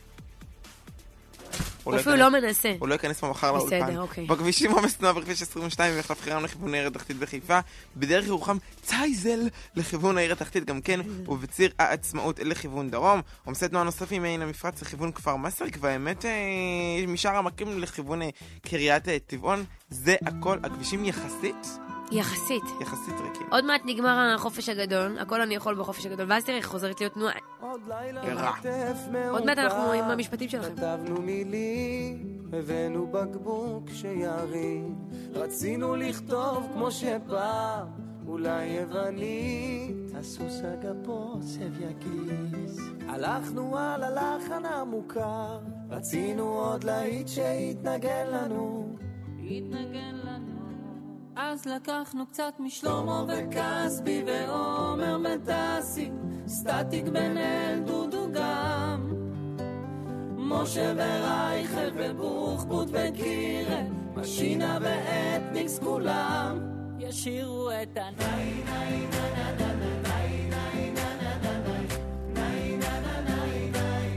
הוא אפילו לא מנסה. הוא לא ייכנס פה מחר לאולפן. בסדר, אוקיי. בכבישים עומס תנועה בכביש עשרים ושתיים מחלף חירם לכיוון העיר התחתית בחיפה, בדרך ירוחם צייזל לכיוון העיר התחתית גם כן, ובציר העצמאות לכיוון דרום. עומסי תנועה נוספים מעין המפרץ לכיוון כפר מסריק, והאמת משאר המקים לכיוון קריית טבעון. זה הכל, הכבישים יחסית יחסית. יחסית ריקים. עוד מעט נגמר החופש הגדול, הכל אני יכול בחופש הגדול, ואז תראה, חוזרת להיות תנועה. רע. עוד מעט אנחנו עם המשפטים שלכם. כתבנו מילים, הבאנו בקבוק שירים, רצינו לכתוב כמו שפעם, אולי יוונית, הסוס הגפו צבע כיס. הלכנו על הלחן המוכר, רצינו עוד להיט שיתנגן לנו, יתנגן לנו. אז לקחנו קצת משלמה וקסבי ועומר מטסי, סטטיק בן אל דודו גם, משה ורייכל ובוחבוט וקירן, משינה ואתניקס כולם ישירו את הניי ניי ניי ניי ניי ניי ניי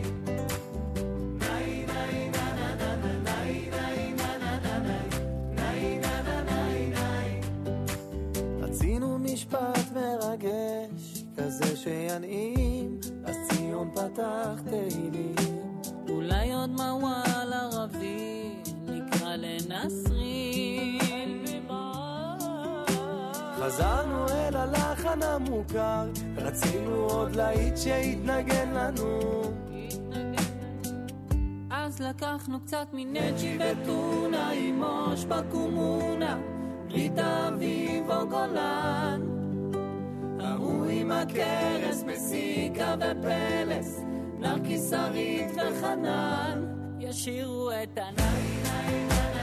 רצינו משפט מרגש כזה שינעים, אז ציון פתח תהילים, אולי עוד מוואל ערבי נקרא לנסרים. חזרנו אל הלחן המוכר, רצינו עוד להיט שיתנגן לנו, אז לקחנו קצת מנג'י וטונה, עם מוש בקומונה, ריטה אביב או גולן, ההוא עם הקרס, מסיקה ופלס, נרקי שרית וחנן ישירו את הניי ניי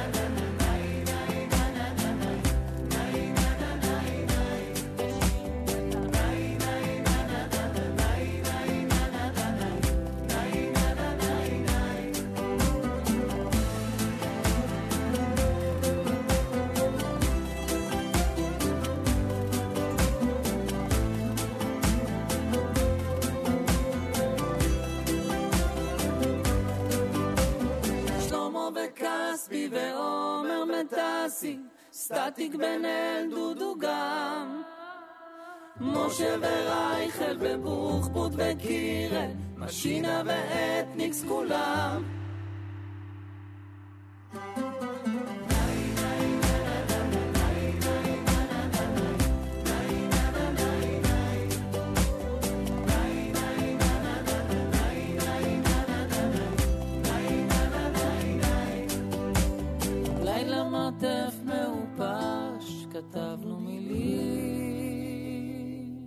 כסבי ועומר מטסי, סטטיק בן אל דודו גם, משה ורייכל ובוחבוט וקירן, משינה ואתניקס כולם מרתף מעופש, כתבנו מילים.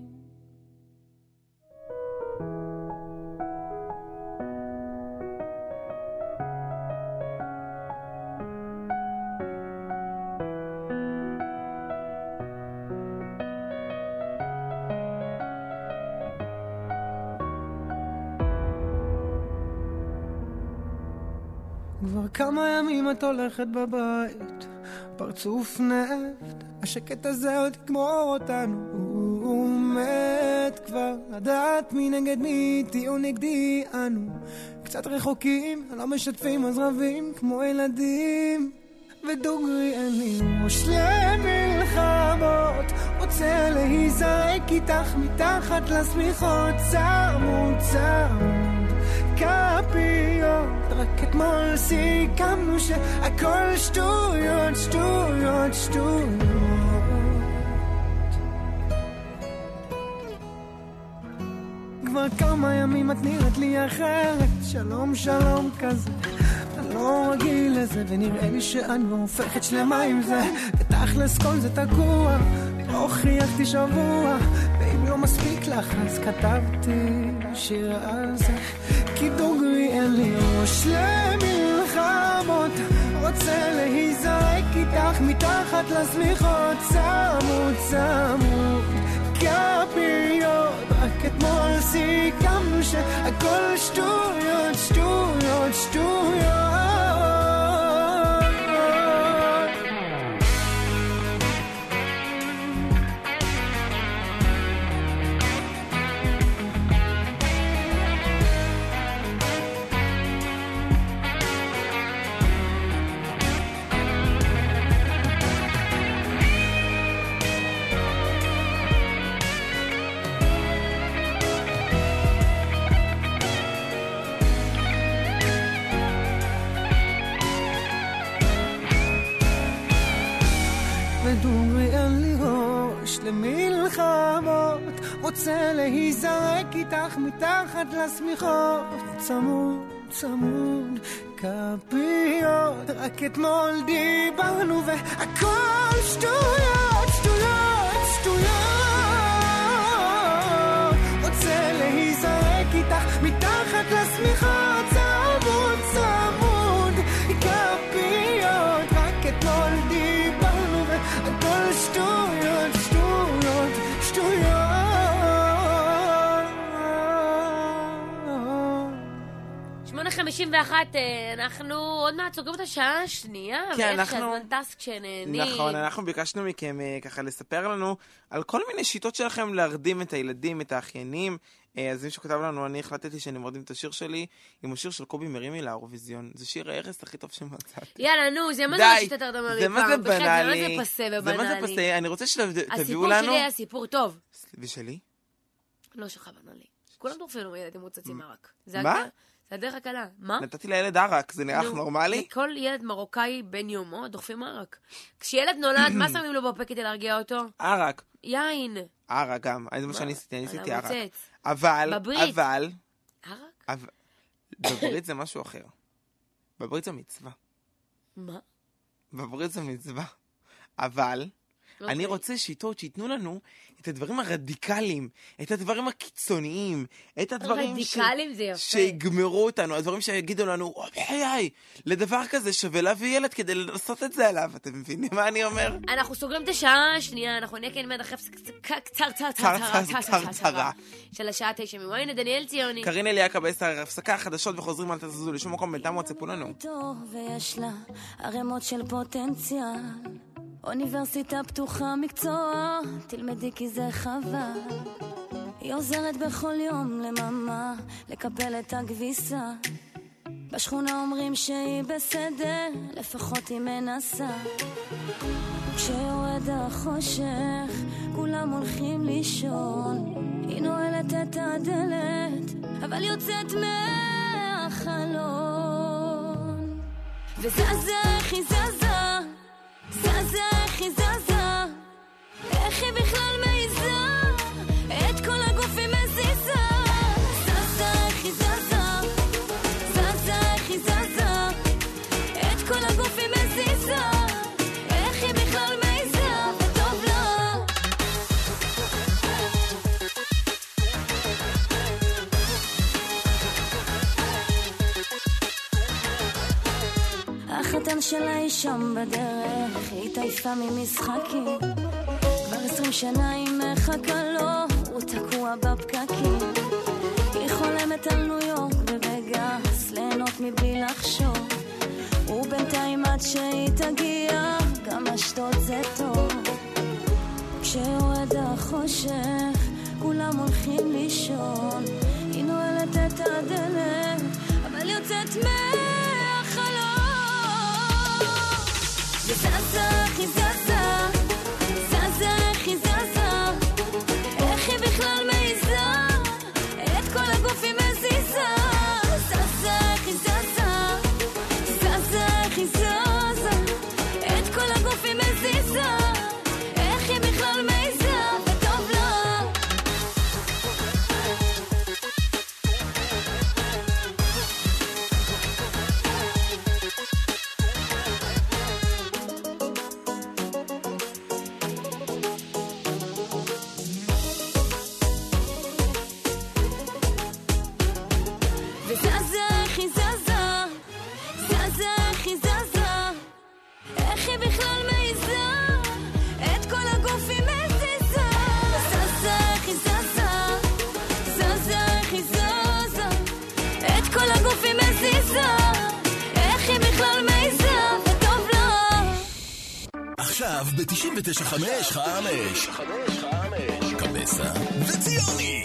כבר כמה ימים את הולכת בבית, פרצוף נפט, השקט הזה עוד יגמור אותנו, הוא מת כבר, לדעת מי נגד מי, תהיו נגדי אנו, קצת רחוקים, לא משתפים אז רבים כמו ילדים, ודוגרי אין לי ראש למלחמות, רוצה להיזרק איתך מתחת לסמיכות, צמוד צמוד כפיות, רק אתמול סיכמנו שהכל שטויות, שטויות, שטויות. כבר כמה ימים את נראית לי אחרת, שלום שלום כזה, אני לא רגיל לזה, ונראה לי שאני לא הופכת שלמה עם זה, ותכלס כל זה תקוע, לא חייכתי שבוע, ואם לא מספיק לך אז כתבתי שיר על זה, כי דוגרי אין לי ראש למלחמות, רוצה להיזרק איתך מתחת לסמיכות, צמוד צמוד כפיות, שהכל שטויות, שטויות, שטויות. ודומרי אין לי ראש למלחמות, רוצה להיזרק איתך מתחת לשמיכות, צמוד צמוד כפיות, רק אתמול דיברנו והכל שטויות, שטויות, שטויות. רוצה להיזרק איתך מתחת לשמיכות, צמוד צמוד כפיות, רק אתמול דיברנו הכל שטויות, שטויות, שטויות. שמונה חמישים ואחת, אנחנו עוד מעט סוגרים את השעה השנייה, ואיך שהזמן טס כשנהנים. נכון, אנחנו ביקשנו מכם ככה לספר לנו על כל מיני שיטות שלכם להרדים את הילדים, את האחיינים. אז מישהו כתב לנו, אני החלטתי שאני מרדים את השיר שלי עם השיר של קובי מרימי לאירוויזיון. זה שיר הערס הכי טוב שמצאתי. יאללה, נו, זה מה זה שיטת הרדמה זה מה זה בנאלי. זה מה זה פסה ובנאלי. זה מה זה פסה, אני רוצה שתביאו לנו. הסיפור שלי היה סיפור טוב. ושלי? לא שלך בנאלי. כולם דורפים לו ילדים מוצצים מרק. מה? זה הדרך הקלה. מה? נתתי לילד ערק, זה נראה נורמלי? כל ילד מרוקאי בן יומו דוחפים ערק. כשילד נולד, מה שמים לו בפה כדי להרגיע אותו? ערק. יין. ערק גם, זה מה שאני עשיתי, אני עשיתי ערק. מוצץ. אבל, בברית. אבל... ערק? בברית זה משהו אחר. בברית זה מצווה. מה? בברית זה מצווה. אבל... אוקיי. אני רוצה שיטות שיתנו לנו את הדברים הרדיקליים, את הדברים הקיצוניים, את הדברים רדיקליים זה יפה. שיגמרו אותנו, הדברים שיגידו לנו, חיי, לדבר כזה שווה להביא ילד כדי לנסות את זה עליו, אתם מבינים מה אני אומר? אנחנו סוגרים את השעה השנייה, אנחנו נהיה כאן מיד אחרי קצר צר צר צר של השעה תשע מוויינט, דניאל ציוני. קרין אליה קבסה, הפסקה חדשות וחוזרים אל תזוזו לשום מקום, בינתיים וואטסאפו לנו. ויש לה ערימות של פוטנציאל, אוניברסיטה פתוחה מקצוע, תלמדי כי זה חבל. היא עוזרת בכל יום למאמה לקבל את הכביסה, בשכונה אומרים שהיא בסדר, לפחות היא מנסה. כשיורד החושך כולם הולכים לישון, היא נועלת את הדלת אבל יוצאת מהחלון, וזזה איך היא זזה, זזה איך היא זזה, איך היא בכלל מעיזה, את כל הגוף היא מזיזה. זזה איך היא זזה, זזה איך היא זזה, את כל הגוף היא מזיזה, איך היא בכלל מעיזה, וטוב לה. החתן שלה היא שם בדרך, היא טייפה ממשחקים, כבר עשרים שנה היא מחכה לו, הוא תקוע בפקקים. היא חולמת על ניו יורק ובגס, ליהנות מבלי לחשוב, ובינתיים עד שהיא תגיע גם אשדוד זה טוב. כשיורד החושך כולם הולכים לישון, היא נועלת את הדלת אבל יוצאת מהחלון, וזזה איך היא זזה, זזה איך היא זזה, איך היא בכלל מעיזה, את כל הגוף היא מזיזה. זזה איך היא זזה, זזה איך היא זזה, את כל הגוף היא מזיזה, איך היא בכלל מעיזה, וטוב לה. ב-תשעים ותשע חמש חמש. קבסה וציוני.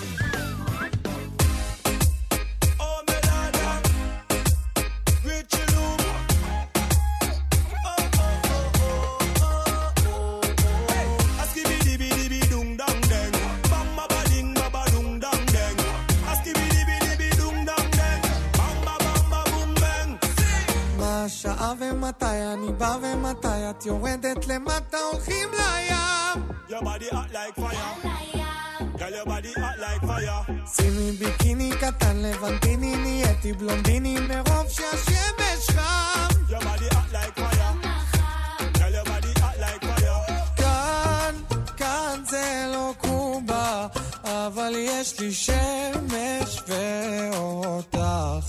שעה ומתי אני בא ומתי את יורדת למטה הולכים לים. Your body hot like fire. Girl your body hot like fire. שימי ביקיני קטן לבנטיני נהייתי בלונדיני מרוב שהשמש חם. Your body hot like fire. Girl your body hot like fire. כאן, כאן זה לא קובה אבל יש לי שמש ואותך.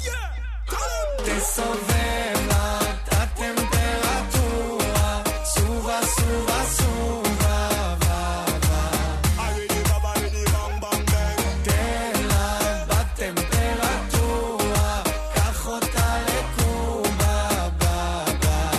תסובב לה הטמפרטורה סובה סובה סובה בבה תן לה בטמפרטורה קח אותה לקובה בבה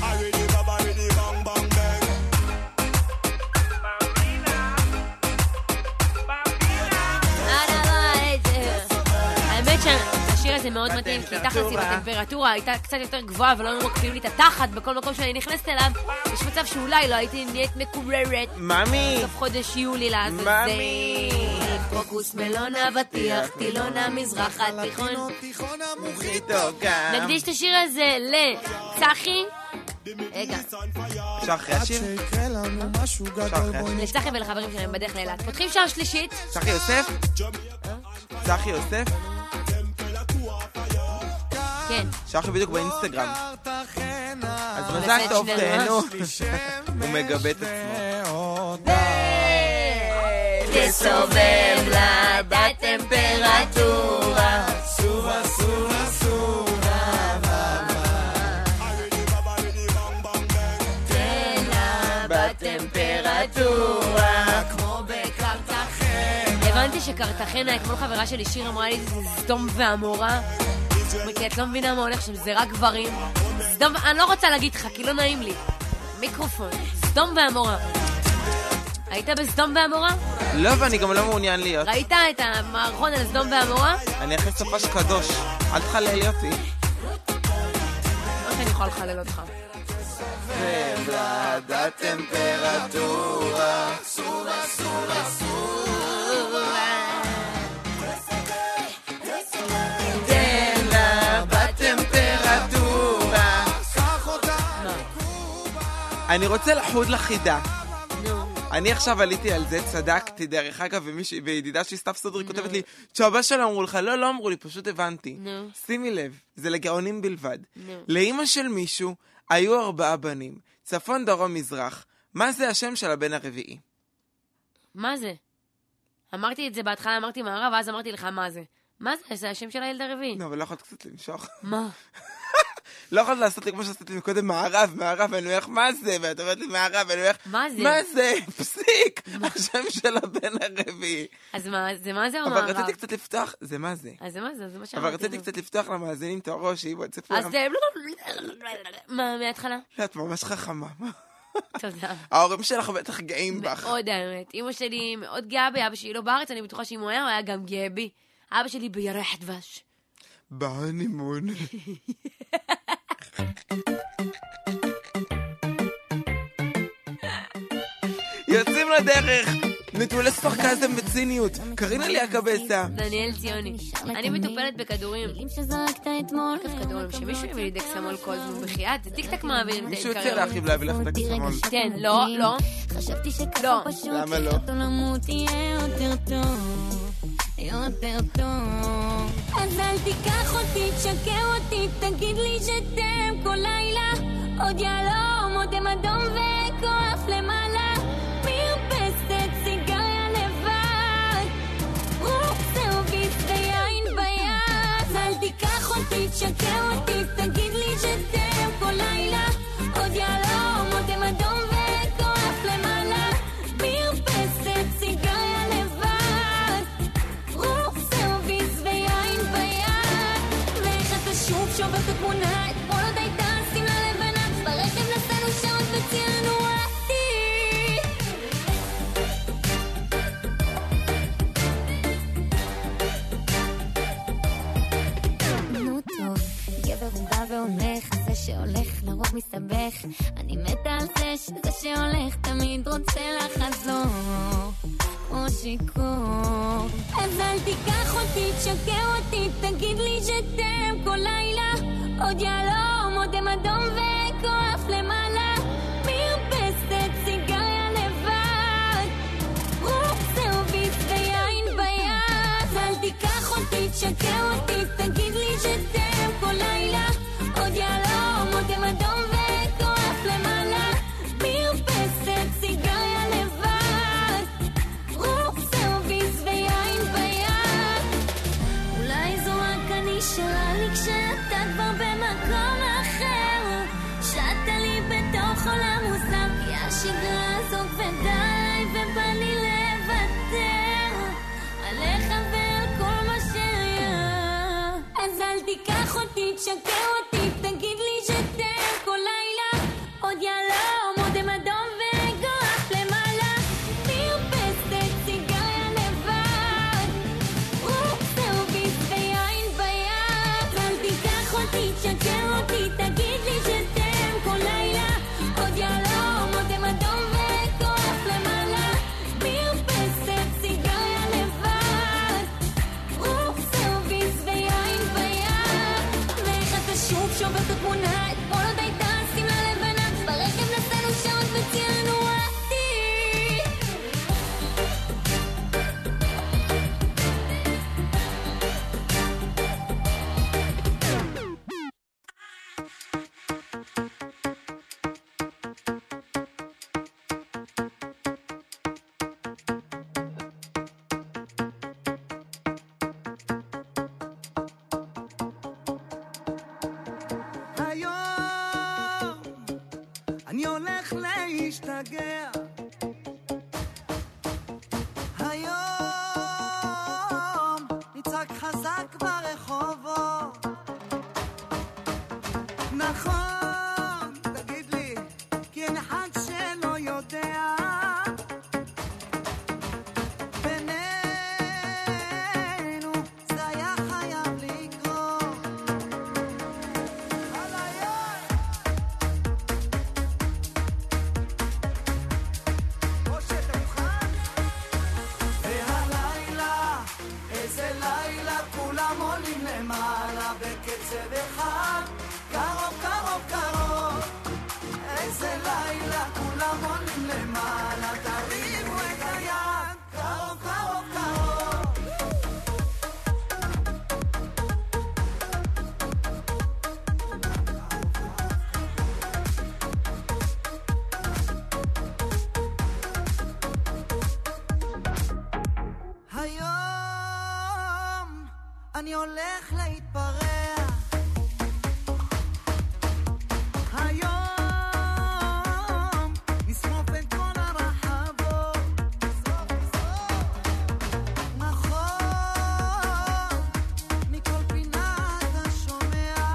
האמת שהשיר הזה מאוד מתאים, כי תכלס עם הטמפרטורה הייתה קצת יותר גבוהה ולא היו מקפיאים לי את התחת בכל מקום שאני נכנסת אליו. יש מצב שאולי לא הייתי נהיית מקוררת. ממי! סוף חודש יולי לעזאזל. ממי! קוקוס מלונה בטיח טילונה מזרח התיכון. נקדיש את השיר הזה לצחי. רגע. שחרי השיר? לצחי ולחברים שלהם בדרך לאילת. פותחים שעה שלישית. צחי יוסף? צחי יוסף? כן. שחי בדיוק באינסטגרם. אז מזל טוב, תהנו. הוא מגבה את עצמו. תסובב לה בטמפרטורה סובה סובה סובה תן לה בטמפרטורה כמו בקרטחן. הבנתי שקרטחנה, אתמול חברה שלי שיר אמרה לי זה סדום ועמורה, כי את לא מבינה מה הולך שם, זה רק גברים. סדום, אני לא רוצה להגיד לך כי לא נעים לי. מיקרופון, סדום ועמורה. היית בסדום ועמורה? לא, ואני גם לא מעוניין להיות. ראית את המערכון על סדום ועמורה? אני אחרי סופש קדוש, אל תחלל אותי. איך אני יכולה לחלל אותך? ובלד הטמפרטורה סובה סובה סובה תן לה בטמפרטורה קח אותה לקובה. אני רוצה לחוד לחידה. אני עכשיו עליתי על זה, צדקתי דרך אגב, וידידה שהיא סתיו סודרי כותבת לי, תשובה שלא אמרו לך, לא, לא אמרו לי, פשוט הבנתי. שימי לב, זה לגאונים בלבד. לאמא של מישהו היו ארבעה בנים, צפון, דרום, מזרח. מה זה השם של הבן הרביעי? מה זה? אמרתי את זה בהתחלה, אמרתי מערב, ואז אמרתי לך מה זה. מה זה? זה השם של הילד הרביעי. לא, אבל לא יכולת קצת למשוך. מה? לא יכולת לעשות לי כמו שעשיתי לי קודם מערב, מערב, ואני אומר, מה זה? ואת אומרת לי מערב, ואני אומר, מה זה? מה זה? פסיק! השם של הבן הרביעי. אז מה זה? מה זה או אבל מערב? רציתי קצת לפתוח, זה מה זה? אז זה מה זה? זה מה שאמרתי. אבל רציתי קצת לפתוח למאזינים את הראש, שהיא בצפור. אז זה... מה, מההתחלה? לא, את ממש חכמה. תודה. ההורים שלך בטח גאים בך. מאוד האמת. אמא שלי מאוד גאה בי, אבא שלי לא בארץ, אני בטוחה שאם הוא היה, הוא היה גם גאה בי. אבא שלי בירח דבש. בהנימון. יוצאים לדרך, נטולי סרקזם וציניות. קרינה לי הקבסה. דניאל ציוני. אני מטופלת בכדורים. כף כדורים, שמישהו יביא לי דקסמול כל זמן בחייאת, זה טיק-טק מעבירים. מישהו יוצא להכיב להביא לך דקסמול. כן, לא, לא. לא. למה לא? יותר טוב. אז אל תיקח אותי, תשקר אותי, תגיד לי שתם כל לילה. עוד ילום, עוד אדום וכוח למעלה. מרפסת סיגריה לבד, רוח סרוויס ויין ביד. אז אל תיקח אותי, תשקר אותי, תגיד לי שתם כל לילה. עוד ילום, עוד אדום וכוח למעלה. מרפסת סיגריה לבד, שוב שובר את התמונה, אתמול עוד הייתה סימלה לבנה, ברכב נסענו שעות וציינו, שהולך לרוב מסתבך, אני מתה על זה שזה שהולך תמיד רוצה לחזור כמו שיקור. אז אל תיקח אותי, תשקר אותי, תגיד לי שתם כל לילה, עוד יעלום, עוד הם אדום וכואף למעלה, מרפסת סיגריה לבד, רוח זהו ביס ויין ביד. אל תיקח אותי, תשקר אותי, תגיד לי שתם כל לילה, עוד יעלום, עוד הם אדום וכואף למעלה, מרפסת סיגריה לבד, רוח זהו ביס ויין ביד. אולי זו רק אני שרה לי כשאתה כבר במקום אחר, שתה לי בתוך עולם מוזר, כי השגרה הזו כבדה עליי ובא לי לוותר עליך ועל כל מה שהיה. אז אל תיקח אותי, תשקר אותי, תגיד לי שתם כל לילה, עוד יעלום, עוד הם אדום וגורף למעלה, מרפסת סיגריה לבד, רוח זהו ביס ויין ביד. אל תיקח אותי, תשקר אותי, תגיד לי שתם כל לילה, עוד יעלום, עוד הם אדום וגורף למעלה, מרפסת סיגריה לבד, רוח זהו ביס ויין ביד. ואיך אתה שוב שובר את התמונה, אתמול עוד הייתה שמלה לבנה, ברכב נסענו שעות וציינו עתיד. היום אני הולך להשתגע, היום נצעק חזק ברחובות, נכון, תגיד לי, כי אין אחד שלא יודע, בינינו זה היה חייב לקרות. משה, אתה מוכן? והלילה, איזה לילה, כולם עולים למעלה בקצב אחד, קרוב, קרוב, קרוב. איזה לילה, כולם עולים למעלה, תרימו את היד, קרוב, קרוב, קרוב. היום אני הולך להתפרע, היום נשרוף את כל הרחבות, נכון, מכל פינה אתה שומע,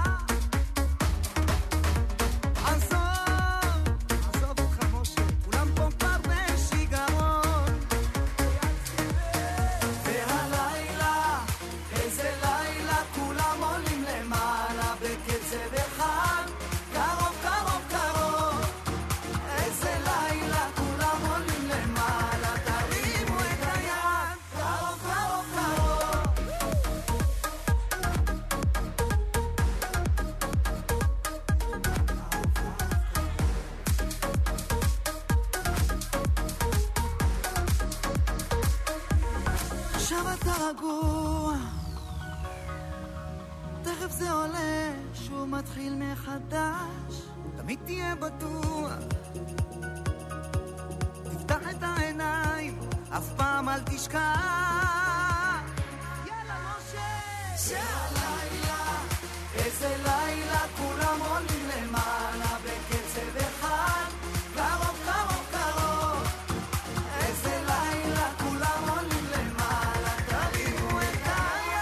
עזוב, עזוב אותך משה, כולם פה כבר בשיגעון. והלילה, איזה לילה, כולם עולים למעלה בקצב אחד, קרוב, קרוב, קרוב. איזה לילה, כולם עולים למעלה, תרימו את היד, קרוב, קרוב, קרוב. עכשיו אתה רגוע, תכף זה עולה, שוב מתחיל מחדש, תמיד תהיה בטוח, תפתח את העיניים, אף פעם אל תשכח. יאללה משה, שהלילה, איזה לילה, כולם עולים למעלה בקצב אחד, קרוב, קרוב, קרוב. איזה לילה, כולם עולים למעלה, תרימו את היד.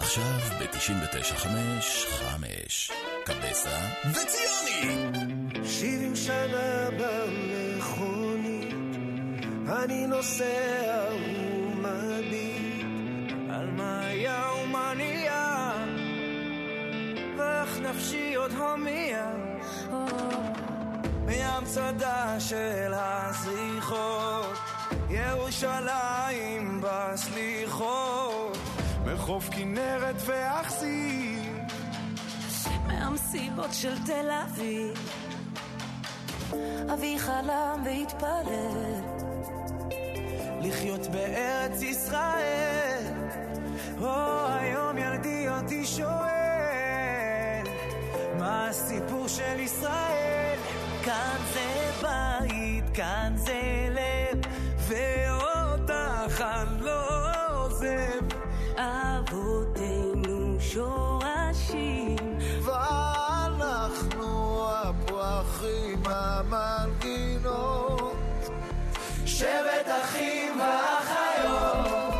עכשיו ב-תשעים ותשע חמש חמש. קבסה וציוני. שבעים שנה במכונית, אני נוסע ומביט על מה היה ומה נהיה, ואיך נפשי עוד הומיע מהמצדה של הזריחות, ירושלים בסליחות, מחוף כנרת ואכסיר, מהמסיבות של תל אביב. אבי חלם והתפלל לחיות בארץ ישראל. או היום ילדי אותי שואל מה הסיפור של ישראל. כאן זה בית, כאן זה לב, ואותך אני לא עוזב. אבותינו שורשים, ואנחנו הפרחים המנגינות, שבט אחים ואחיות.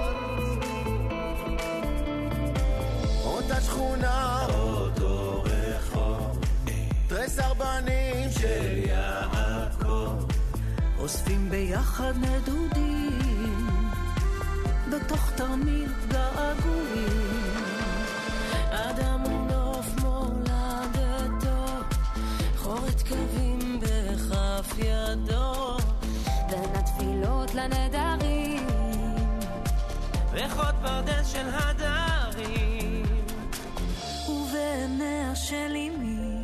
אותה שכונה, אותו רחוב, תרי סרבנים של יעקב, אוספים ביחד נדודים בתוך תרמיל געגועים. אדם ונוף מולדתו, חורת קווים בכף ידו, בין התפילות לנדרים, ריחות ברדל של הדרים, ובעיניה של אמי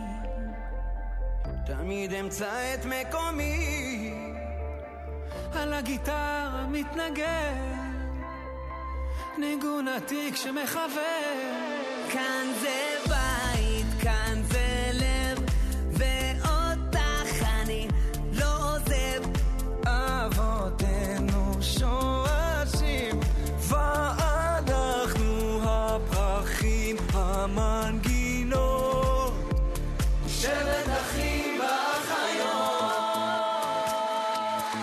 תמיד אמצא את מקומי. על הגיטרה מתנגן ניגון עתיק שמחבר. כאן זה בית, כאן זה לב, ואותך אני לא עוזב. אבותינו שורשים, ואנחנו הפרחים המנגינות, שבט אחים ואחיות.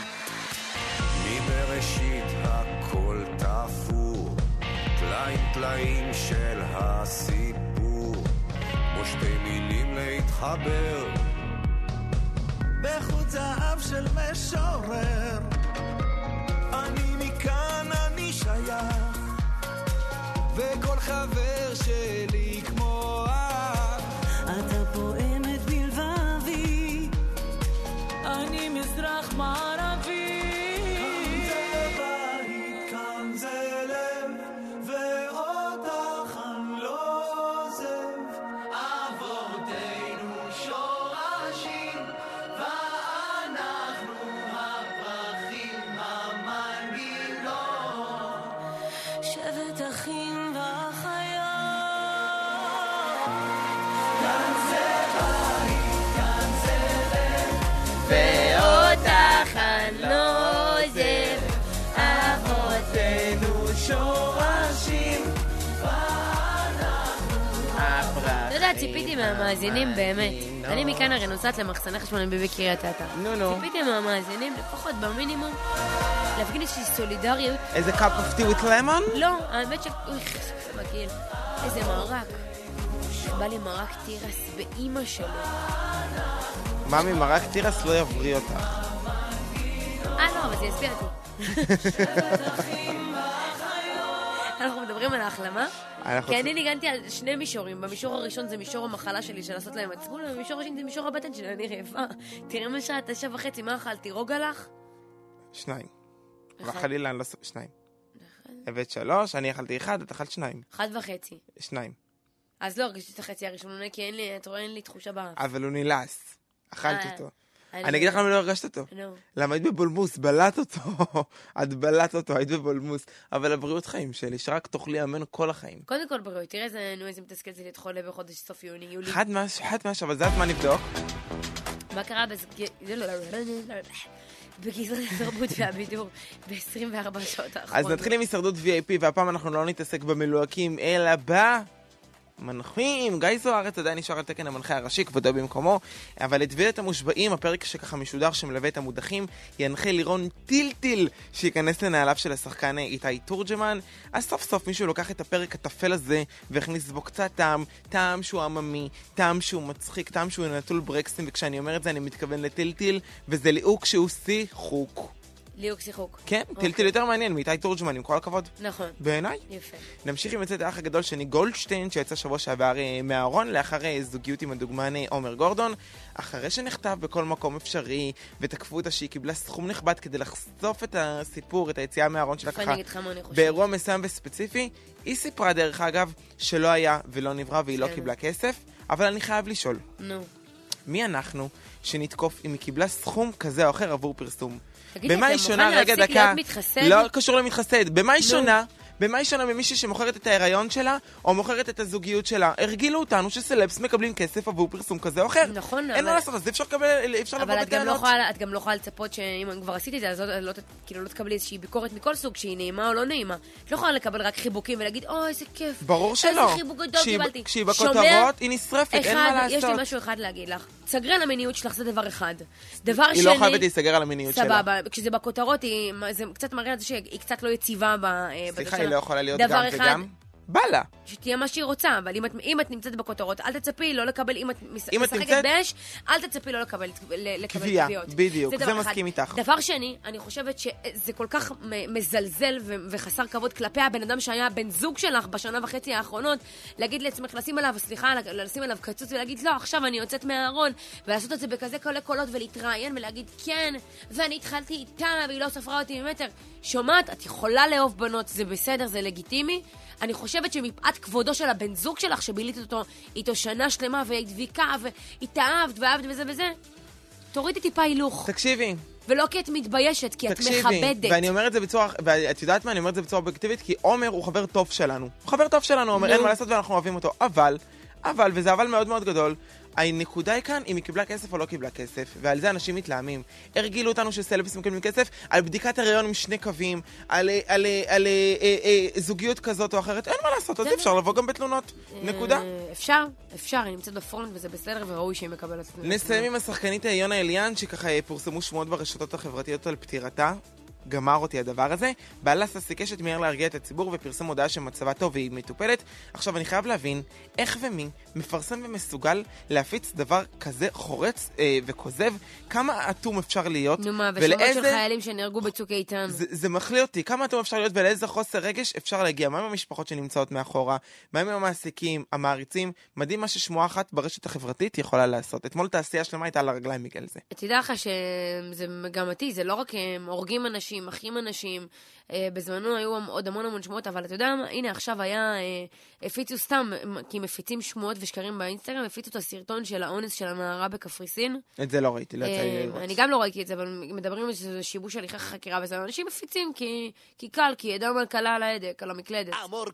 מבראשית הכל תפור, טלאים טלאים של הסיפור, כמו שתי מילים להתחבר בחוט זהב של משורר. אני מכאן אני שייך, וכל חבר שלי כמו אח. אתה פועמת בלבבי, אני מזרח מערבי. כאן זה בית, כאן זה לב, ואותך אני לא עוזב. אבותינו שורשים, ואנחנו הפרחים המנגינות, שבט אחים ואחיות. כאן זה בית, כאן זה לב, ואותך אני לא עוזב. אבותינו שורשים, ואנחנו אתה יודע, ציפיתי מהמאזינים באמת. אני מכאן הרי נוסעת למחסני חשמלים בקריית אתא. נו נו. ציפיתי מהמאזינים, לפחות במינימום, להפגין איזושהי סולידריות. איזה cup of tea with lemon? לא, האמת ש... אוי, מגעיל. איזה מרק. בא לי מרק תירס באמא שלו. ממי, מרק תירס לא יבריא אותך. אה, לא, אבל זה יסביר אותי. אנחנו מדברים על ההחלמה? כי אני ניגנתי על שני מישורים. במישור הראשון זה מישור המחלה שלי של לעשות להם עצמול, ובמישור השני זה מישור הבטן שלי, אני רעבה. תראה מה שעה, תשע וחצי, מה אכלתי? רוגע לך? שניים. חלילה, אני לא... שניים. הבאת שלוש, אני אכלתי אחד, את אכלת שניים. אחד וחצי. שניים. אז לא הרגשתי את החצי הראשון, כי אין לי, אתה רואה, אין לי תחושה באף. אבל הוא נילס. אכלת אותו. אני אני אגיד לך למה לא הרגשת אותו. נו. למה היית בבולמוס, בלעת אותו. את בלעת אותו, היית בבולמוס. אבל הבריאות חיים שלי, שרק תאכלי ממנו כל החיים. קודם כל בריאות, תראה איזה, נו, איזה מתסכל זה להיות חולה בחודש סוף יוני, יולי. חד משהו, חד משהו, אבל זה הזמן לבדוק. מה קרה בגזרת התרבות והבידור ב-עשרים וארבע שעות האחרונות? אז נתחיל עם הישרדות וי איי פי, והפעם אנחנו לא נתעסק במילואקים, אלא ב... המנחים, גיא זוארץ עדיין נשאר על תקן המנחה הראשי, כבודו במקומו, אבל את וילת המושבעים, הפרק שככה משודר שמלווה את המודחים, ינחה לירון טילטיל שייכנס לנעליו של השחקן איתי תורג'מן. אז סוף סוף מישהו לוקח את הפרק הטפל הזה והכניס בו קצת טעם, טעם שהוא עממי, טעם שהוא מצחיק, טעם שהוא נטול ברקסים, וכשאני אומר את זה אני מתכוון לטילטיל, וזה ליהוק שהוא שיחוק. ליהוק שיחוק. כן, טילטיל יותר מעניין מאיתי תורג'מן, עם כל הכבוד. נכון. בעיניי. יפה. נמשיך עם יצאת האח הגדול שני גולדשטיין, שיצא שבוע שעבר מהארון, לאחר זוגיות עם הדוגמן עומר גורדון, אחרי שנכתב בכל מקום אפשרי, ותקפו אותה שהיא קיבלה סכום נכבד כדי לחשוף את הסיפור, את היציאה מהארון שלה ככה, באירוע מסוים וספציפי. היא סיפרה דרך אגב שלא היה ולא נברא והיא לא קיבלה כסף, אבל אני חייב לשאול. נו. מי אנחנו שנתקוף אם היא קיבלה סכום כזה או אחר עבור פרסום? תגידי, במה היא שונה, רגע דקה, לא קשור למתחסד, במה היא שונה? במה היא שונה ממישהי שמוכרת את ההיריון שלה, או מוכרת את הזוגיות שלה? הרגילו אותנו שסלבס מקבלים כסף עבור פרסום כזה או אחר. נכון, אין מה לעשות, אז אפשר לקבל, אפשר לבוא בטענות. אבל את גם לא יכולה לצפות שאם כבר עשיתי את זה, אז כאילו לא תקבלי איזושהי ביקורת מכל סוג, שהיא נעימה או לא נעימה. את לא יכולה לקבל רק חיבוקים ולהגיד, אוי, איזה כיף. ברור שלא. איזה חיבוק גדול קיבלתי. כשהיא בכותרות, היא נשרפת, אין מה לעשות. יש לי משהו אחד להגיד לך. תסגרי על המיניות שלך, זה דבר אחד. דבר שני, היא לא חייבת להיסגר על המיניות שלה. סבבה, כשזה בכותרות, זה קצת מראה על זה שהיא קצת לא יציבה סליחה, היא לא יכולה להיות גם וגם. בא לה. שתהיה מה שהיא רוצה, אבל אם את, אם את נמצאת בכותרות, אל תצפי לא לקבל, אם את אם משחקת נמצאת... באש, אל תצפי לא לקבל, לקבל קביעות. בדיוק, זה, זה מסכים איתך. דבר שני, אני חושבת שזה כל כך מזלזל ו- וחסר כבוד כלפי הבן אדם שהיה בן זוג שלך בשנה וחצי האחרונות, להגיד לעצמך, לשים עליו, סליחה, לשים עליו קצוץ ולהגיד, לא, עכשיו אני יוצאת מהארון, ולעשות את זה בכזה קולי קולות ולהתראיין ולהגיד, כן, ואני התחלתי איתה, והיא לא ספרה אותי ממטר. שומעת, את יכולה לאהוב בנות, זה בסדר, זה לגיטימי. אני חושבת שמפאת כבודו של הבן זוג שלך, שבילית אותו איתו שנה שלמה, והיא דביקה, והתאהבת, ואהבת וזה וזה, תורידי טיפה הילוך. תקשיבי. ולא כי את מתביישת, כי את מכבדת. ואני אומר את זה בצורה, ואת יודעת מה, אני אומר את זה בצורה אובייקטיבית, כי עומר הוא חבר טוב שלנו. הוא חבר טוב שלנו, עומר, אין מה לעשות ואנחנו אוהבים אותו. אבל, אבל, וזה אבל מאוד מאוד גדול, הנקודה היא כאן, אם היא קיבלה כסף או לא קיבלה כסף, ועל זה אנשים מתלהמים. הרגילו אותנו שסלבסים מקבלים כסף, על בדיקת הריון עם שני קווים, על, על, על, על אה, אה, אה, זוגיות כזאת או אחרת, אין מה לעשות, אז אפשר לבוא גם בתלונות. נקודה. אפשר, אפשר, היא נמצאת בפרונט וזה בסדר וראוי שהיא מקבלת. נסיים עם השחקנית יונה אליאן, שככה פורסמו שמועות ברשתות החברתיות על פטירתה. גמר אותי הדבר הזה. בעלה ססיקשת מהר להרגיע את הציבור ופרסם הודעה שמצבה טוב והיא מטופלת. עכשיו אני חייב להבין איך ומי מפרסם ומסוגל להפיץ דבר כזה חורץ אה, וכוזב. כמה אטום אפשר להיות? נו מה, ושמות של חיילים שנהרגו בצוק איתן. זה, זה מחליא אותי. כמה אטום אפשר להיות ולאיזה חוסר רגש אפשר להגיע? מה עם המשפחות שנמצאות מאחורה? מה עם המעסיקים, המעריצים? מדהים מה ששמועה אחת ברשת החברתית יכולה לעשות. אתמול תעשייה שלמה הייתה על הרגליים בגלל זה. תדע לך שזה מגמתי, זה לא רק הורגים אנשים, אחים אנשים, אה, בזמנו היו עוד המון המון שמועות, אבל אתה יודע, הנה עכשיו היה, אה, הפיצו סתם, כי מפיצים שמועות ושקרים באינסטגרם, הפיצו את הסרטון של האונס של הנערה בקפריסין. את זה לא ראיתי, לא יצא לי לראות. אני גם לא ראיתי את זה, אבל מדברים על זה שיבוש הליכי חקירה וזה, אנשים מפיצים כי, כי קל, כי ידם על קלה על ההדק, על המקלדת.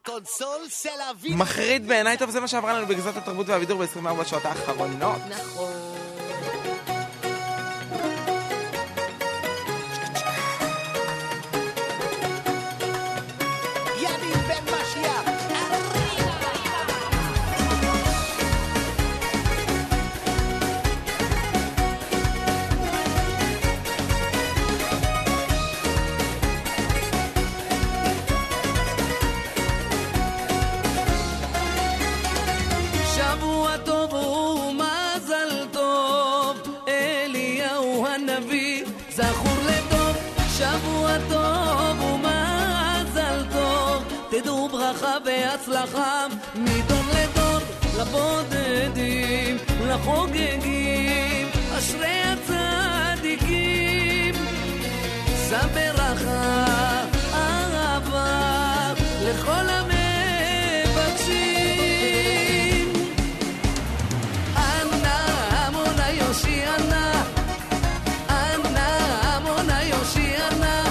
מחריד בעיניי, טוב, זה מה שעברה לנו בגזרת התרבות והבידור ב-עשרים וארבע שעות האחרונות. נכון. בהצלחה מדור לדור, לבודדים, לחוגגים, אשרי הצדיקים, שם ברכה, אהבה, לכל המבקשים. אנא עמונה יושי אנא, אנא עמונה יושי אנא,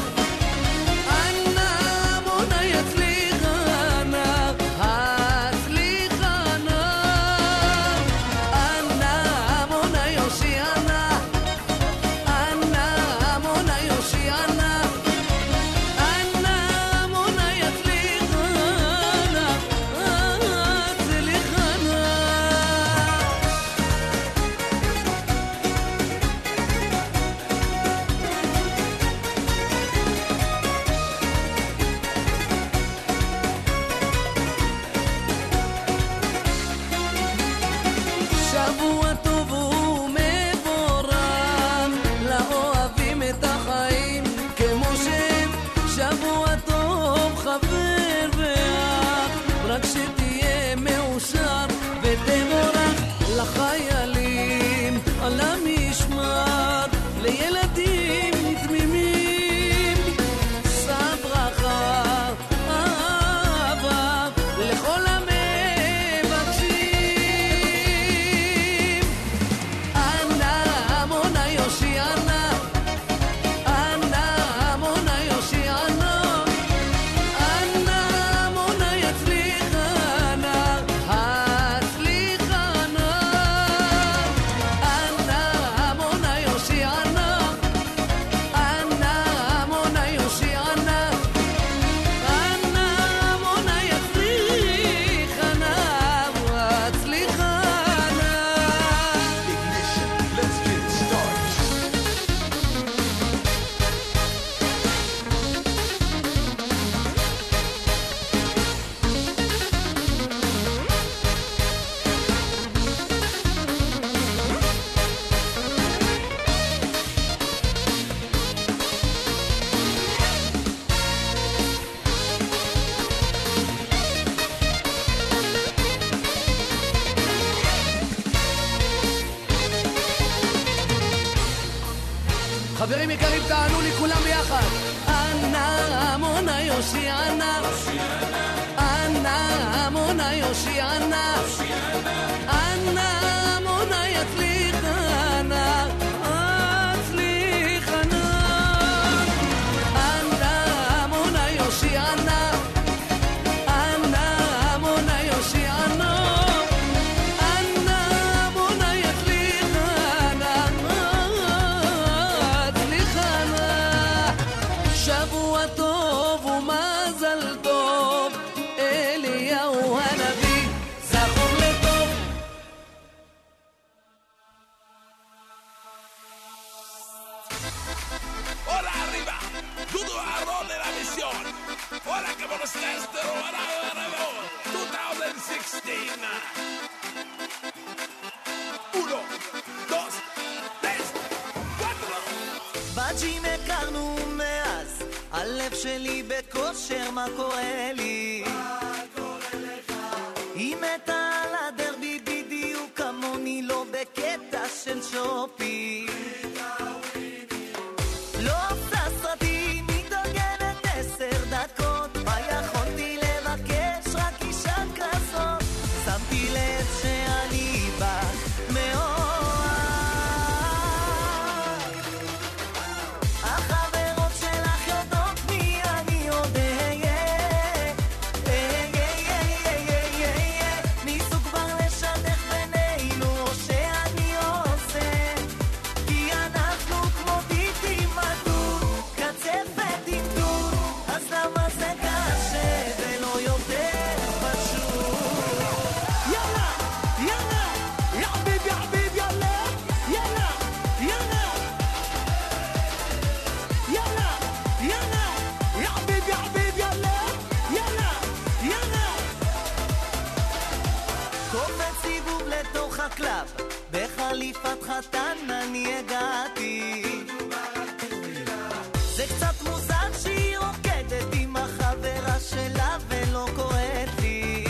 חברים, תענו לי כולם ביחד. אנא עמונה יושי אנא, אנא עמונה יושי אנא, אנא עמונה יצליח אנא, אצליח אנא, אנא עמונה יושי אנא, אנא עמונה יושי אנא, אנא עמונה יצליח אנא, אצליח אנא. שבוע טוב ומזל טוב, אליהו הנביא זכור לטוב. Hola arriba, Dudu Arroz de la misión. Hola que por ustedes te robará twenty sixteen. Uno, dos, tres, cuatro. בג'ים הכרנו מאז, הלב שלי בכושר, מה קורה לי? היא מתה על הדרבי בדיוק כמוני, לא בקטע של שופי. לא עושה סרטים, מתארגנת עשר דקות, מה יכולתי לבקש? רק אישה כזאת. שמתי לב שאני בא מאוהב, החברות שלך יודעות מי אני עוד אהיה, ניסו כבר לשדך בינינו או שאני עושה, כי אנחנו כמו טיטים מדוד, קצפת עם דוד, אז למה זה קשה ולא יותר פשוט? יאללה, יאללה, יא חביב, יא חביב, יאללה, יאללה, יאללה, יאללה, יאללה, יא חביב, יא חביב, יאללה, יאללה, יאללה. קופץ סיבוב לתוך הקלאב, בחליפת חתן אני הגעתי. זה קצת מוזר שהיא רוקדת עם החברה שלה ולא קוראת לי.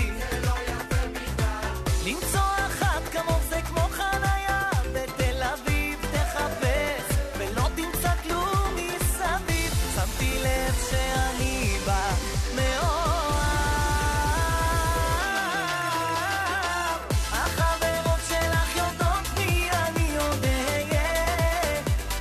למצוא אחת כמו זה כמו חניה בתל אביב, תחפש ולא תמצא כלום מסביב. שמתי לב שאני בא מאוהב, החברות שלך יודעות מי אני עוד אהיה,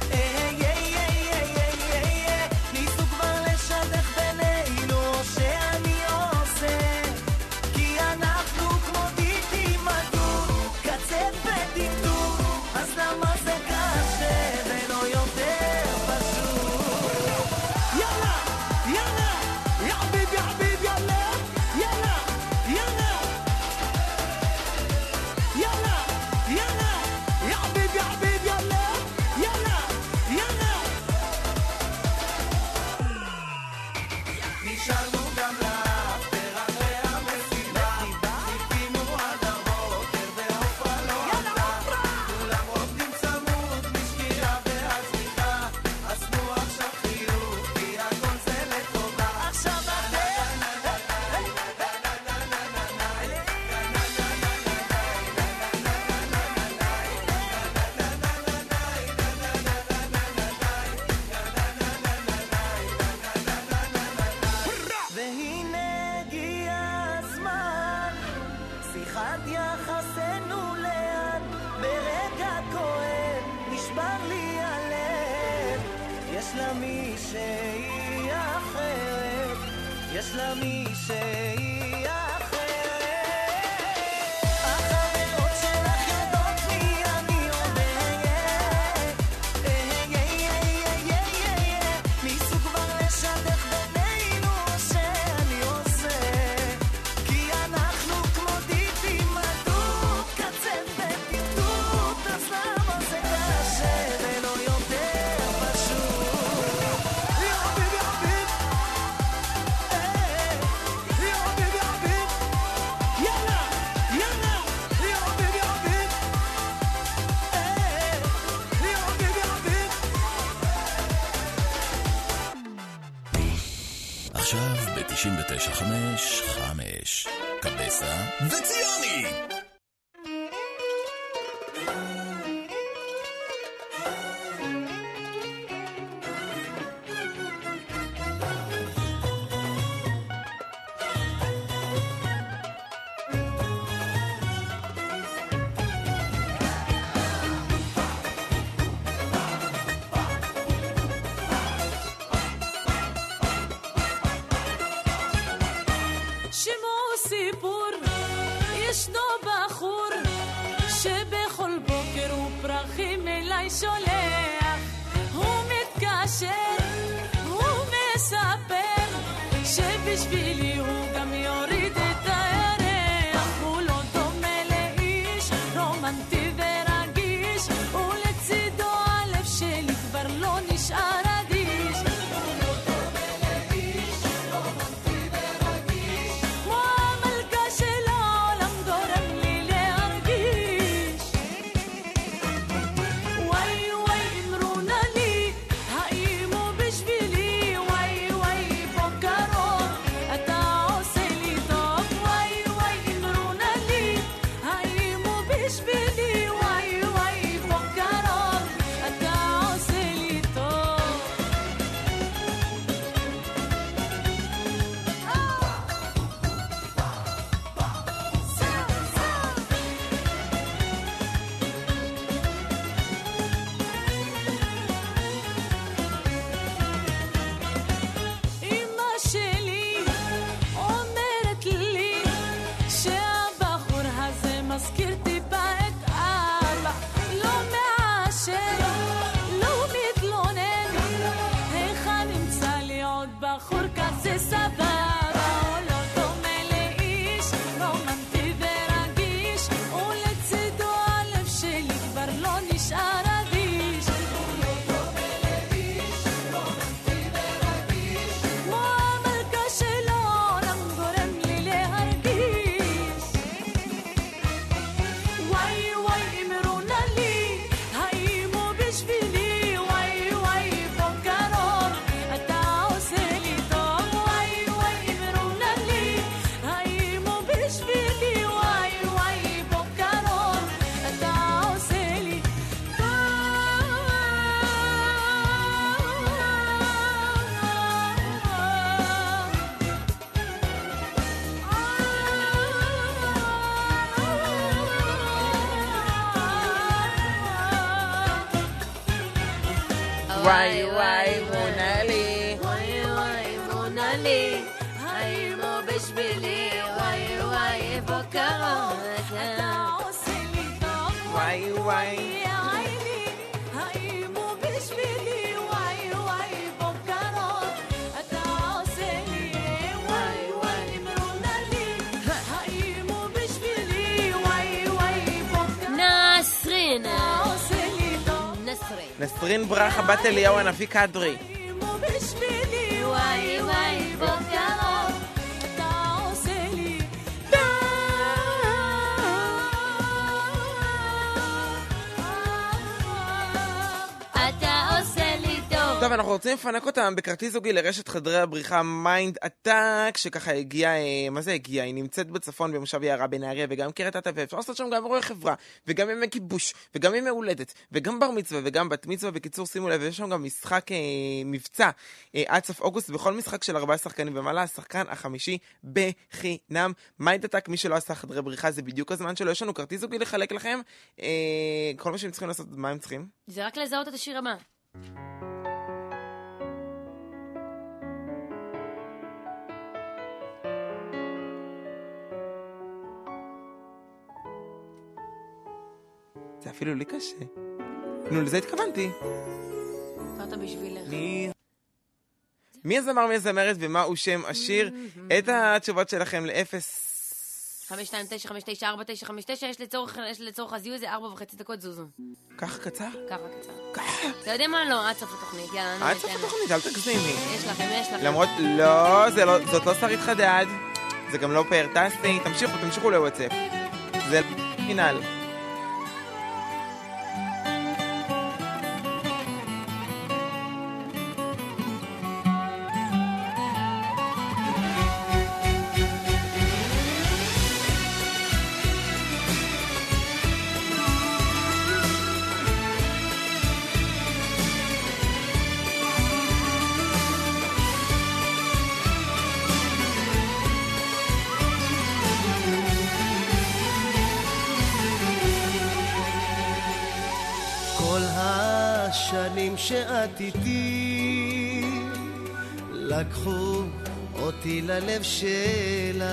ניסו כבר לשדך בינינו או שאני עושה, כי אנחנו כמו טיטים מדוד, קצפת עם דוד, אז למה זה קשה ולא יותר פשוט? יאללה, יאללה, יא חביב, יא חביב, יאללה, יאללה, יאללה, יאללה, יאללה, יא חביב, יא חביב, יאללה, יאללה, יאללה. נשארנו גם לאפטר אחרי המסיבה, חיכינו עד הבוקר וההופעה לא עלתה, כולם עובדים צמוד משקיעה ועד זריחה, אז תנו עכשיו חיוך כי הכל זה לטובה. עכשיו והנה הגיע הזמן, שיחת יחסנו לאן, ברגע כואב נשבר לי הלב, יש לה מישהי אחרת, יש לה מישהי אחרת, החברות שלך יודעות מי אני עוד אהיה, ניסו כבר לשדך בינינו או שאני עושה, כי אנחנו כמו טיטים מדוד, קצפת עם דוד, אז למה זה קשה ולא יותר פשוט? יא חביב, יא חביב, יא חביב, יא חביב, יאללה, יאללה, יא חביב, יא חביב, יא חביב, יא חביב. עכשיו ב-תשעים ותשע חמש חמש קבסה וציוני. שולח, הוא מתקשר, הוא מספר שבשבילי הוא גם יוריד את הירח. הוא לא דומה לאיש רומנטי ורגיש, ולצידו הלב שלי כבר לא נשאר אדיש. הוא לא דומה לאיש רומנטי ורגיש, כמו המלכה של העולם גורם לי להרגיש. וואי וואי אמרונה לי, האם הוא בשבילי? וואי וואי בוא קרוב, אתה עושה לי טוב. וואי וואי אמרונה לי, האם הוא בשבילי? וואי וואי בוא קרוב, אתה עושה לי טוב. אמא שלי אומרת לי שהבחור הזה מזכיר טיפה את אבא, לא מעשר, לא מתלונן, איך נמצא לי עוד בחור כזה סבבה? הוא לא דומה לאיש רומנטי ורגיש, ולצידו הלב שלי כבר לא נשאר אדיש. הוא לא דומה לאיש רומנטי ורגיש, כמו המלכה של העולם גורם לי להרגיש. וואי וואי אמרונה לי, האם הוא בשבילי? וואי וואי בוא קרוב, אתה עושה לי טוב. וואי וואי אמרונה לי, האם הוא בשבילי? וואי וואי בוא קרוב, אתה עושה לי וואי וואי אמרונה לי, וואי וואי אמרונה לי, האם הוא בשבילי? וואי וואי בוא קרוב, אתה עושה לי טוב. וואי וואי יא עיני, האם הוא בשבילי? וואי וואי בוא קרוב, אתה עושה לי. וואי וואי אמרונה לי, האם הוא בשבילי? וואי וואי בוא קרוב, נסרין, אתה עושה לי טוב. נסרין, נסרין ברכה בת אליהו הנביא קדרי. האם הוא בשבילי? וואי וואי בוא קרוב, אתה עושה לי אתה עושה לי טוב. טוב, אנחנו רוצים לפנק אותם בכרטיס זוגי לרשת חדרי הבריחה מיינד עתק, שככה הגיעה, אה, מה זה הגיעה? היא נמצאת בצפון במושב יערה בנהריה, וגם קריית אתא, ואפשר לעשות שם גם אירועי חברה, וגם ימי כיבוש, וגם ימי הולדת, וגם בר מצווה, וגם בת מצווה. בקיצור, שימו לב, יש שם גם משחק אה, מבצע אה, עד סוף אוגוסט, בכל משחק של ארבעה שחקנים ומעלה, השחקן החמישי בחינם. מיינד עתק, מי שלא עשה חדרי בריחה, זה בדיוק הזמן שלו. יש לנו כרטיס זוגי לחלק לכם. אה, כל מה שהם צריכים לעשות, מה הם צריכים? זה רק לזהות את השיר הבא. זה אפילו לי קשה. נו, לזה התכוונתי. קראת בשבילך. מי... מי הזמר, מי הזמרת ומהו שם השיר? את התשובות שלכם לאפס... חמש שתיים תשע חמש תשע ארבע תשע חמש תשע, יש לצורך, יש לצורך הזיהוי זה ארבע וחצי דקות זוזו. ככה קצר? ככה קצר. ככה? אתה יודע מה? לא, עד סוף התוכנית. יאללה, עד סוף התוכנית, אל תגזימי. יש לכם, יש לכם. למרות, לא, זה לא, זאת לא שרית חדד. זה גם לא פאר טסטי. תמשיכו, תמשיכו לוואטסאפ. זה פינל. השנים שאת איתי לקחו אותי ללב שלך,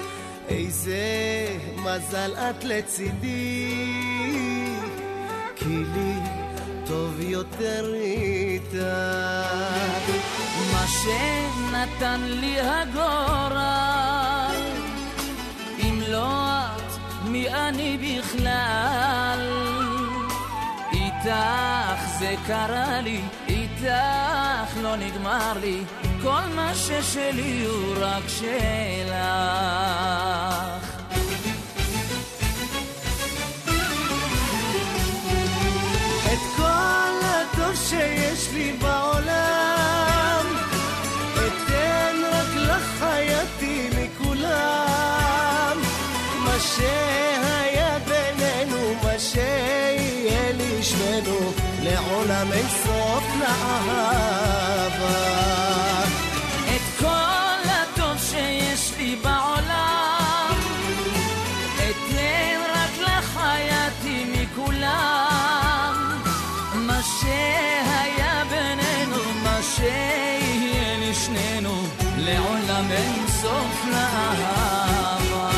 איזה מזל את לצידי, כי כי לי טוב יותר איתך. מה שנתן לי הגורל, אם לא את, מי אני בכלל? איתך זה קרה לי, איתך לא נגמר לי, כל מה ששלי הוא רק שלך. את כל הטוב שיש לי בעולם אתן רק לך חייתי מכולם. מה שהיה בינינו, מה שיהיה לי שנינו, לעולם אין סוף לאהבה. את כל הטוב שיש לי בעולם אתן רק לך חייתי מכולם. מה שהיה בינינו, מה שיהיה לי שנינו, לעולם אין סוף לאהבה.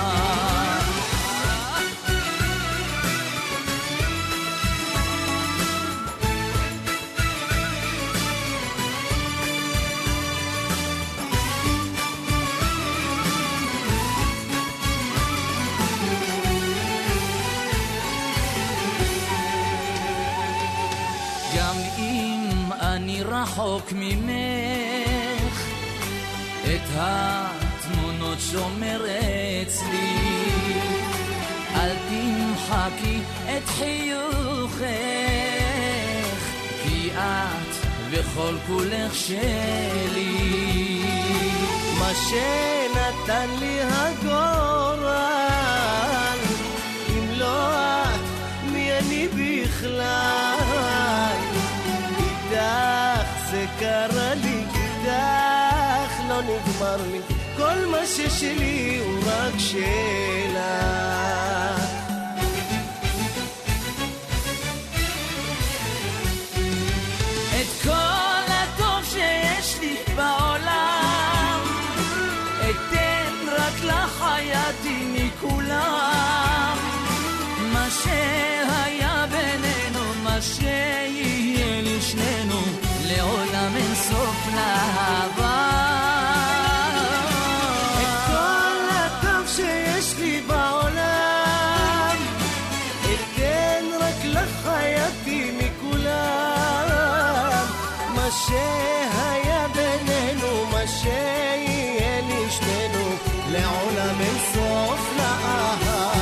רחוק ממך, את התמונות שומר אצלי, אל תמחקי את חיוכך, כי את וכל כולך שלי. מה שנתן לי הגורל, אם לא את, מי אני בכלל? איתך זה קרה לי, איתך לא נגמר לי, כל מה ששלי הוא רק שלך. את כל הטוב שיש לי בעולם אתן רק לך חייתי מכולם. מה שהיה בינינו, מה שיהיה לי שנינו, לעולם אין סוף לאהבה. את כל הטוב שיש לי בעולם אתן רק לך חייתי מכולם. מה שהיה בינינו, מה שיהיה לי שנינו, לעולם אין סוף לאהבה.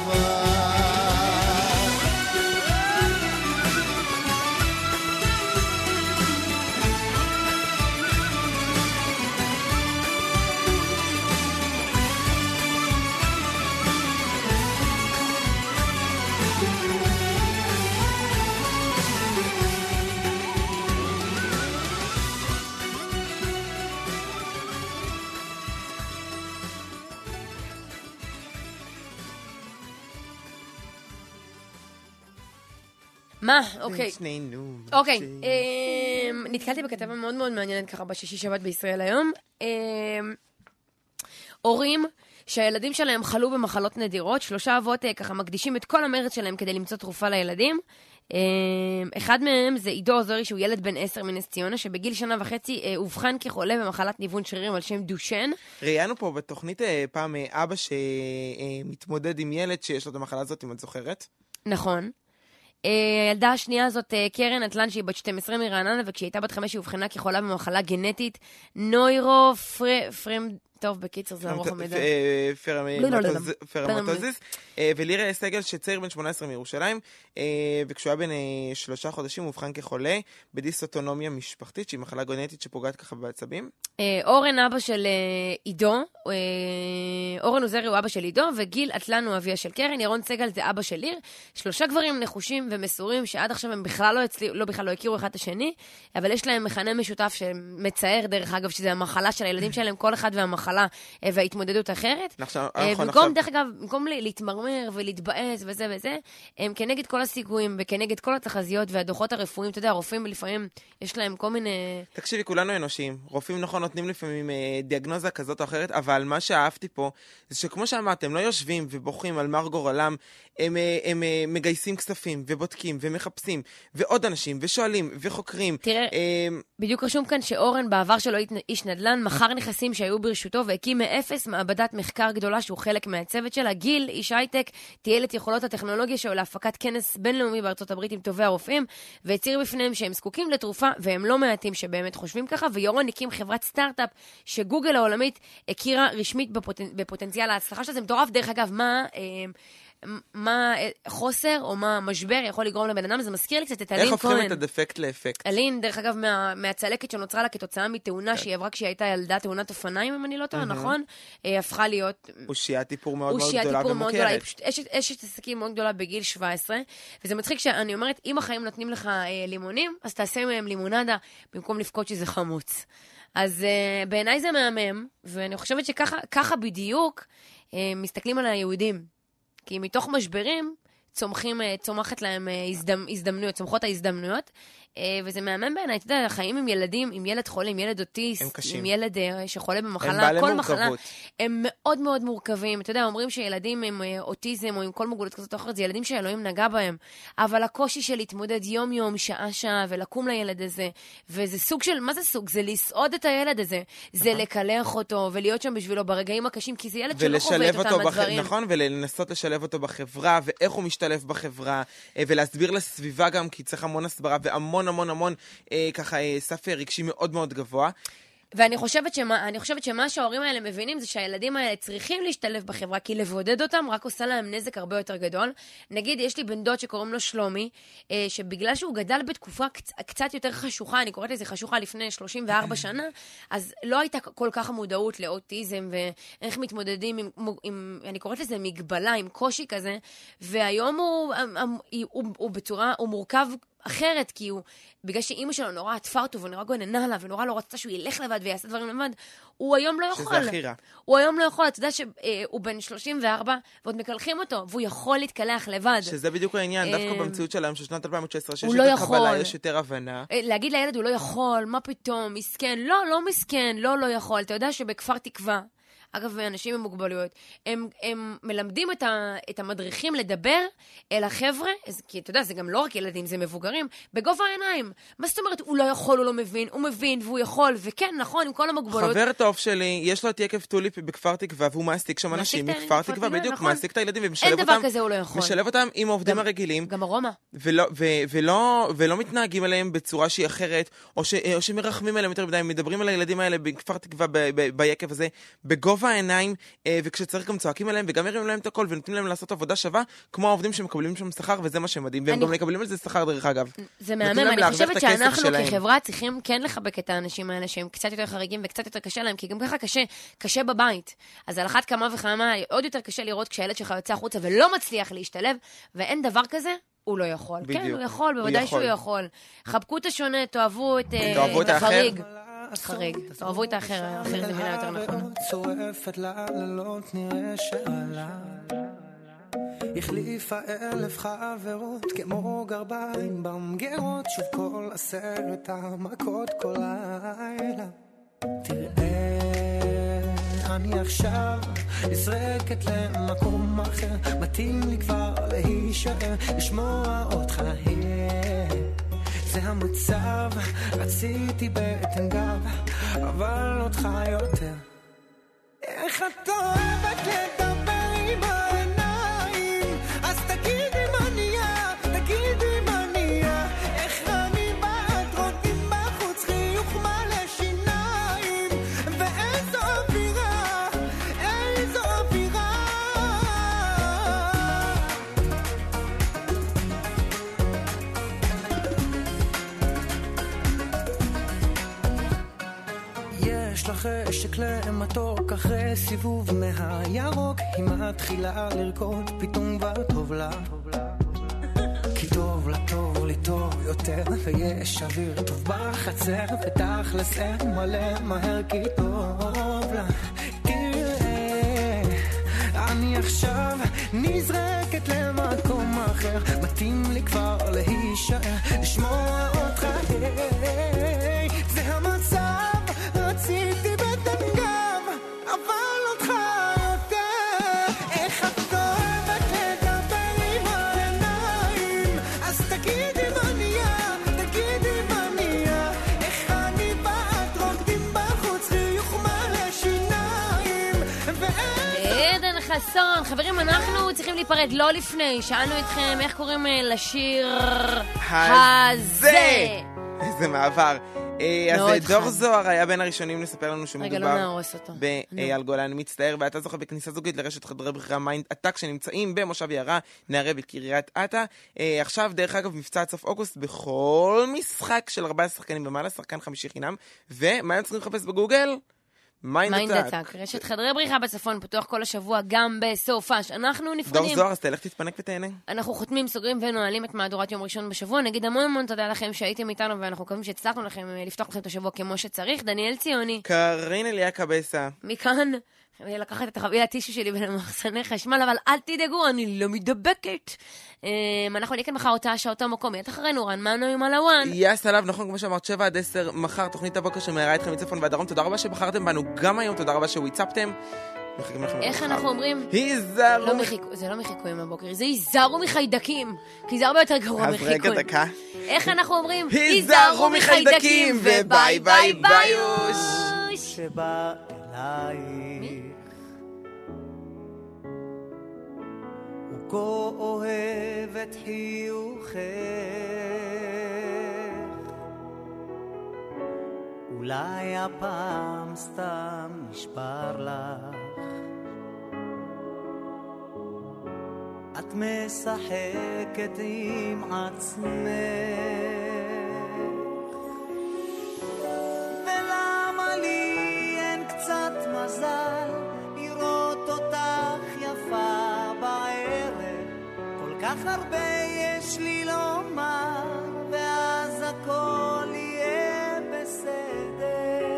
מה? אוקיי. שנינו. אוקיי. אמ, נתקלתי בכתבה מאוד מאוד מעניינת ככה בשישי שבת בישראל היום. אמ, הורים שהילדים שלהם חלו במחלות נדירות, שלושה אבות אה, ככה מקדישים את כל המרץ שלהם כדי למצוא תרופה לילדים. אמ, אחד מהם זה עידו עוזרי, שהוא ילד בן עשר מנס ציונה, שבגיל שנה וחצי אה, אובחן כחולה במחלת ניוון שרירים על שם דושן. ראיינו פה בתוכנית אה, פעם אה, אבא שמתמודד עם ילד שיש לו את המחלה הזאת, אם את זוכרת. נכון. הילדה השנייה הזאת, קרן אטלן, שהיא בת שתים עשרה מרעננה, וכשהיא הייתה בת חמש היא הובחנה כחולה במחלה גנטית, נוירופרם... טוב, בקיצר, זה ארוך המידע. פרמטוזיס. ולירה סגל, שצעיר בן שמונה עשרה מירושלים, וכשהוא היה בן שלושה חודשים, הוא הובחן כחולה בדיסאוטונומיה משפחתית, שהיא מחלה גנטית שפוגעת ככה בעצבים. אורן אבא של עידו, אורן עוזרי הוא אבא של עידו, וגיל אטלן הוא אביה של קרן, ירון סגל זה אבא של ליר. שלושה גברים נחושים ומסורים, שעד עכשיו הם בכלל לא הצליחו, לא בכלל לא הכירו אחד את השני, אבל יש להם מכנה משותף שמצער, דרך אגב, שזה המחלה של הילדים שלהם, כל אחד והמחלה המחלה וההתמודדות אחרת. נכון, במקום, נכון. דרך אגב, במקום להתמרמר ולהתבאס וזה וזה, הם כנגד כל הסיכויים וכנגד כל התחזיות והדוחות הרפואיים, אתה יודע, הרופאים לפעמים יש להם כל מיני... תקשיבי, כולנו אנושיים. רופאים נכון נותנים לפעמים אה, דיאגנוזה כזאת או אחרת, אבל מה שאהבתי פה, זה שכמו שאמרתם, לא יושבים ובוכים על מר גורלם, הם, אה, הם אה, מגייסים כספים ובודקים ומחפשים, ועוד אנשים ושואלים וחוקרים. תראה, אה, בדיוק רשום כאן שאורן בעבר שלו איש נדל"ן, מכר נכסים שהיו ברשותו והקים מאפס מעבדת מחקר גדולה שהוא חלק מהצוות שלה. גיל, איש הייטק, תיעל את יכולות הטכנולוגיה שלו להפקת כנס בינלאומי בארצות הברית עם טובי הרופאים, והצהיר בפניהם שהם זקוקים לתרופה, והם לא מעטים שבאמת חושבים ככה, ויורן הקים חברת סטארט-אפ שגוגל העולמית הכירה רשמית בפוטנ... בפוטנציאל ההצלחה שלה. זה מטורף, דרך אגב, מה... אה, מה חוסר או מה משבר יכול לגרום לבן אדם. זה מזכיר לי קצת את אלין כהן. איך הופכים את הדפקט לאפקט? אלין, דרך אגב, מה, מהצלקת שנוצרה לה כתוצאה מתאונה שהיא עברה כשהיא הייתה ילדה, תאונת אופניים, אם אני לא טועה, נכון? הפכה להיות... אושיית טיפור מאוד מאוד אושיית גדולה טיפור מאוד גדולה. היא ומוכרת. פשוט אשת- אשת עסקים מאוד גדולה בגיל שבע עשרה, וזה מצחיק שאני אומרת, אם החיים נותנים לך אה, לימונים, אז תעשה מהם לימונדה, במקום לפקוד שזה חמוץ. אז אה, בעיניי זה מהמם, ואני חושבת שככה ככה בדיוק אה, מסתכלים על היהודים. כי מתוך משברים צומחים, צומחת להם הזדמ, הזדמנויות, צומחות ההזדמנויות, וזה מהמם בעיניי, אתה יודע, החיים עם ילדים, עם ילד חולה, עם ילד אוטיסט, עם ילד שחולה במחלה, כל מחלה, הם מאוד מאוד מורכבים. אתה יודע, אומרים שילדים עם אוטיזם או עם כל מוגבלות כזאת או אחרת, זה ילדים שאלוהים נגע בהם, אבל הקושי של להתמודד יום יום, שעה שעה, ולקום לילד הזה, וזה סוג של, מה זה סוג? זה לסעוד את הילד הזה, זה לקלח אותו, ולהיות שם בשבילו ברגעים הקשים, כי זה ילד שלא חווה את אותם הדברים. נכון, ולנסות לשלב אותו בחברה, ואיך הוא משתלב בחברה, ולהסביר לסביבה גם, כי צריך המון הסברה, והמון המון המון אה, ככה אה, סף רגשי מאוד מאוד גבוה. ואני חושבת שמה, אני חושבת שמה שההורים האלה מבינים זה שהילדים האלה צריכים להשתלב בחברה, כי לבודד אותם רק עושה להם נזק הרבה יותר גדול. נגיד, יש לי בן דוד שקוראים לו שלומי, אה, שבגלל שהוא גדל בתקופה קצ, קצת יותר חשוכה, אני קוראת לזה חשוכה לפני שלושים וארבע שנה, אז לא הייתה כל כך מודעות לאוטיזם, ואיך מתמודדים עם, עם, אני קוראת לזה מגבלה, עם קושי כזה, והיום הוא, הוא, הוא, הוא בצורה, הוא מורכב אחרת, כי הוא, בגלל שאימא שלו נורא עטפה אותו, ונורא גוננה עליו, ונורא לא רצתה שהוא ילך לבד ויעשה דברים לבד, הוא היום לא יכול. שזה החירה. הוא היום לא יכול, אתה יודע שהוא בן שלושים וארבע, ועוד מקלחים אותו, והוא יכול להתקלח לבד. שזה בדיוק העניין, דווקא במציאות שלהם, של שנת אלפיים תשע עשרה, שיש לא יותר יכול. קבלה, יש יותר הבנה. להגיד לילד, הוא לא יכול, מה פתאום, מסכן, לא, לא מסכן, לא, לא יכול. אתה יודע שבכפר תקווה, אגב, אנשים עם מוגבלויות, הם, הם מלמדים את, ה, את המדריכים לדבר אל החבר'ה, כי אתה יודע, זה גם לא רק ילדים, זה מבוגרים, בגובה העיניים. מה זאת אומרת, הוא לא יכול, הוא לא מבין, הוא מבין והוא יכול, וכן, נכון, עם כל המוגבלות. חבר טוב שלי, יש לו את יקב טוליפ בכפר תקווה, והוא מעסיק שם אנשים מכפר תקווה, בדיוק, נכון. מעסיק את הילדים ומשלב אותם. אותם. אין דבר כזה, הוא לא יכול. משלב אותם עם העובדים הרגילים. גם הרומא. ולא, ו, ולא, ולא מתנהגים עליהם בצורה שהיא אחרת, או, ש, או שמרחמים עליהם יותר מדי, מדברים על הילדים האלה בכפר תקווה, ב, ב, ביקב הזה, בגובה העיניים, וכשצריך גם צועקים עליהם, וגם מרימים להם את הכל, ונותנים להם לעשות עבודה שווה, כמו העובדים שמקבלים שם שכר, וזה מה שמדהים, והם גם מקבלים על זה שכר דרך אגב. זה מהמם, אני חושבת שאנחנו כחברה צריכים כן לחבק את האנשים האלה, שהם קצת יותר חריגים וקצת יותר קשה להם, כי גם ככה קשה, קשה בבית. אז על אחת כמה וכמה, עוד יותר קשה לראות כשהילד שלך יוצא החוצה ולא מצליח להשתלב, ואין דבר כזה, הוא לא יכול. כן, הוא יכול, בוודאי שהוא יכול. חבקו את השונה, תאהבו את החריג. חריג. תאהבו את האחר, האחר זה מילה יותר נכון. צורפת ללילות נראה שעלה החליפה אלף חברות כמו גרביים במגרות שוב כל עשרת המכות כל לילה תראה אני עכשיו נזרקת למקום אחר מתאים לי כבר להישאר לשמוע אותך זה המצב, רציתי בטן גב, אבל אותך יותר. איך את אוהבת לדבר עם העיניים, אז תגידי מה נהיה, תגידי מה נהיה, איך אני בעד רואים בחוץ חיוך מלא שיניים, ואיזו אווירה, איזו אווירה. יש לך חשק למתוק אחרי סיבוב מהירוק היא מתחילה לרקוד פתאום וטוב לה כי טוב לה טוב לי טוב יותר ויש אוויר טוב בחצר ותכלס אין מלא מהר כי טוב לה אני עכשיו נזרקת למקום אחר, מתאים לי כבר להישאר, לשמוע אותך, היי, זה המצב, רציתי בטן גב, אבל אותך יותר, איך את אוהבת לדבר עם העיניים, אז תגידי מה נהיה, תגידי מה נהיה, איך אני ואת רוקדים בחוץ, חיוך מלא שיניים, עדן חסון, חברים, אנחנו צריכים להיפרד, לא לפני, שאלנו אתכם איך קוראים לשיר הזה. איזה מעבר. אז דור זוהר היה בין הראשונים לספר לנו שמדובר באייל גולן מצטער, ואתה זוכה בכניסה זוגית לרשת חדרי בריחה מיינד עתק שנמצאים במושב יערה, נערה בקריית אתא. עכשיו דרך אגב מבצע עד סוף אוגוסט בכל משחק של ארבעה שחקנים ומעלה, שחקן חמישי חינם. ומה הם צריכים לחפש בגוגל? מיינד עתק. רשת חדרי בריחה בצפון פתוח כל השבוע גם בסופש. אנחנו נפרדים. דור זוהר, אז תלך תתפנק ותהנה. אנחנו חותמים, סוגרים ונועלים את מהדורת יום ראשון בשבוע. נגיד המון המון תודה לכם שהייתם איתנו, ואנחנו מקווים שהצלחנו לכם לפתוח לכם את השבוע כמו שצריך. דניאל ציוני, קרין אליה קבסה, מכאן לקחת את החבילת טישו שלי בין המחסני חשמל, אבל אל תדאגו, אני לא מדבקת. אנחנו נקן מחר אותה שעה אותו מקום, מיד אחרינו רן מנו עם הלוואן. יס עליו, נכון, כמו שאמרת, שבע עד עשר, מחר תוכנית הבוקר שמהרה אתכם מצפון והדרום. תודה רבה שבחרתם בנו גם היום, תודה רבה שוויצפתם. איך אנחנו אומרים? היזהרו. זה לא מחיקויים הבוקר, זה היזהרו מחיידקים, כי זה הרבה יותר גרוע מחיקויים. אז רגע דקה. איך אנחנו אומרים? היזהרו מחיידקים, וביי ביי ביוש. שבא אלייך הוא כה אוהב את חיוכך, אולי הפעם סתם נשבר לך, את משחקת עם עצמך, ולמה לי אין קצת מזל לראות אותך יפה בערב, כל כך הרבה יש לי לומר, ואז הכל יהיה בסדר.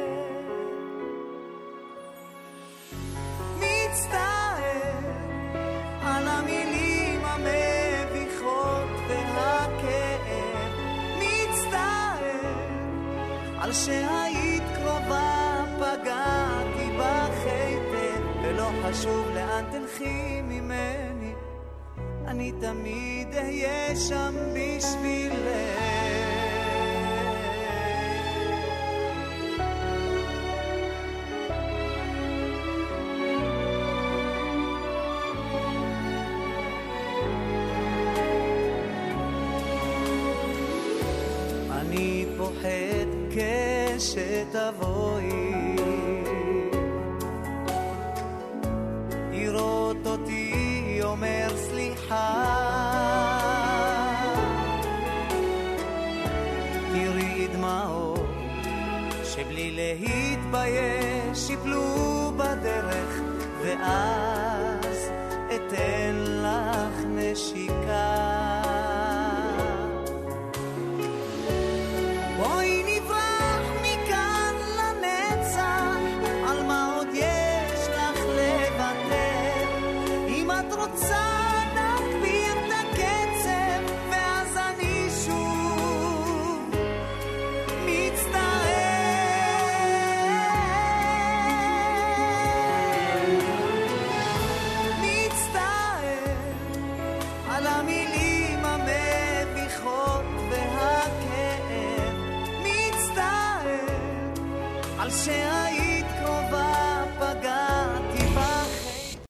מצטער על המילים המביכות והכאב, מצטער על שהיית קרובה, פגעתי בך היטב, ולא חשוב לאן תלכי ממני, אני תמיד אהיה שם בשבילך. אני פוחד כשתבואי לראות אותי אומר סליחה, תראי דמעות שבלי להתבייש יפלו בדרך, ואז אתן לך נשיקה. בואי נברח מכאן לנצח, על מה עוד יש לך לוותר, אם את רוצה נגביר את הקצב, ואז אני שוב מצטער. מצטער על המילים המביכות והכאב, מצטער על שה